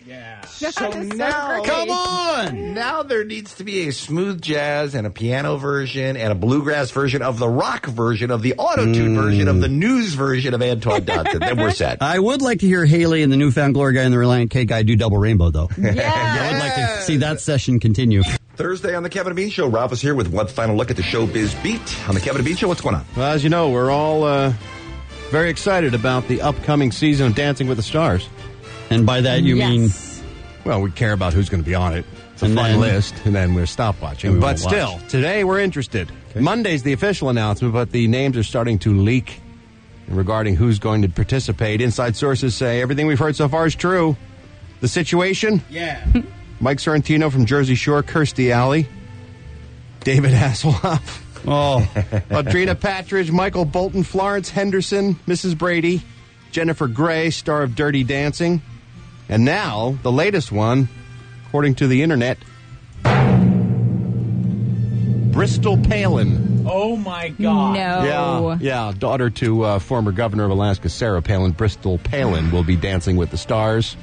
So now, come on! Now there needs to be a smooth jazz and a piano version and a bluegrass version of the rock version of the auto-tune version of the news version of Antoine Dodson. Then we're set. I would like to hear Haley and the Newfound Glory guy and the Reliant K guy do Double Rainbow, though. Yeah. I would like to see that session continue. Thursday on the Kevin and Bean Show, Ralph is here with one final look at the Showbiz Beat. On the Kevin and Bean Show, what's going on? Well, as you know, we're all very excited about the upcoming season of Dancing with the Stars. And by that you mean... Well, we care about who's going to be on it. It's a fun list, and then we're stopwatching. But still, today we're interested. Okay. Monday's the official announcement, but the names are starting to leak regarding who's going to participate. Inside sources say everything we've heard so far is true. The situation? Yeah. Mike Sorrentino from Jersey Shore, Kirstie Alley, David Hasselhoff, Audrina Patridge, Michael Bolton, Florence Henderson, Mrs. Brady, Jennifer Grey, star of Dirty Dancing. And now, the latest one, according to the internet, Bristol Palin. Oh, my God. No. Yeah, daughter to former governor of Alaska, Sarah Palin. Bristol Palin will be Dancing with the Stars.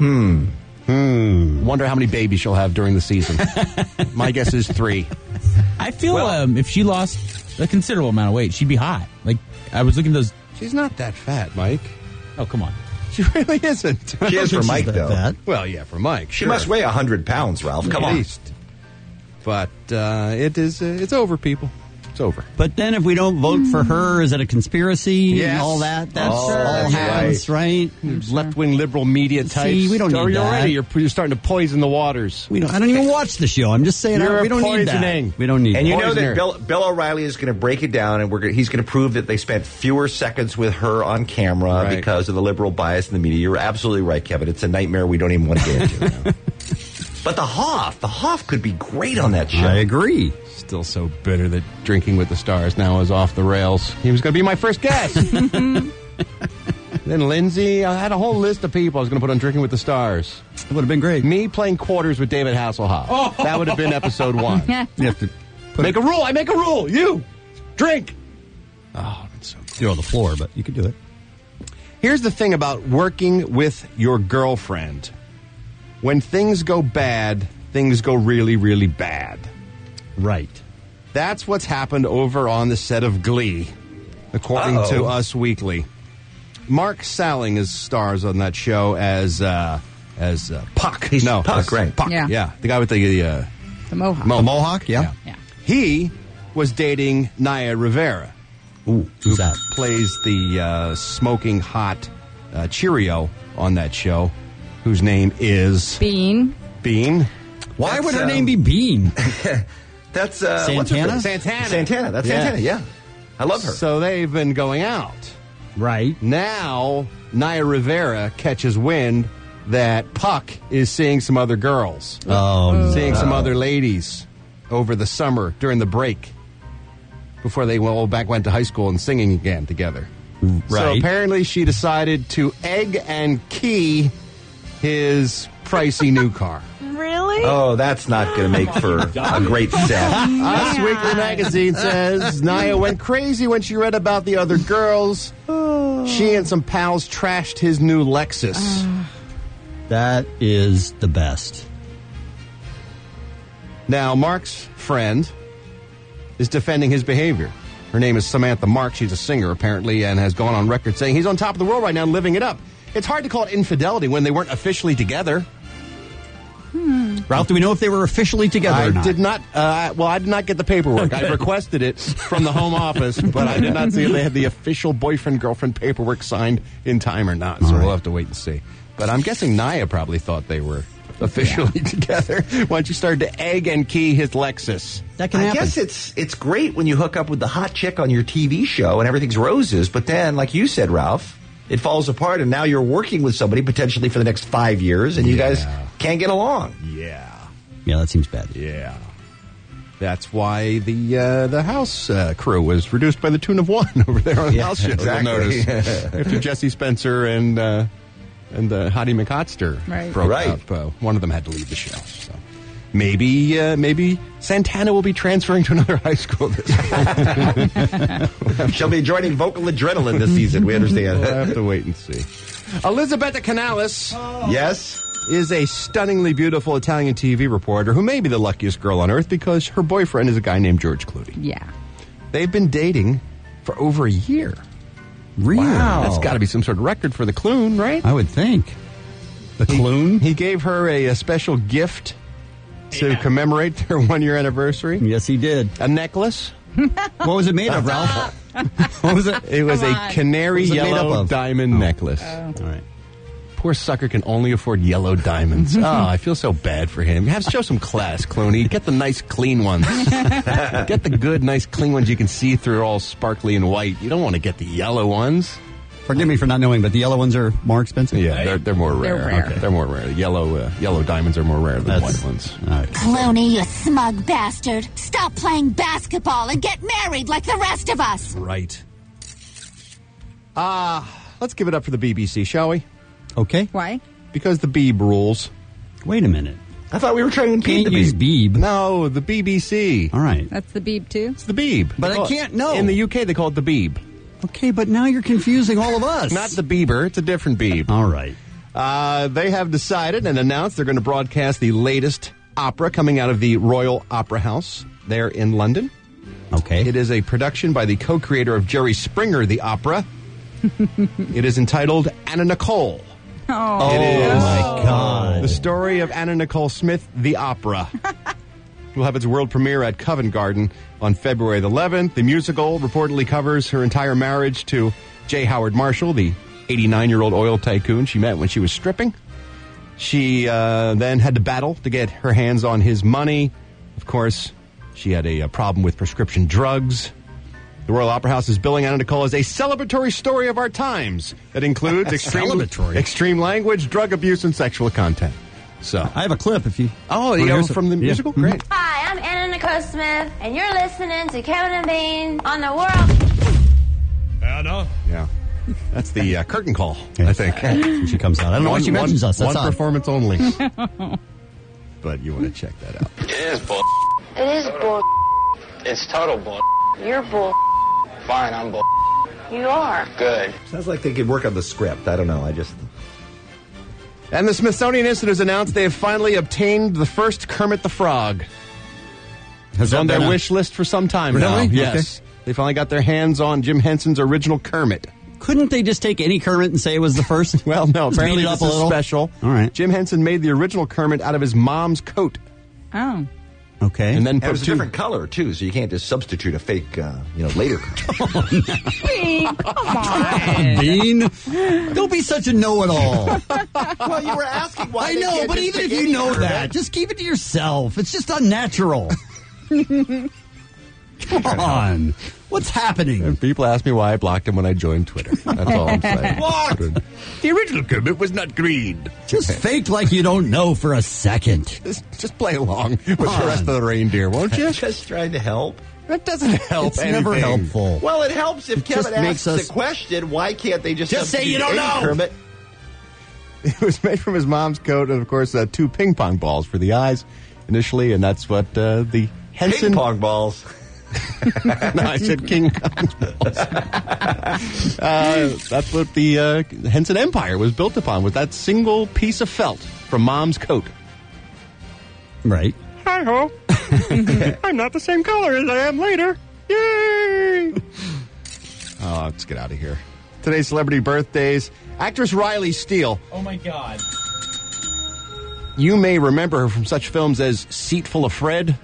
Wonder how many babies she'll have during the season. My guess is 3. I feel if she lost a considerable amount of weight, she'd be hot. Like, I was looking at those... She's not that fat, Mike. Oh, come on. She really isn't. She is for Mike, though. Fat. Well, yeah, for Mike. She must weigh 100 pounds, Ralph. Come on. Least. But it's over, people. It's over. But then if we don't vote for her, is it a conspiracy and all that? That's all hands, right? Left-wing liberal media types. See, we don't need that. Already, you're starting to poison the waters. I don't even watch the show. I'm just saying we don't need that. We don't need And that. you know that Bill O'Reilly is going to break it down, and he's going to prove that they spent fewer seconds with her on camera because of the liberal bias in the media. You're absolutely right, Kevin. It's a nightmare we don't even want to get into. But the Hoff could be great on that show. I agree. Still so bitter that Drinking with the Stars now is off the rails. He was going to be my first guest. Then Lindsay, I had a whole list of people I was going to put on Drinking with the Stars. It would have been great. Me playing quarters with David Hasselhoff. That would have been episode 1. You have to make a rule. I make a rule. You drink. Oh, that's so good. You're on the floor, but you could do it. Here's the thing about working with your girlfriend. When things go bad, things go really, really bad. Right. That's what's happened over on the set of Glee, according to Us Weekly. Mark Salling is stars on that show as Puck. He's Puck, right? Puck, Yeah. The guy with the Mohawk. The Mohawk, yeah. He was dating Naya Rivera. Ooh, who's that? Plays the smoking hot Cheerio on that show, whose name is Bean. Why would her name be Bean? That's Santana? Santana. That's Santana, yeah. I love her. So they've been going out. Right. Now, Naya Rivera catches wind that Puck is seeing some other girls. Seeing some other ladies over the summer during the break before they all went to high school and singing again together. Right. So apparently she decided to egg and key his pricey new car. Really? Oh, that's not going to make for a great set. Us Weekly Magazine says Naya went crazy when she read about the other girls. She and some pals trashed his new Lexus. That is the best. Now, Mark's friend is defending his behavior. Her name is Samantha Mark. She's a singer, apparently, and has gone on record saying he's on top of the world right now, living it up. It's hard to call it infidelity when they weren't officially together. Ralph, do we know if they were officially together or not? Did not. I did not get the paperwork. I requested it from the home office, but I did not see if they had the official boyfriend-girlfriend paperwork signed in time or not. So we'll have to wait and see. But I'm guessing Naya probably thought they were officially together once she started to egg and key his Lexus. That can happen. I guess it's great when you hook up with the hot chick on your TV show and everything's roses, but then, like you said, Ralph, it falls apart, and now you're working with somebody potentially for the next 5 years, and you guys can't get along. Yeah, that seems bad. Yeah. That's why the house crew was reduced by the tune of one over there on the house show. Exactly. You'll notice. After Jesse Spencer and Hottie McHotster broke up, one of them had to leave the show. So maybe Santana will be transferring to another high school this year. She'll be joining Vocal Adrenaline this season. We understand. We'll have to wait and see. Elisabetta Canales. Yes. Is a stunningly beautiful Italian TV reporter who may be the luckiest girl on earth because her boyfriend is a guy named George Clooney. Yeah. They've been dating for over a year. Really? Wow. That's got to be some sort of record for the Clune, right? I would think. The Clune? He gave her a special gift to commemorate their 1-year anniversary. Yes, he did. A necklace. What was it made of, Ralph? What was it? It was a canary yellow diamond necklace. All right. Poor sucker can only afford yellow diamonds. Oh, I feel so bad for him. Show some class, Clooney. Get the nice, clean ones. Get the good, nice, clean ones you can see through, all sparkly and white. You don't want to get the yellow ones. Forgive me for not knowing, but the yellow ones are more expensive? Yeah, they're more rare. They're rare. Okay. They're more rare. Yellow diamonds are more rare than white ones. All right. Clooney, you smug bastard. Stop playing basketball and get married like the rest of us. Right. Let's give it up for the BBC, shall we? Okay. Why? Because the Beeb rules. Wait a minute. I thought we were trying to Can't use Beeb. No, the BBC. All right. That's the Beeb, too? It's the Beeb. But I can't know. In the UK, they call it the Beeb. Okay, but now you're confusing all of us. Not the Bieber. It's a different Beeb. All right. They have decided and announced they're going to broadcast the latest opera coming out of the Royal Opera House there in London. Okay. It is a production by the co-creator of Jerry Springer, the opera. It is entitled Anna Nicole. Oh, it is my God. the story of Anna Nicole Smith, the opera. It will have its world premiere at Covent Garden on February the 11th. The musical reportedly covers her entire marriage to J. Howard Marshall, the 89-year-old oil tycoon she met when she was stripping. She then had to battle to get her hands on his money. Of course, she had a problem with prescription drugs. The Royal Opera House is billing Anna Nicole as a celebratory story of our times that includes extreme language, drug abuse, and sexual content. So I have a clip if you... Oh, you know, from the musical? Yeah. Great. Hi, I'm Anna Nicole Smith, and you're listening to Kevin and Bean on the World. Anna? Yeah. That's the curtain call, I think. When she comes out. I don't know why she mentions us. That's one odd. performance only. But you want to check that out. It is bull. It is bull. It's total bull. You're bull. Fine, I'm bull. You are. Good. Sounds like they could work on the script. I don't know. And the Smithsonian Institute has announced they have finally obtained the first Kermit the Frog. It's on their wish list for some time now. Really? Yes. Okay. They finally got their hands on Jim Henson's original Kermit. Couldn't they just take any Kermit and say it was the first? Well, no. Just Apparently beat it up this a is little? special. All right. Jim Henson made the original Kermit out of his mom's coat. Oh. Okay. And then it was a different color, too, so you can't just substitute a fake, later. Bean, come on. Bean, don't be such a know-it-all. Well, you were asking why. I know, but even if you know that, just keep it to yourself. It's just unnatural. Come on. What's happening? And people ask me why I blocked him when I joined Twitter. That's all I'm saying. Blocked! The original Kermit was not green. Just fake like you don't know for a second. Just play along with the rest of the reindeer, won't you? Just trying to help. That doesn't help It's anything. never helpful. Well, it helps if It just Kevin makes asks us- the question. Why can't they just say you don't know? Kermit? It was made from his mom's coat, and of course, 2 ping pong balls for the eyes initially, and that's what the Henson Ping pong balls. No, I said King Kong balls. That's what the Henson Empire was built upon, with that single piece of felt from mom's coat. Right. Hi-ho. I'm not the same color as I am later. Yay! Oh, let's get out of here. Today's celebrity birthdays. Actress Riley Steele. Oh, my God. You may remember her from such films as Seat Full of Fred.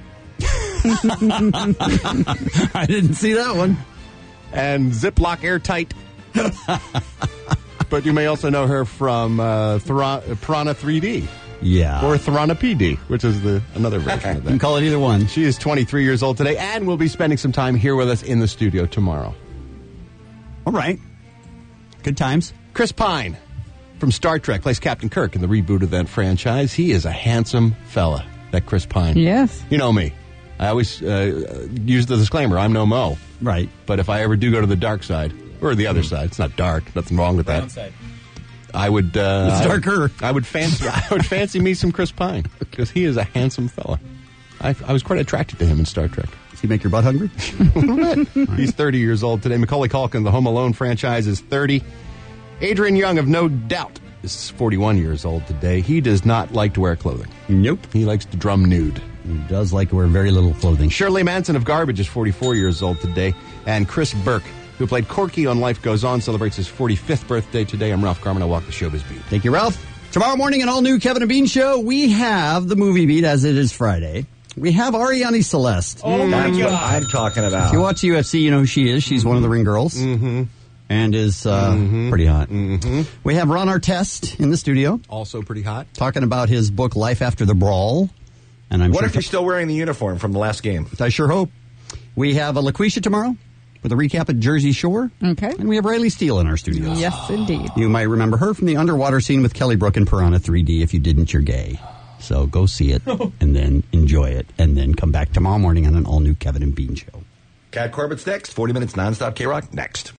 I didn't see that one. And Ziploc Airtight. But you may also know her from Piranha 3D. Yeah. Or Piranha PD, which is another version of that. You can call it either one. She is 23 years old today and will be spending some time here with us in the studio tomorrow. All right. Good times. Chris Pine from Star Trek plays Captain Kirk in the reboot of that franchise. He is a handsome fella, that Chris Pine. Yes. You know me. I always use the disclaimer, I'm no Mo. Right. But if I ever do go to the dark side, or the other side, it's not dark, nothing wrong with that. Side. I would. It's darker. I would fancy me some Chris Pine because he is a handsome fella. I was quite attracted to him in Star Trek. Does he make your butt hungry? A little bit. He's 30 years old today. Macaulay Culkin, the Home Alone franchise, is 30. Adrian Young of No Doubt is 41 years old today. He does not like to wear clothing. Nope. He likes to drum nude. He does like to wear very little clothing. Shirley Manson of Garbage is 44 years old today. And Chris Burke, who played Corky on Life Goes On, celebrates his 45th birthday today. I'm Ralph Garman. I walk the showbiz beat. Thank you, Ralph. Tomorrow morning, an all-new Kevin and Bean show, we have the movie beat, as it is Friday. We have Ariane Celeste. Oh, my That's what God. I'm talking about. If you watch UFC, you know who she is. She's one of the ring girls. Mm-hmm. And is pretty hot. Mm-hmm. We have Ron Artest in the studio. Also pretty hot. Talking about his book, Life After the Brawl. And I'm What sure if you're still wearing the uniform from the last game? I sure hope. We have a LaQuisha tomorrow with a recap of Jersey Shore. Okay. And we have Riley Steele in our studio. Yes, indeed. You might remember her from the underwater scene with Kelly Brook in Piranha 3D. If you didn't, you're gay. So go see it and then enjoy it and then come back tomorrow morning on an all-new Kevin and Bean show. Cat Corbett's next. 40 minutes nonstop K-Rock next.